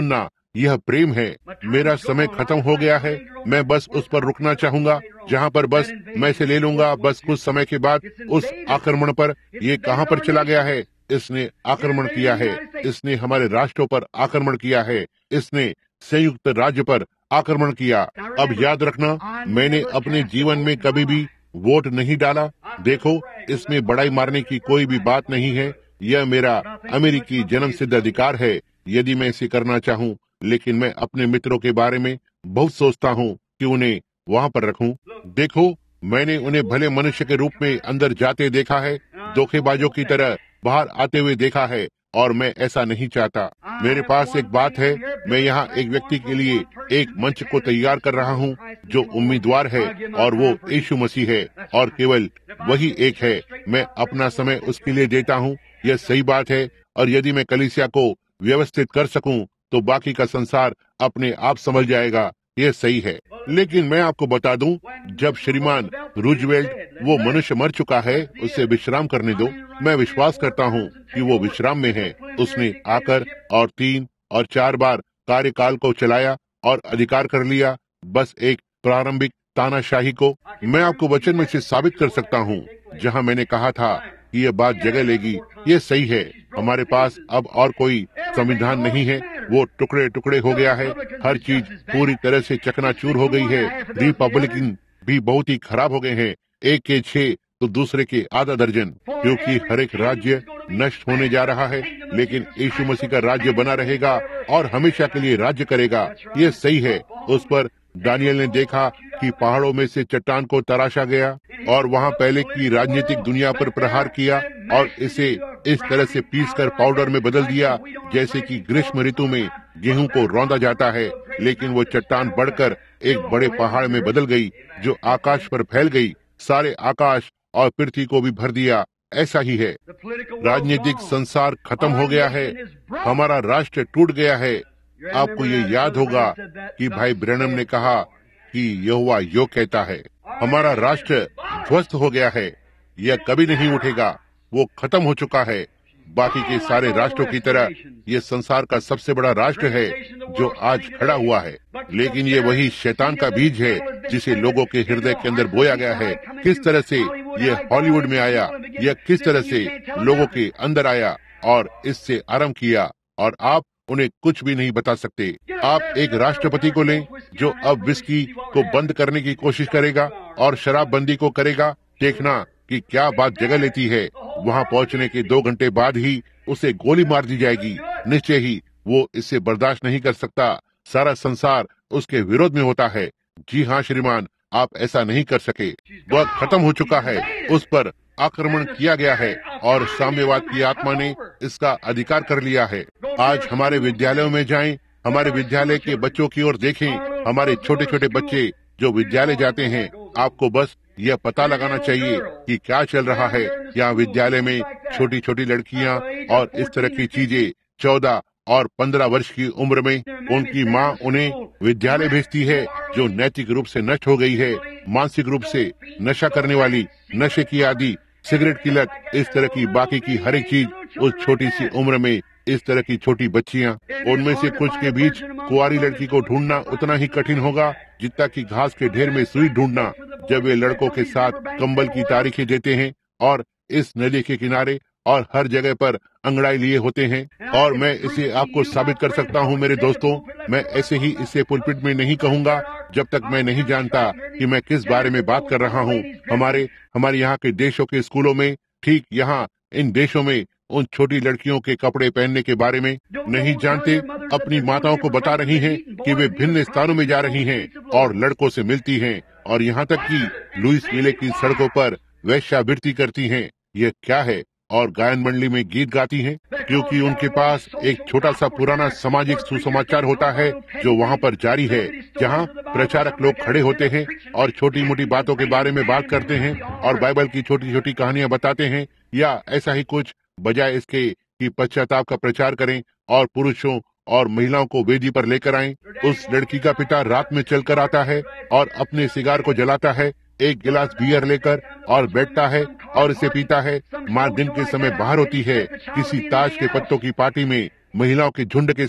यह प्रेम है। मेरा समय खत्म हो गया है, मैं बस उस पर रुकना चाहूंगा जहाँ पर बस मैं इसे ले लूंगा। बस कुछ समय के बाद उस आक्रमण पर, ये कहाँ पर चला गया है? इसने आक्रमण किया है, इसने हमारे राष्ट्रों पर आक्रमण किया है, इसने संयुक्त राज्य पर आक्रमण किया। अब याद रखना, मैंने अपने जीवन में कभी भी वोट नहीं डाला। देखो, इसमें बड़ाई मारने की कोई भी बात नहीं है। यह मेरा अमेरिकी जन्म सिद्ध अधिकार है यदि मैं इसे करना चाहूँ। लेकिन मैं अपने मित्रों के बारे में बहुत सोचता हूँ कि उन्हें वहाँ पर रखूं। देखो, मैंने उन्हें भले मनुष्य के रूप में अंदर जाते देखा है, धोखेबाजों की तरह बाहर आते हुए देखा है, और मैं ऐसा नहीं चाहता। मेरे पास एक बात है, मैं यहाँ एक व्यक्ति के लिए एक मंच को तैयार कर रहा हूँ जो उम्मीदवार है, और वो यीशु मसीह है, और केवल वही एक है। मैं अपना समय उसके लिए देता हूँ, यह सही बात है। और यदि मैं कलीसिया को व्यवस्थित कर सकूं तो बाकी का संसार अपने आप समझ जाएगा, यह सही है। लेकिन मैं आपको बता दूं, जब श्रीमान रूजवेल्ट, वो मनुष्य मर चुका है, उसे विश्राम करने दो। मैं विश्वास करता हूं कि वो विश्राम में है। उसने आकर और तीन और चार बार कार्यकाल को चलाया और अधिकार कर लिया, बस एक प्रारंभिक तानाशाही को। मैं आपको वचन में से साबित कर सकता हूं जहां मैंने कहा था कि यह बात जगह लेगी। ये सही है। हमारे पास अब और कोई संविधान नहीं है, वो टुकड़े टुकड़े हो गया है। हर चीज पूरी तरह से चकनाचूर हो गई है। रिपब्लिकन भी बहुत ही खराब हो गए हैं, एक के छह तो दूसरे के आधा दर्जन, क्योंकि हर एक राज्य नष्ट होने जा रहा है। लेकिन यीशु मसीह का राज्य बना रहेगा और हमेशा के लिए राज्य करेगा। ये सही है। उस पर दानियल ने देखा कि पहाड़ों में से चट्टान को तराशा गया और वहाँ पहले की राजनीतिक दुनिया पर प्रहार किया और इसे इस तरह से पीसकर पाउडर में बदल दिया जैसे कि ग्रीष्म ऋतु में गेहूं को रौंदा जाता है। लेकिन वो चट्टान बढ़कर एक बड़े पहाड़ में बदल गई जो आकाश पर फैल गई, सारे आकाश और पृथ्वी को भी भर दिया। ऐसा ही है, राजनीतिक संसार खत्म हो गया है, हमारा राष्ट्र टूट गया है। आपको ये याद होगा कि भाई ब्रैनम ने कहा कि यहोवा यो कहता है, हमारा राष्ट्र ध्वस्त हो गया है, यह कभी नहीं उठेगा, वो खत्म हो चुका है। बाकी के सारे राष्ट्रों की तरह ये संसार का सबसे बड़ा राष्ट्र है जो आज खड़ा हुआ है। लेकिन ये वही शैतान का बीज है जिसे लोगों के हृदय के अंदर बोया गया है। किस तरह से ये हॉलीवुड में आया, यह किस तरह से लोगों के अंदर आया और इससे आरंभ किया, और आप उन्हें कुछ भी नहीं बता सकते। आप एक राष्ट्रपति को लें जो अब विस्की को बंद करने की कोशिश करेगा और शराबबंदी को करेगा। देखना कि क्या बात जगह लेती है। वहाँ पहुँचने के दो घंटे बाद ही उसे गोली मार दी जाएगी। निश्चय ही वो इसे बर्दाश्त नहीं कर सकता। सारा संसार उसके विरोध में होता है। जी हाँ श्रीमान, आप ऐसा नहीं कर सके। वह खत्म हो चुका है, उस पर आक्रमण किया गया है और साम्यवाद की आत्मा ने इसका अधिकार कर लिया है। आज हमारे विद्यालयों में जाएं, हमारे विद्यालय के बच्चों की ओर देखें। हमारे छोटे छोटे बच्चे जो विद्यालय जाते हैं, आपको बस यह पता लगाना चाहिए कि क्या चल रहा है। यहाँ विद्यालय में छोटी छोटी लड़कियाँ और इस तरह की चीजें चौदह और पंद्रह वर्ष की उम्र में उनकी माँ उन्हें विद्यालय भेजती है जो नैतिक रूप से नष्ट हो गई है, मानसिक रूप से नशा करने वाली, नशे की आदि, सिगरेट की लत, इस तरह की बाकी की हर एक चीज उस छोटी सी उम्र में। इस तरह की छोटी बच्चियां, उनमें से कुछ के बीच कुंवारी लड़की को ढूंढना उतना ही कठिन होगा जितना कि घास के ढेर में सुई ढूंढना। जब वे लड़कों के साथ कंबल की तारीखें देते हैं और इस नदी के किनारे और हर जगह पर अंगड़ाई लिए होते हैं। और मैं इसे आपको साबित कर सकता हूँ मेरे दोस्तों। मैं ऐसे ही इसे पुलपिट में नहीं कहूँगा जब तक मैं नहीं जानता कि मैं किस बारे में बात कर रहा हूँ। हमारे हमारे यहाँ के देशों के स्कूलों में, ठीक यहाँ इन देशों में, उन छोटी लड़कियों के कपड़े पहनने के बारे में नहीं जानते। अपनी माताओं को बता रही हैं कि वे भिन्न स्थानों में जा रही हैं और लड़कों से मिलती हैं, और यहाँ तक कि लुइस विले की सड़कों पर वेश्यावृत्ति करती हैं। यह क्या है? और गायन मंडली में गीत गाती हैं, क्योंकि उनके पास एक छोटा सा पुराना सामाजिक सुसमाचार होता है जो वहाँ पर जारी है, जहाँ प्रचारक लोग खड़े होते हैं और छोटी मोटी बातों के बारे में बात करते हैं और बाइबल की छोटी छोटी कहानियां बताते हैं, या ऐसा ही कुछ, बजाय इसके कि पश्चाताप का प्रचार करें और पुरुषों और महिलाओं को वेदी पर लेकर आएं। उस लड़की का पिता रात में चलकर आता है और अपने सिगार को जलाता है, एक गिलास बियर लेकर, और बैठता है और इसे पीता है। माँ दिन के समय बाहर होती है किसी ताश के पत्तों की पार्टी में महिलाओं के झुंड के साथ,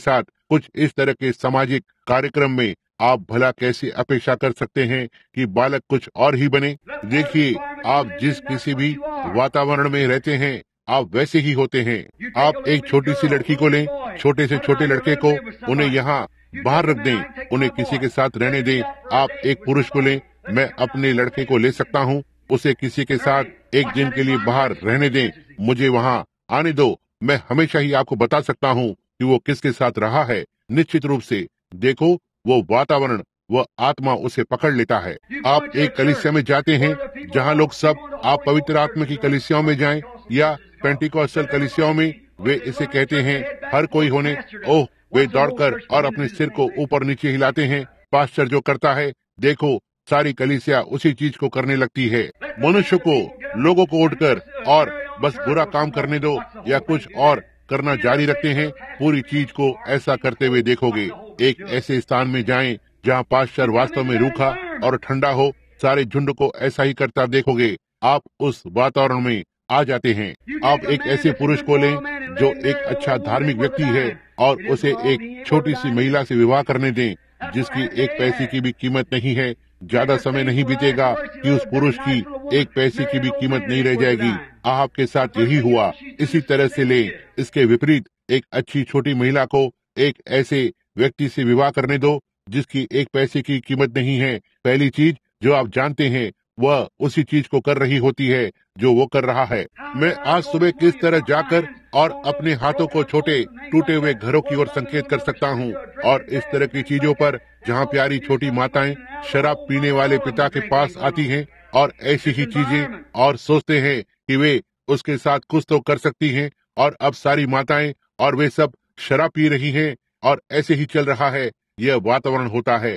कुछ इस तरह के सामाजिक कार्यक्रम में आप भला कैसे अपेक्षा कर सकते हैं कि बालक कुछ और ही बने। देखिए, आप जिस किसी भी वातावरण में रहते हैं आप वैसे ही होते हैं। आप एक छोटी सी लड़की को लें, छोटे से छोटे लड़के को, उन्हें यहाँ बाहर रख दें, उन्हें किसी के साथ रहने दें। आप एक पुरुष को लें, मैं अपने लड़के को ले सकता हूँ, उसे किसी के साथ एक दिन के लिए बाहर रहने दें, मुझे वहाँ आने दो, मैं हमेशा ही आपको बता सकता हूँ कि वो किसके साथ रहा है। निश्चित रूप से देखो, वो वातावरण, वह आत्मा उसे पकड़ लेता है। आप एक कलीसिया में जाते हैं जहाँ लोग सब, आप पवित्र आत्मा की कलीसियाओं में जाएं या पेंटिकॉस्टल कलीसियाओं में, वे इसे कहते हैं हर कोई होने, ओह, वे दौड़कर और अपने सिर को ऊपर नीचे हिलाते हैं। पास्टर जो करता है, देखो सारी कलीसिया उसी चीज को करने लगती है। मनुष्य को, लोगों को उठकर और बस बुरा काम करने दो या कुछ और करना जारी रखते हैं। पूरी चीज को ऐसा करते हुए देखोगे। एक ऐसे स्थान में जाएं जहां पास्टर वास्तव में रूखा और ठंडा हो, सारे झुंड को ऐसा ही करता देखोगे। आप उस वातावरण में आ जाते हैं। आप एक ऐसे पुरुष को लें जो एक अच्छा धार्मिक व्यक्ति है और उसे एक छोटी सी महिला से विवाह करने दें जिसकी एक पैसे की भी कीमत नहीं है। ज्यादा समय नहीं बीतेगा कि उस पुरुष की एक पैसे की भी कीमत नहीं रह जाएगी। आपके साथ यही हुआ। इसी तरह से ले, इसके विपरीत एक अच्छी छोटी महिला को एक ऐसे व्यक्ति से विवाह करने दो जिसकी एक पैसे की कीमत नहीं है। पहली चीज जो आप जानते हैं वह उसी चीज को कर रही होती है जो वो कर रहा है। मैं आज सुबह किस तरह जाकर और अपने हाथों को छोटे टूटे हुए घरों की ओर संकेत कर सकता हूँ और इस तरह की चीजों पर जहाँ प्यारी छोटी माताएं शराब पीने वाले पिता के पास आती हैं और ऐसी ही चीजें और सोचते हैं कि वे उसके साथ कुछ तो कर सकती हैं, और अब सारी माताएं और वे सब शराब पी रही हैं और ऐसे ही चल रहा है। यह वातावरण होता है।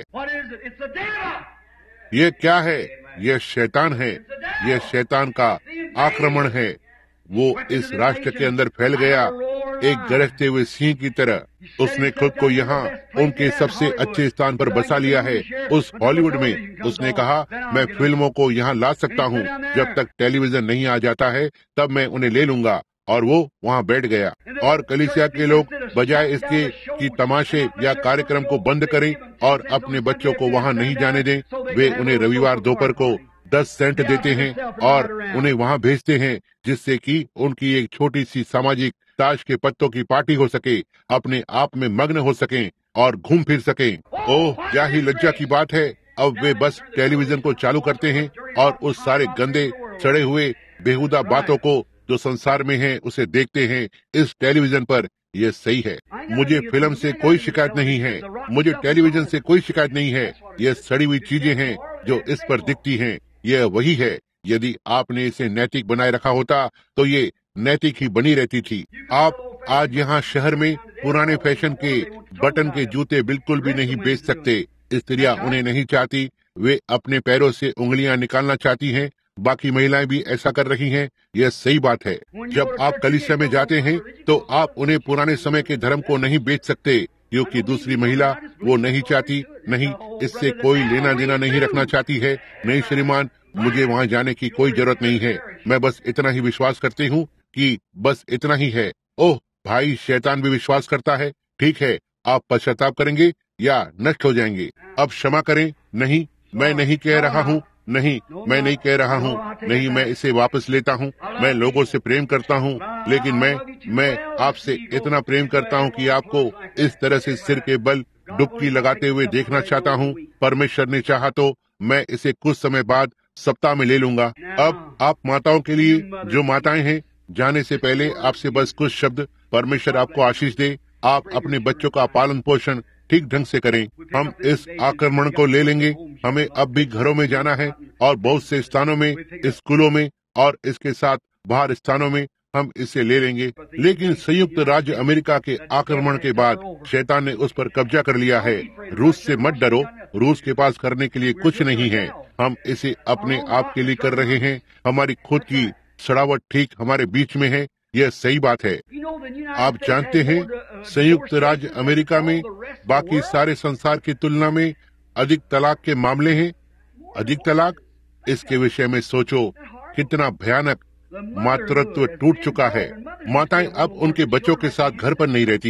यह क्या है? यह शैतान है। यह शैतान का आक्रमण है। वो इस राष्ट्र के अंदर फैल गया एक गरजते हुए सिंह की तरह। उसने खुद को यहाँ उनके सबसे अच्छे स्थान पर बसा लिया है, उस हॉलीवुड में। उसने कहा, मैं फिल्मों को यहाँ ला सकता हूँ, जब तक टेलीविजन नहीं आ जाता है तब मैं उन्हें ले लूंगा। और वो वहाँ बैठ गया। और कलीसिया के लोग बजाय इसके कि तमाशे या कार्यक्रम को बंद करें और अपने बच्चों को वहाँ नहीं जाने दें, वे उन्हें रविवार दोपहर को दस सेंट देते हैं और उन्हें वहाँ भेजते हैं जिससे कि उनकी एक छोटी सी सामाजिक ताश के पत्तों की पार्टी हो सके, अपने आप में मग्न हो सकें और घूम फिर सकें। ओह, क्या ही लज्जा की बात है। अब वे बस टेलीविजन को चालू करते हैं और उस सारे गंदे सड़े हुए बेहुदा बातों को जो संसार में है उसे देखते हैं इस टेलीविजन पर। यह सही है। मुझे फिल्म से कोई शिकायत नहीं है, मुझे टेलीविजन से कोई शिकायत नहीं है। यह सड़ी हुई चीजें हैं जो इस पर दिखती हैं। यह वही है। यदि आपने इसे नैतिक बनाए रखा होता तो ये नैतिक ही बनी रहती थी। आप आज यहाँ शहर में पुराने फैशन के बटन के जूते बिल्कुल भी नहीं बेच सकते। स्त्रियां उन्हें नहीं चाहती, वे अपने पैरों से उंगलियां निकालना चाहती हैं। बाकी महिलाएं भी ऐसा कर रही हैं। यह सही बात है। जब आप कलीसिया में जाते हैं तो आप उन्हें पुराने समय के धर्म को नहीं बेच सकते, क्योंकि दूसरी महिला वो नहीं चाहती। नहीं, इससे कोई लेना देना नहीं रखना चाहती है। नहीं श्रीमान, मुझे वहाँ जाने की कोई जरूरत नहीं है। मैं बस इतना ही विश्वास करती हूँ कि बस इतना ही है। ओह भाई, शैतान भी विश्वास करता है। ठीक है, आप पश्चाताप करेंगे या नष्ट हो जाएंगे। अब क्षमा करें। नहीं, मैं नहीं कह रहा हूँ। नहीं, मैं नहीं कह रहा हूँ। नहीं, मैं इसे वापस लेता हूँ। मैं लोगों से प्रेम करता हूँ, लेकिन मैं मैं आपसे इतना प्रेम करता हूँ कि आपको इस तरह से सिर के बल डुबकी लगाते हुए देखना चाहता हूँ। परमेश्वर ने चाहा तो मैं इसे कुछ समय बाद सप्ताह में ले लूंगा। अब आप माताओं के लिए, जो माताएं हैं, जाने से पहले आपसे बस कुछ शब्द। परमेश्वर आपको आशीष दे। आप अपने बच्चों का पालन पोषण ठीक ढंग से करें। हम इस आक्रमण को ले लेंगे। हमें अब भी घरों में जाना है और बहुत से स्थानों में, स्कूलों में और इसके साथ बाहर स्थानों में हम इसे ले लेंगे। लेकिन संयुक्त राज्य अमेरिका के आक्रमण के बाद शैतान ने उस पर कब्जा कर लिया है। रूस से मत डरो। रूस के पास करने के लिए कुछ नहीं है। हम इसे अपने आप के लिए कर रहे हैं। हमारी खुद की सड़ावट ठीक हमारे बीच में है। यह सही बात है। आप जानते हैं, संयुक्त राज्य अमेरिका में बाकी सारे संसार की तुलना में अधिक तलाक के मामले हैं। अधिक तलाक, इसके विषय में सोचो कितना भयानक। मातृत्व टूट चुका है। माताएं अब उनके बच्चों के साथ घर पर नहीं रहती हैं।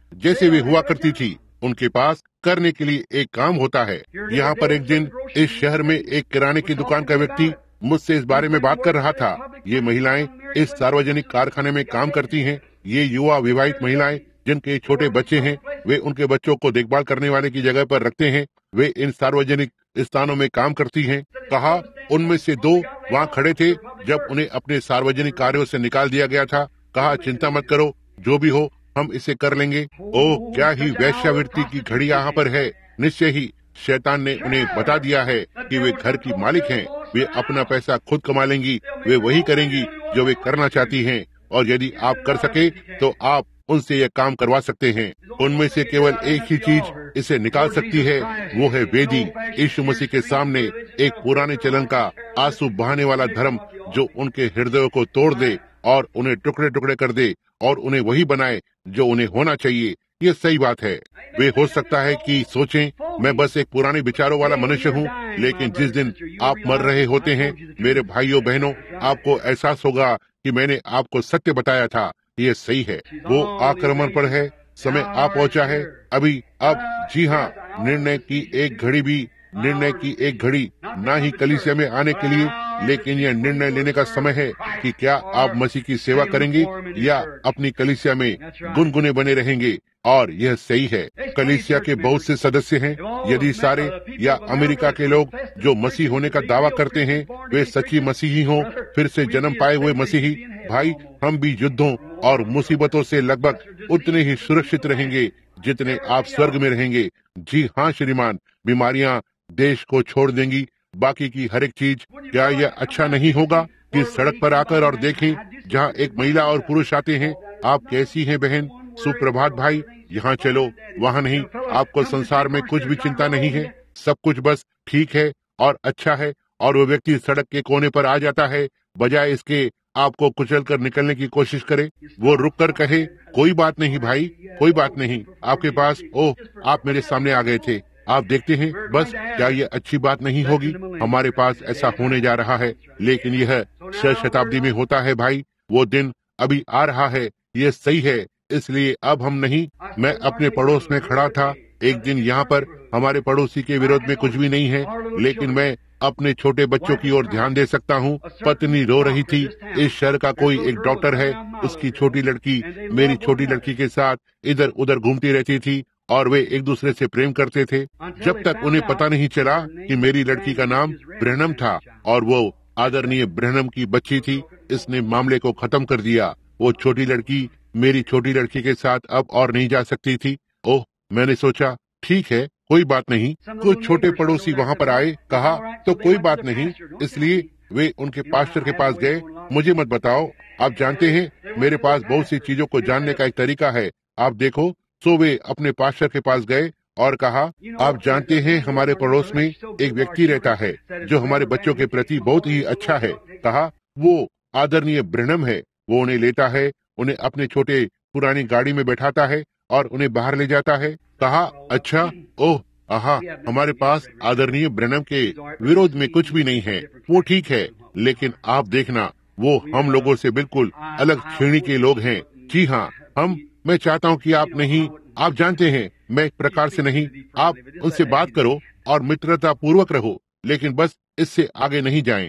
जैसे वे हुआ करती थी। उनके पास करने के लिए एक काम होता है। यहाँ पर एक दिन इस शहर में एक किराने की दुकान का व्यक्ति मुझसे इस बारे में बात कर रहा था। ये महिलाएं इस सार्वजनिक कारखाने में काम करती हैं। ये युवा विवाहित महिलाएं जिनके छोटे बच्चे हैं, वे उनके बच्चों को देखभाल करने वाले की जगह पर रखते हैं। वे इन सार्वजनिक स्थानों में काम करती हैं। कहा उनमें से दो वहाँ खड़े थे जब उन्हें अपने सार्वजनिक कार्यों से निकाल दिया गया था। कहा चिंता मत करो, जो भी हो हम इसे कर लेंगे। ओह, क्या ही वैश्यावृत्ति की घड़ी यहाँ पर है। निश्चय ही शैतान ने उन्हें बता दिया है कि वे घर की मालिक हैं, वे अपना पैसा खुद कमा लेंगी, वे वही करेंगी जो वे करना चाहती हैं, और यदि आप कर सके तो आप उनसे यह काम करवा सकते हैं। उनमें से केवल एक ही चीज इसे निकाल सकती है, वो है वेदी। यीशु मसीह के सामने एक पुराने चलन का आंसू बहाने वाला धर्म जो उनके हृदयों को तोड़ दे और उन्हें टुकड़े टुकड़े कर दे और उन्हें वही बनाए जो उन्हें होना चाहिए। ये सही बात है। वे हो सकता है कि सोचें मैं बस एक पुराने विचारों वाला मनुष्य हूँ, लेकिन जिस दिन आप मर रहे होते हैं मेरे भाइयों बहनों, आपको एहसास होगा कि मैंने आपको सत्य बताया था। ये सही है। वो आक्रमण पर है, समय आ पहुंचा है अभी। अब जी हाँ, निर्णय की एक घड़ी भी निर्णय की एक घड़ी ना ही कलीसिया में आने के लिए, लेकिन यह निर्णय लेने का समय है कि क्या आप मसीह की सेवा करेंगे या अपनी कलीसिया में गुनगुने बने रहेंगे। और यह सही है। कलीसिया के बहुत से सदस्य हैं। यदि सारे या अमेरिका के लोग जो मसीह होने का दावा करते हैं वे सच्ची मसीही हों, फिर से जन्म पाए हुए मसीही, भाई हम भी युद्धों और मुसीबतों से लगभग उतने ही सुरक्षित रहेंगे जितने आप स्वर्ग में रहेंगे। जी हाँ श्रीमान, बीमारियां देश को छोड़ देंगी, बाकी की हर एक चीज। क्या यह अच्छा नहीं होगा कि सड़क पर आकर और देखें जहाँ एक महिला और पुरुष आते हैं, आप कैसी हैं बहन, सुप्रभात भाई, यहाँ चलो, वहाँ नहीं। आपको संसार में कुछ भी चिंता नहीं है, सब कुछ बस ठीक है और अच्छा है। और वो व्यक्ति सड़क के कोने पर आ जाता है, बजाय इसके आपको कुचल कर निकलने की कोशिश करे, वो रुक कर कहे कोई बात नहीं भाई, कोई बात नहीं, आपके पास, ओह आप मेरे सामने आ गए थे, आप देखते हैं बस। क्या ये अच्छी बात नहीं होगी? हमारे पास ऐसा होने जा रहा है, लेकिन यह शताब्दी में होता है भाई। वो दिन अभी आ रहा है, ये सही है। इसलिए अब हम नहीं, मैं अपने पड़ोस में खड़ा था एक दिन, यहाँ पर हमारे पड़ोसी के विरोध में कुछ भी नहीं है, लेकिन मैं अपने छोटे बच्चों की ओर ध्यान दे सकता हूँ। पत्नी रो रही थी। इस शहर का कोई एक डॉक्टर है, उसकी छोटी लड़की मेरी छोटी लड़की के साथ इधर उधर घूमती रहती थी और वे एक दूसरे से प्रेम करते थे, जब तक उन्हें पता नहीं चला कि मेरी लड़की का नाम ब्रहणम था और वो आदरणीय ब्रहणम की बच्ची थी। इसने मामले को खत्म कर दिया। वो छोटी लड़की मेरी छोटी लड़की के साथ अब और नहीं जा सकती थी। ओह, मैंने सोचा ठीक है, कोई बात नहीं। कुछ छोटे पड़ोसी वहाँ पर आए, कहा तो कोई बात नहीं। इसलिए वे उनके पास्टर के पास गए। मुझे मत बताओ, आप जानते हैं मेरे पास बहुत सी चीजों को जानने का एक तरीका है, आप देखो। तो वे अपने पास्टर के पास गए और कहा, आप जानते हैं हमारे पड़ोस में एक व्यक्ति रहता है जो हमारे बच्चों के प्रति बहुत ही अच्छा है। कहा वो आदरणीय ब्रहणम है। वो उन्हें लेता है, उन्हें अपने छोटे पुरानी गाड़ी में बैठाता है और उन्हें बाहर ले जाता है। कहा अच्छा, ओह आहा, हमारे पास आदरणीय ब्रहणम के विरोध में कुछ भी नहीं है, वो ठीक है, लेकिन आप देखना वो हम लोगों से बिल्कुल अलग श्रेणी के लोग हैं। जी हाँ, हम मैं चाहता हूँ कि आप नहीं, आप जानते हैं मैं एक प्रकार से नहीं, आप उनसे बात करो और मित्रता पूर्वक रहो, लेकिन बस इससे आगे नहीं जाएं।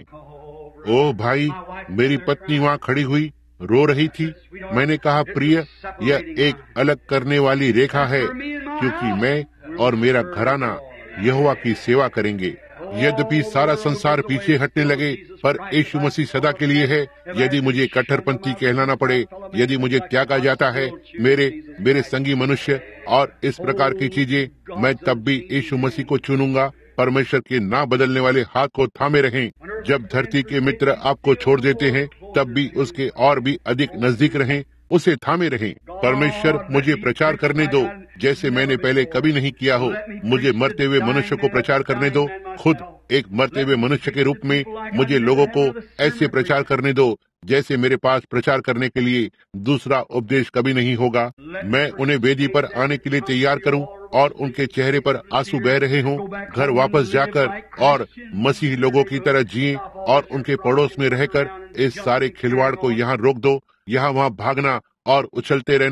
ओह भाई, मेरी पत्नी वहाँ खड़ी हुई रो रही थी। मैंने कहा प्रिय, यह एक अलग करने वाली रेखा है, क्योंकि मैं और मेरा घराना यहोवा की सेवा करेंगे। यद्यपि सारा संसार पीछे हटने लगे, पर यीशु मसीह सदा के लिए है। यदि मुझे कट्टरपंथी कहलाना पड़े, यदि मुझे त्यागा जाता है मेरे मेरे संगी मनुष्य और इस प्रकार की चीजें, मैं तब भी यीशु मसीह को चुनूंगा। परमेश्वर के ना बदलने वाले हाथ को थामे रहें। जब धरती के मित्र आपको छोड़ देते हैं, तब भी उसके और भी अधिक नजदीक रहें, उसे थामे रहें। परमेश्वर मुझे प्रचार करने दो जैसे मैंने पहले कभी नहीं किया हो। मुझे मरते हुए मनुष्य को प्रचार करने दो। खुद एक मरते हुए मनुष्य के रूप में मुझे लोगों को ऐसे प्रचार करने दो जैसे मेरे पास प्रचार करने के लिए दूसरा उपदेश कभी नहीं होगा। मैं उन्हें वेदी पर आने के लिए तैयार करूं और उनके चेहरे पर आंसू बह रहे हों। घर वापस जाकर और मसीही लोगों की तरह जिए और उनके पड़ोस में रहकर इस सारे खिलवाड़ को यहाँ रोक दो। यहाँ वहाँ भागना और उछलते रहना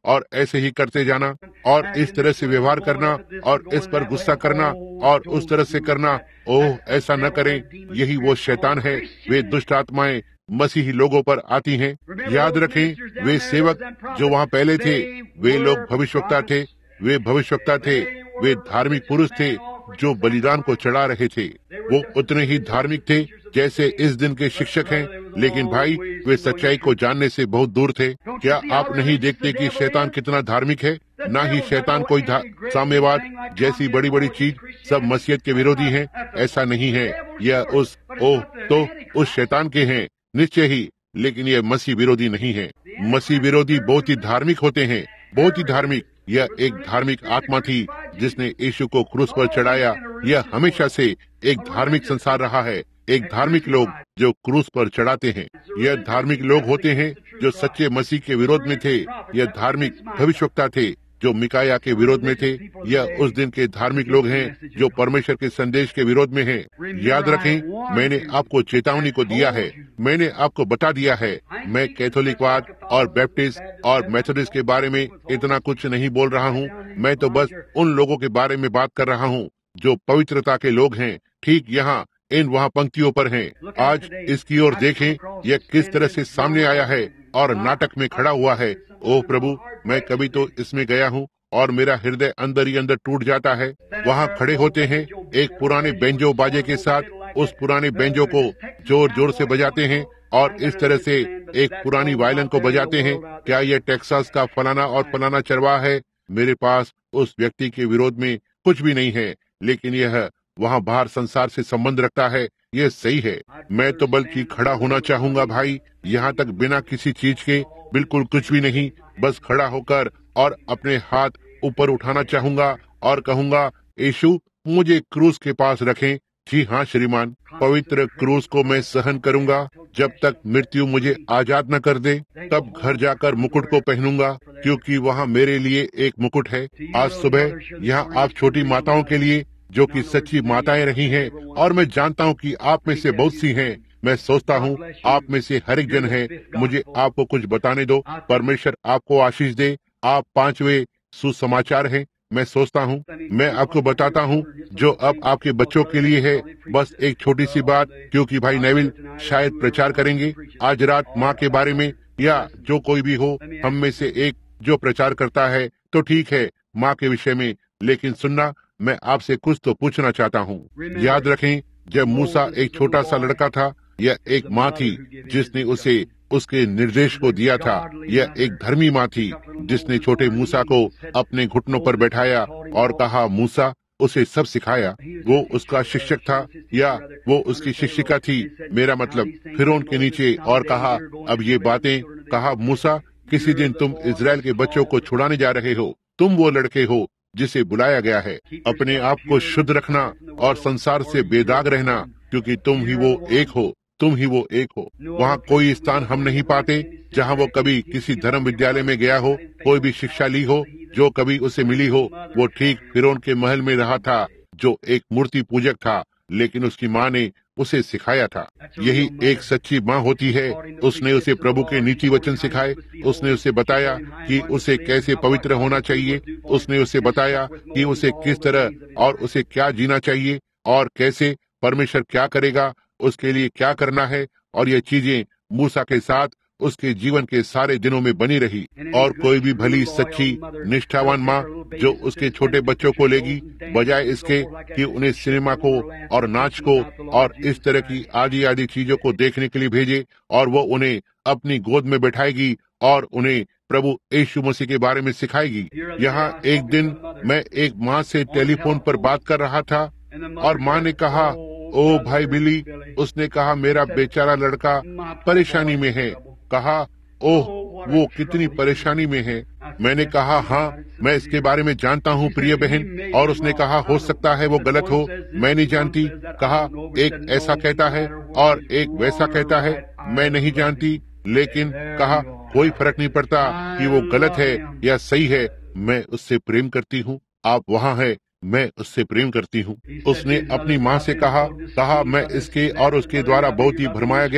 और ऐसे ही करते जाना और इस तरह से व्यवहार करना और इस पर गुस्सा करना और उस तरह से करना। ओह, ऐसा न करें, यही वो शैतान है। वे दुष्ट आत्माएं मसीही लोगों पर आती हैं। याद रखें, वे सेवक जो वहाँ पहले थे, वे लोग भविष्यवक्ता थे, वे भविष्यवक्ता थे, वे धार्मिक पुरुष थे जो बलिदान को चढ़ा रहे थे। वो उतने ही धार्मिक थे जैसे इस दिन के शिक्षक हैं, लेकिन भाई वे सच्चाई को जानने से बहुत दूर थे। क्या आप नहीं देखते कि शैतान कितना धार्मिक है? ना ही शैतान कोई साम्यवाद जैसी बड़ी बड़ी चीज सब मसीहत के विरोधी हैं, ऐसा नहीं है। यह उस ओह तो उस शैतान के हैं निश्चय ही, लेकिन यह मसीह विरोधी नहीं है। मसीह विरोधी बहुत ही धार्मिक होते हैं, बहुत ही धार्मिक। यह एक धार्मिक आत्मा थी जिसने यीशु को क्रूस पर चढ़ाया। यह हमेशा से एक धार्मिक संसार रहा है, एक धार्मिक लोग जो क्रूस पर चढ़ाते हैं। यह धार्मिक लोग होते हैं जो सच्चे मसीह के विरोध में थे। यह धार्मिक भविष्यवक्ता थे जो मिकाया के विरोध में थे। यह उस दिन के धार्मिक लोग हैं जो परमेश्वर के संदेश के विरोध में हैं। याद रखें, मैंने आपको चेतावनी को दिया है, मैंने आपको बता दिया है। मैं कैथोलिकवाद और बैप्टिस्ट और मेथोडिस्ट के बारे में इतना कुछ नहीं बोल रहा हूँ। मैं तो बस उन लोगों के बारे में बात कर रहा हूँ जो पवित्रता के लोग हैं, ठीक यहाँ इन वहाँ पंक्तियों पर हैं। आज इसकी ओर देखें, यह किस तरह से सामने आया है और नाटक में खड़ा हुआ है। ओह प्रभु, मैं कभी तो इसमें गया हूँ और मेरा हृदय अंदर ही अंदर टूट जाता है। वहाँ खड़े होते हैं एक पुराने बेंजो बाजे के साथ, उस पुराने बेंजो को जोर जोर से बजाते हैं और इस तरह से एक पुरानी वायलिन को बजाते हैं। क्या यह टेक्सास का फलाना और फलाना चरवाहा है? मेरे पास उस व्यक्ति के विरोध में कुछ भी नहीं है, लेकिन यह वहाँ बाहर संसार से संबंध रखता है। यह सही है। मैं तो बल्कि खड़ा होना चाहूंगा भाई, यहाँ तक बिना किसी चीज के, बिल्कुल कुछ भी नहीं, बस खड़ा होकर और अपने हाथ ऊपर उठाना चाहूंगा और कहूंगा, यीशु मुझे क्रूस के पास रखें। जी हाँ श्रीमान, पवित्र क्रूस को मैं सहन करूंगा जब तक मृत्यु मुझे आजाद न कर दे। तब घर जाकर मुकुट को पहनूंगा, क्योंकि वहाँ मेरे लिए एक मुकुट है। आज सुबह यहाँ आप छोटी माताओं के लिए जो कि सच्ची माताएं रही हैं, और मैं जानता हूँ कि आप में से बहुत सी हैं, मैं सोचता हूँ आप में से हर एक जन है। मुझे आपको कुछ बताने दो। परमेश्वर आपको आशीष दे। आप पांचवे सुसमाचार हैं। मैं सोचता हूँ मैं आपको बताता हूँ जो अब आपके बच्चों के लिए है। बस एक छोटी सी बात, क्योंकि भाई नेविल शायद प्रचार करेंगे आज रात माँ के बारे में, या जो कोई भी हो हम में से एक जो प्रचार करता है तो ठीक है माँ के विषय में, लेकिन सुनना, मैं आपसे कुछ तो पूछना चाहता हूँ। याद रखें, जब मूसा एक छोटा सा लड़का था, यह एक माँ थी जिसने उसे उसके निर्देश को दिया था। यह एक धर्मी माँ थी जिसने छोटे मूसा को अपने घुटनों पर बैठाया और कहा, मूसा, उसे सब सिखाया। वो उसका शिक्षक था या वो उसकी शिक्षिका थी, मेरा मतलब फिरौन के नीचे, और कहा, अब ये बातें कहा, मूसा, किसी दिन तुम इजराइल के बच्चों को छुड़ाने जा रहे हो। तुम वो लड़के हो जिसे बुलाया गया है। अपने आप को शुद्ध रखना और संसार से बेदाग रहना, क्योंकि तुम ही वो एक हो, तुम ही वो एक हो। वहाँ कोई स्थान हम नहीं पाते जहाँ वो कभी किसी धर्म विद्यालय में गया हो, कोई भी शिक्षा ली हो जो कभी उसे मिली हो। वो ठीक फिरौन के महल में रहा था, जो एक मूर्ति पूजक था, लेकिन उसकी माँ ने उसे सिखाया था। यही एक सच्ची माँ होती है। उसने उसे प्रभु के नीति वचन सिखाए। उसने उसे बताया कि उसे कैसे पवित्र होना चाहिए। उसने उसे बताया कि उसे किस तरह और उसे क्या जीना चाहिए और कैसे परमेश्वर क्या करेगा, उसके लिए क्या करना है। और ये चीजें मूसा के साथ उसके जीवन के सारे दिनों में बनी रही। और कोई भी भली सच्ची निष्ठावान माँ जो उसके छोटे बच्चों को लेगी, बजाय इसके कि उन्हें सिनेमा को और नाच को और इस तरह की आदि आदि चीजों को देखने के लिए भेजे, और वो उन्हें अपनी गोद में बैठाएगी और उन्हें प्रभु यीशु मसीह के बारे में सिखाएगी। यहाँ एक दिन मैं एक माँ से टेलीफोन पर बात कर रहा था और माँ ने कहा, ओ भाई बिली, उसने कहा मेरा बेचारा लड़का परेशानी में है। कहा, ओह वो कितनी परेशानी में है। मैंने कहा, हाँ मैं इसके बारे में जानता हूँ प्रिय बहन। और उसने कहा, हो सकता है वो गलत हो, मैं नहीं जानती। कहा, एक ऐसा कहता है और एक वैसा कहता है, मैं नहीं जानती। लेकिन कहा, कोई फर्क नहीं पड़ता कि वो गलत है या सही है, मैं उससे प्रेम करती हूँ। आप वहाँ है, मैं उससे प्रेम करती हूँ। उसने अपनी माँ से कहा कहा मैं इसके और उसके द्वारा बहुत ही भरमाया गया हूँ,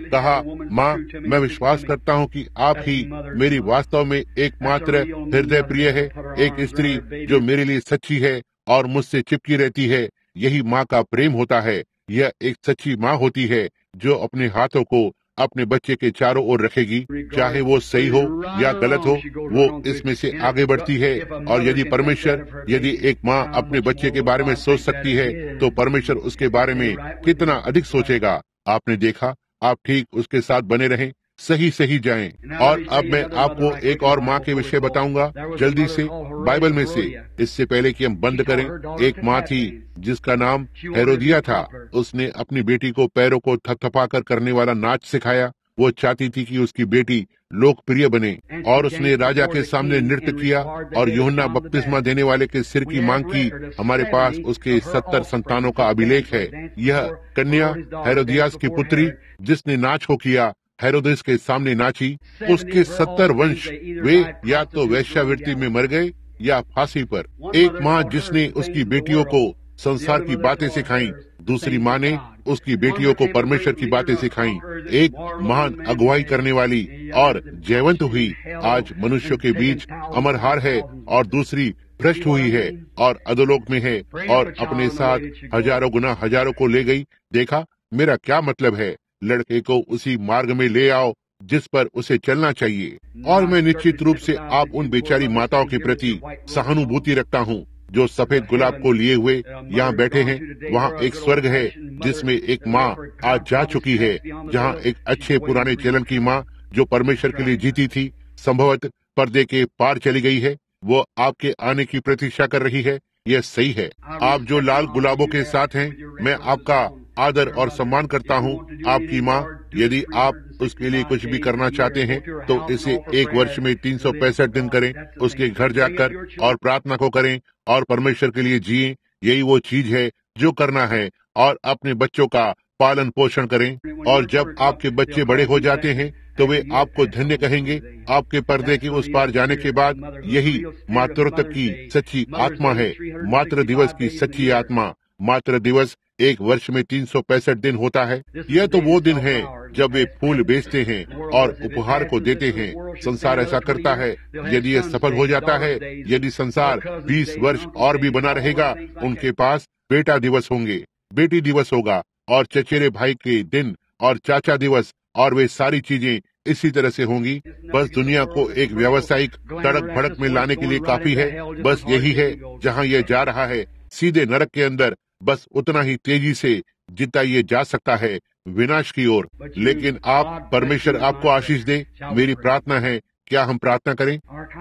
कहा, माँ, मैं विश्वास करता हूँ कि आप ही मेरी वास्तव में एकमात्र हृदय प्रिय है, एक स्त्री जो मेरे लिए सच्ची है और मुझसे चिपकी रहती है। यही माँ का प्रेम होता है। यह एक सच्ची माँ होती है जो अपने हाथों को अपने बच्चे के चारों ओर रखेगी, चाहे वो सही हो या गलत हो, वो इसमें से आगे बढ़ती है। और यदि परमेश्वर यदि एक माँ अपने बच्चे के बारे में सोच सकती है, तो परमेश्वर उसके बारे में कितना अधिक सोचेगा। आपने देखा, आप ठीक उसके साथ बने रहें, सही सही जाएं। और अब मैं आपको एक और माँ के विषय बताऊंगा जल्दी से बाइबल में से, इससे पहले कि हम बंद करें। एक माँ थी जिसका नाम हेरोदिया था। उसने अपनी बेटी को पैरों को थपथपाकर करने वाला नाच सिखाया। वो चाहती थी कि उसकी बेटी लोकप्रिय बने, और उसने राजा के सामने नृत्य किया और यूहन्ना बपतिस्मा देने वाले के सिर की मांग की। हमारे पास उसके सत्तर संतानों का अभिलेख है। यह कन्या हेरोदियास की पुत्री जिसने नाच को किया, हेरोदेस के सामने नाची, उसके सत्तर वंश वे या तो वेश्यावृत्ति में मर गए या फांसी पर। एक माँ जिसने उसकी बेटियों को संसार की बातें सिखाई, दूसरी माँ ने उसकी बेटियों को परमेश्वर की बातें सिखाई। एक महान अगुवाई करने वाली और जयवंत हुई, आज मनुष्यों के बीच अमरहार है, और दूसरी भ्रष्ट हुई है और अधोलोक में है और अपने साथ हजारों गुना हजारों को ले गई। देखा मेरा क्या मतलब है? लड़के को उसी मार्ग में ले आओ जिस पर उसे चलना चाहिए। और मैं निश्चित रूप से आप उन बेचारी माताओं के प्रति सहानुभूति रखता हूँ जो सफेद गुलाब को लिए हुए यहाँ बैठे हैं। वहाँ एक स्वर्ग है जिसमें एक माँ आज जा चुकी है, जहाँ एक अच्छे पुराने चलन की माँ जो परमेश्वर के लिए जीती थी, संभवतः पर्दे के पार चली गई है। वो आपके आने की प्रतीक्षा कर रही है। यह सही है। आप जो लाल गुलाबों के साथ हैं, मैं आपका आदर और सम्मान करता हूँ। आपकी माँ, यदि आप उसके लिए कुछ भी करना चाहते हैं तो इसे एक वर्ष में तीन सौ पैंसठ दिन करें, उसके घर जाकर और प्रार्थना को करें और परमेश्वर के लिए जिए। यही वो चीज है जो करना है, और अपने बच्चों का पालन पोषण करें। और जब आपके बच्चे बड़े हो जाते हैं तो वे आपको धन्य कहेंगे। आपके पर्दे के उस पार जाने के बाद यही मातृत्व की सच्ची आत्मा है, मातृ दिवस की सच्ची आत्मा। मातृ दिवस एक वर्ष में तीन सौ पैंसठ दिन होता है। यह तो वो दिन है जब वे फूल बेचते हैं और उपहार को देते हैं। संसार ऐसा करता है। यदि यह सफल हो जाता है, यदि संसार बीस वर्ष और भी बना रहेगा, उनके पास बेटा दिवस होंगे, बेटी दिवस होगा, और चचेरे भाई के दिन और चाचा दिवस, और वे सारी चीजें इसी तरह से होंगी। बस दुनिया को एक व्यावसायिक तड़क भड़क में लाने के लिए काफी है। बस यही है जहाँ यह जा रहा है, सीधे नरक के अंदर, बस उतना ही तेजी से जितना ये जा सकता है, विनाश की ओर। लेकिन आप, परमेश्वर आपको आशीष दे। मेरी प्रार्थना है, क्या हम प्रार्थना करें?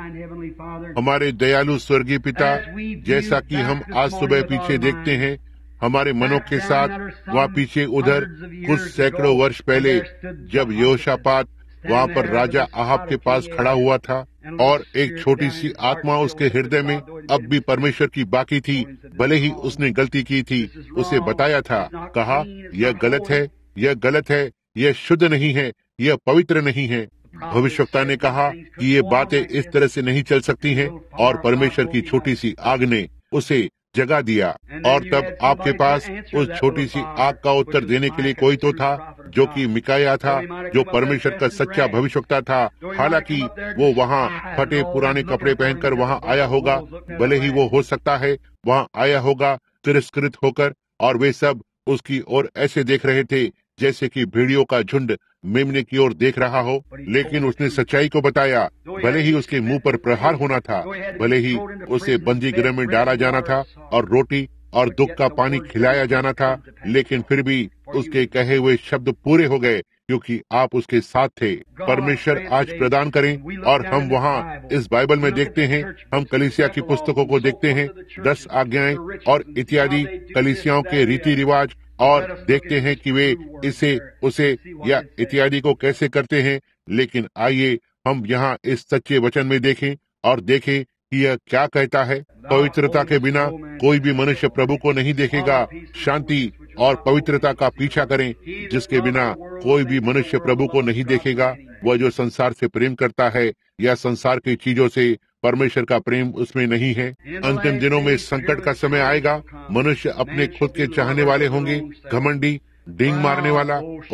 हमारे दयालु स्वर्गीय पिता, जैसा कि हम आज सुबह पीछे देखते हैं, हमारे मनों के साथ वहाँ पीछे उधर कुछ सैकड़ों वर्ष पहले जब यहोशापात वहाँ पर राजा अहाब के पास खड़ा हुआ था, और एक छोटी सी आत्मा उसके हृदय में अब भी परमेश्वर की बाकी थी। भले ही उसने गलती की थी, उसे बताया था, कहा यह गलत है, यह गलत है, यह शुद्ध नहीं है, यह पवित्र नहीं है। भविष्यवक्ता ने कहा कि ये बातें इस तरह से नहीं चल सकती हैं, और परमेश्वर की छोटी सी आग ने उसे जगा दिया। और तब आपके पास उस छोटी सी आग का उत्तर देने के लिए कोई तो था, जो कि मिकाया था, जो परमेश्वर का सच्चा भविष्यवक्ता था। हालांकि वो वहाँ फटे पुराने कपड़े पहनकर वहाँ आया होगा, भले ही वो हो सकता है वहाँ आया होगा तिरस्कृत होकर, और वे सब उसकी ओर ऐसे देख रहे थे जैसे कि भेड़ियों का झुंड मेमने की ओर देख रहा हो। लेकिन उसने सच्चाई को बताया। भले ही उसके मुंह पर प्रहार होना था, भले ही उसे बंदी गृह में डाला जाना था और रोटी और दुख का पानी खिलाया जाना था, लेकिन फिर भी उसके कहे हुए शब्द पूरे हो गए, क्योंकि आप उसके साथ थे। परमेश्वर आज प्रदान करें। और हम वहाँ इस बाइबल में देखते हैं, हम कलीसिया की पुस्तकों को देखते हैं, दस आज्ञाएं और इत्यादि कलीसियाओं के रीति रिवाज, और देखते हैं कि वे इसे उसे या इत्यादि को कैसे करते हैं। लेकिन आइए हम यहाँ इस सच्चे वचन में देखें और देखें कि यह क्या कहता है। पवित्रता के बिना कोई भी मनुष्य प्रभु को नहीं देखेगा। शांति और पवित्रता का पीछा करें, जिसके बिना कोई भी मनुष्य प्रभु को नहीं देखेगा। वह जो संसार से प्रेम करता है या संसार की चीजों से, परमेश्वर का प्रेम उसमें नहीं है। अंतिम दिनों में संकट का समय आएगा। मनुष्य अपने खुद के चाहने वाले होंगे, घमंडी, डींग मारने वाला। ओह,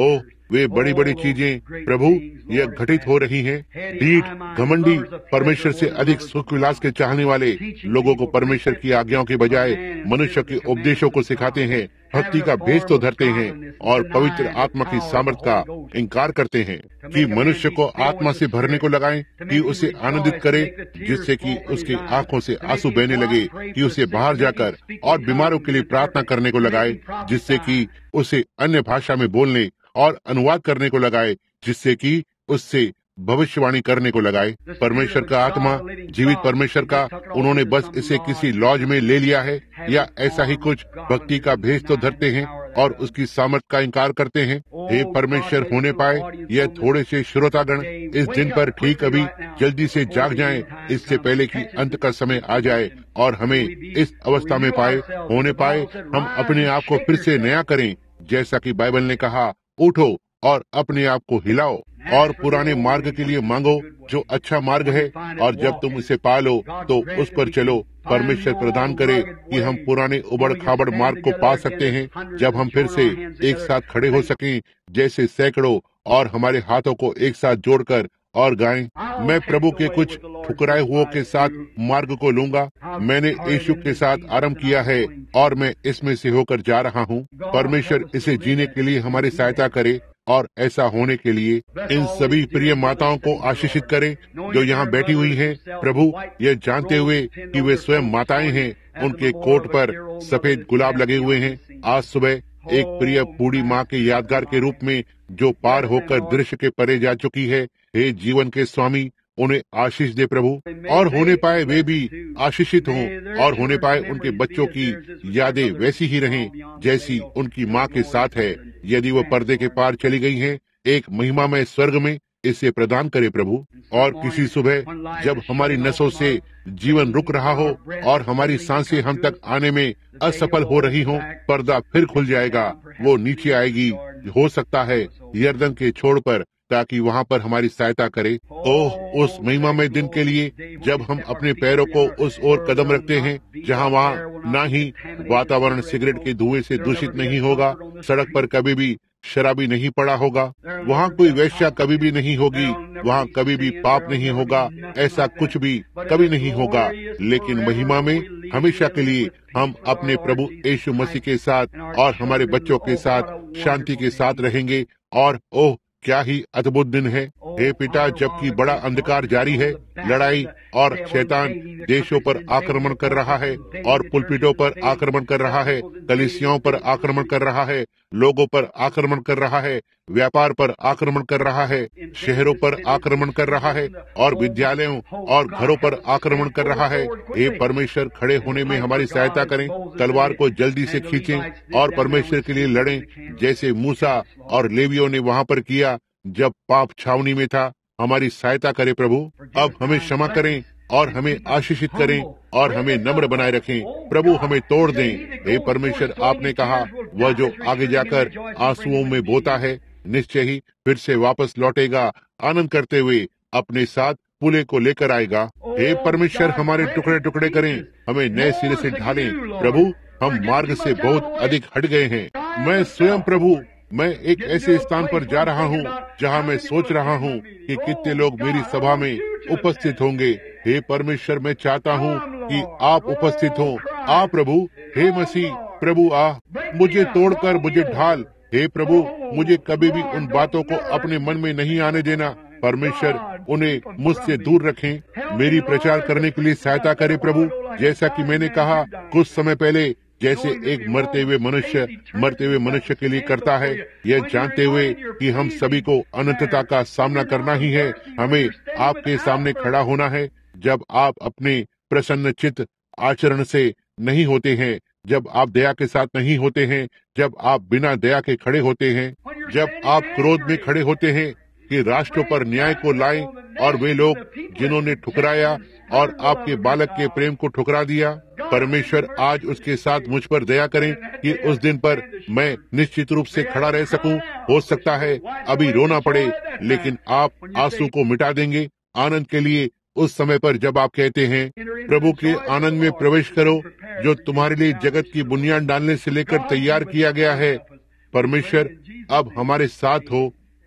वे बड़ी बड़ी चीजें प्रभु यह घटित हो रही हैं। ढीठ, घमंडी, परमेश्वर से अधिक सुख विलास के चाहने वाले लोगों को परमेश्वर की आज्ञाओं के बजाय मनुष्य के उपदेशों को सिखाते हैं, भक्ति का भेष तो धरते हैं और पवित्र आत्मा की सामर्थ का इनकार करते हैं कि मनुष्य को आत्मा से भरने को लगाएं, कि उसे आनंदित करे, जिससे कि उसकी आंखों से आंसू बहने लगे, कि उसे बाहर जाकर और बीमारों के लिए प्रार्थना करने को लगाए, जिससे कि उसे अन्य भाषा में बोलने और अनुवाद करने को लगाए, जिससे कि उससे भविष्यवाणी करने को लगाए। परमेश्वर का आत्मा, जीवित परमेश्वर का, उन्होंने बस इसे किसी लॉज में ले लिया है या ऐसा ही कुछ भक्ति का भेष तो धरते हैं और उसकी सामर्थ का इनकार करते हैं। हे परमेश्वर, होने पाए यह थोड़े से श्रोतागण इस दिन पर ठीक अभी जल्दी से जाग जाएं, इससे पहले कि अंत का समय आ जाए और हमें इस अवस्था में पाए होने पाए हम अपने आप को फिर से नया करें, जैसा कि बाइबल ने कहा, उठो और अपने आप को हिलाओ और पुराने मार्ग के लिए मांगो जो अच्छा मार्ग है, और जब तुम इसे पा लो तो उस पर चलो। परमेश्वर प्रदान करे कि हम पुराने उबड़ खाबड़ मार्ग को पा सकते हैं, जब हम फिर से एक साथ खड़े हो सकें, जैसे सैकड़ों, और हमारे हाथों को एक साथ जोड़कर और गाएं। मैं प्रभु के कुछ ठुकराए हुओं के साथ मार्ग को लूंगा। मैंने यीशु के साथ आरंभ किया है और मैं इसमें से होकर जा रहा हूँ। परमेश्वर इसे जीने के लिए हमारी सहायता करे और ऐसा होने के लिए इन सभी प्रिय माताओं को आशीषित करें जो यहाँ बैठी हुई हैं। प्रभु, यह जानते हुए कि वे स्वयं माताएं हैं, उनके कोट पर सफेद गुलाब लगे हुए हैं। आज सुबह एक प्रिय बूढ़ी माँ के यादगार के रूप में जो पार होकर दृश्य के परे जा चुकी है, हे जीवन के स्वामी, उन्हें आशीष दे प्रभु, और होने पाए वे भी आशीषित हों, और होने पाए उनके बच्चों की यादें वैसी ही रहें जैसी उनकी माँ के साथ है। यदि वो पर्दे के पार चली गई हैं, एक महिमा में स्वर्ग में इसे प्रदान करे प्रभु। और किसी सुबह जब हमारी नसों से जीवन रुक रहा हो और हमारी सांसें हम तक आने में असफल हो रही हों, पर्दा फिर खुल जाएगा, वो नीचे आएगी, हो सकता है यर्दन के छोर पर, ताकि वहाँ पर हमारी सहायता करे। ओह, उस महिमामय दिन के लिए जब हम अपने पैरों को उस ओर कदम रखते हैं जहाँ वहाँ ना ही वातावरण सिगरेट के धुएं से दूषित नहीं होगा, सड़क पर कभी भी शराबी नहीं पड़ा होगा, वहाँ कोई वेश्या कभी भी नहीं होगी, वहाँ कभी भी पाप नहीं होगा, ऐसा कुछ भी कभी नहीं होगा। लेकिन महिमा में हमेशा के लिए हम अपने प्रभु यीशु मसीह के साथ और हमारे बच्चों के साथ शांति के साथ रहेंगे। और ओह, क्या ही अद्भुत दिन है। हे पिता, जबकि बड़ा अंधकार जारी है, लड़ाई और शैतान देशों पर आक्रमण कर रहा है और पुलपिटों पर आक्रमण कर रहा है, कलीसियाओं पर आक्रमण कर रहा है, लोगों पर आक्रमण कर रहा है, व्यापार पर आक्रमण कर रहा है, शहरों पर आक्रमण कर रहा है और विद्यालयों और घरों पर आक्रमण कर रहा है। हे परमेश्वर, खड़े होने में हमारी सहायता करें, तलवार को जल्दी से खींचें और परमेश्वर के लिए लड़ें, जैसे मूसा और लेवियों ने वहाँ पर किया जब पाप छावनी में था। हमारी सहायता करें प्रभु। अब हमें क्षमा करें और हमें आशीषित करें और हमें नम्र बनाए रखें। प्रभु, हमें तोड़ दें। हे परमेश्वर, आपने कहा, वह जो आगे जाकर आंसुओं में बोता है निश्चय ही फिर से वापस लौटेगा, आनंद करते हुए अपने साथ पुले को लेकर आएगा। हे परमेश्वर, हमारे टुकड़े टुकड़े करें, हमें नए सिरे से ढालें। प्रभु, हम मार्ग से बहुत अधिक हट गए हैं। मैं स्वयं प्रभु, मैं एक ऐसे स्थान पर जा रहा हूँ जहाँ मैं सोच रहा हूँ कि कितने लोग मेरी सभा में उपस्थित होंगे। हे परमेश्वर, मैं चाहता हूँ कि आप उपस्थित हों। आ प्रभु, हे मसीह प्रभु, आ मुझे तोड़कर मुझे ढाल। हे प्रभु, मुझे कभी भी उन बातों को अपने मन में नहीं आने देना। परमेश्वर, उन्हें मुझसे दूर रखें। मेरी प्रचार करने के लिए सहायता करे प्रभु। जैसा कि मैंने कहा कुछ समय पहले, जैसे एक मरते हुए मनुष्य मरते हुए मनुष्य के लिए करता है, यह जानते हुए कि हम सभी को अनंतता का सामना करना ही है, हमें आपके सामने खड़ा होना है। जब आप अपने प्रसन्न चित्त आचरण से नहीं होते हैं, जब आप दया के साथ नहीं होते हैं, जब आप बिना दया के खड़े होते हैं, जब आप क्रोध में खड़े होते हैं कि राष्ट्रों पर न्याय को लाएं, और वे लोग जिन्होंने ठुकराया और आपके बालक के प्रेम को ठुकरा दिया, परमेश्वर आज उसके साथ मुझ पर दया करें कि उस दिन पर मैं निश्चित रूप से खड़ा रह सकूं। हो सकता है अभी रोना पड़े, लेकिन आप आंसू को मिटा देंगे आनंद के लिए उस समय पर जब आप कहते हैं, प्रभु के आनंद में प्रवेश करो जो तुम्हारे लिए जगत की बुनियाद डालने से लेकर तैयार किया गया है। परमेश्वर, अब हमारे साथ हो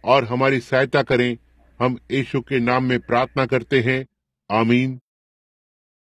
और हमारी सहायता करें। हम यीशु के नाम में प्रार्थना करते हैं, आमीन।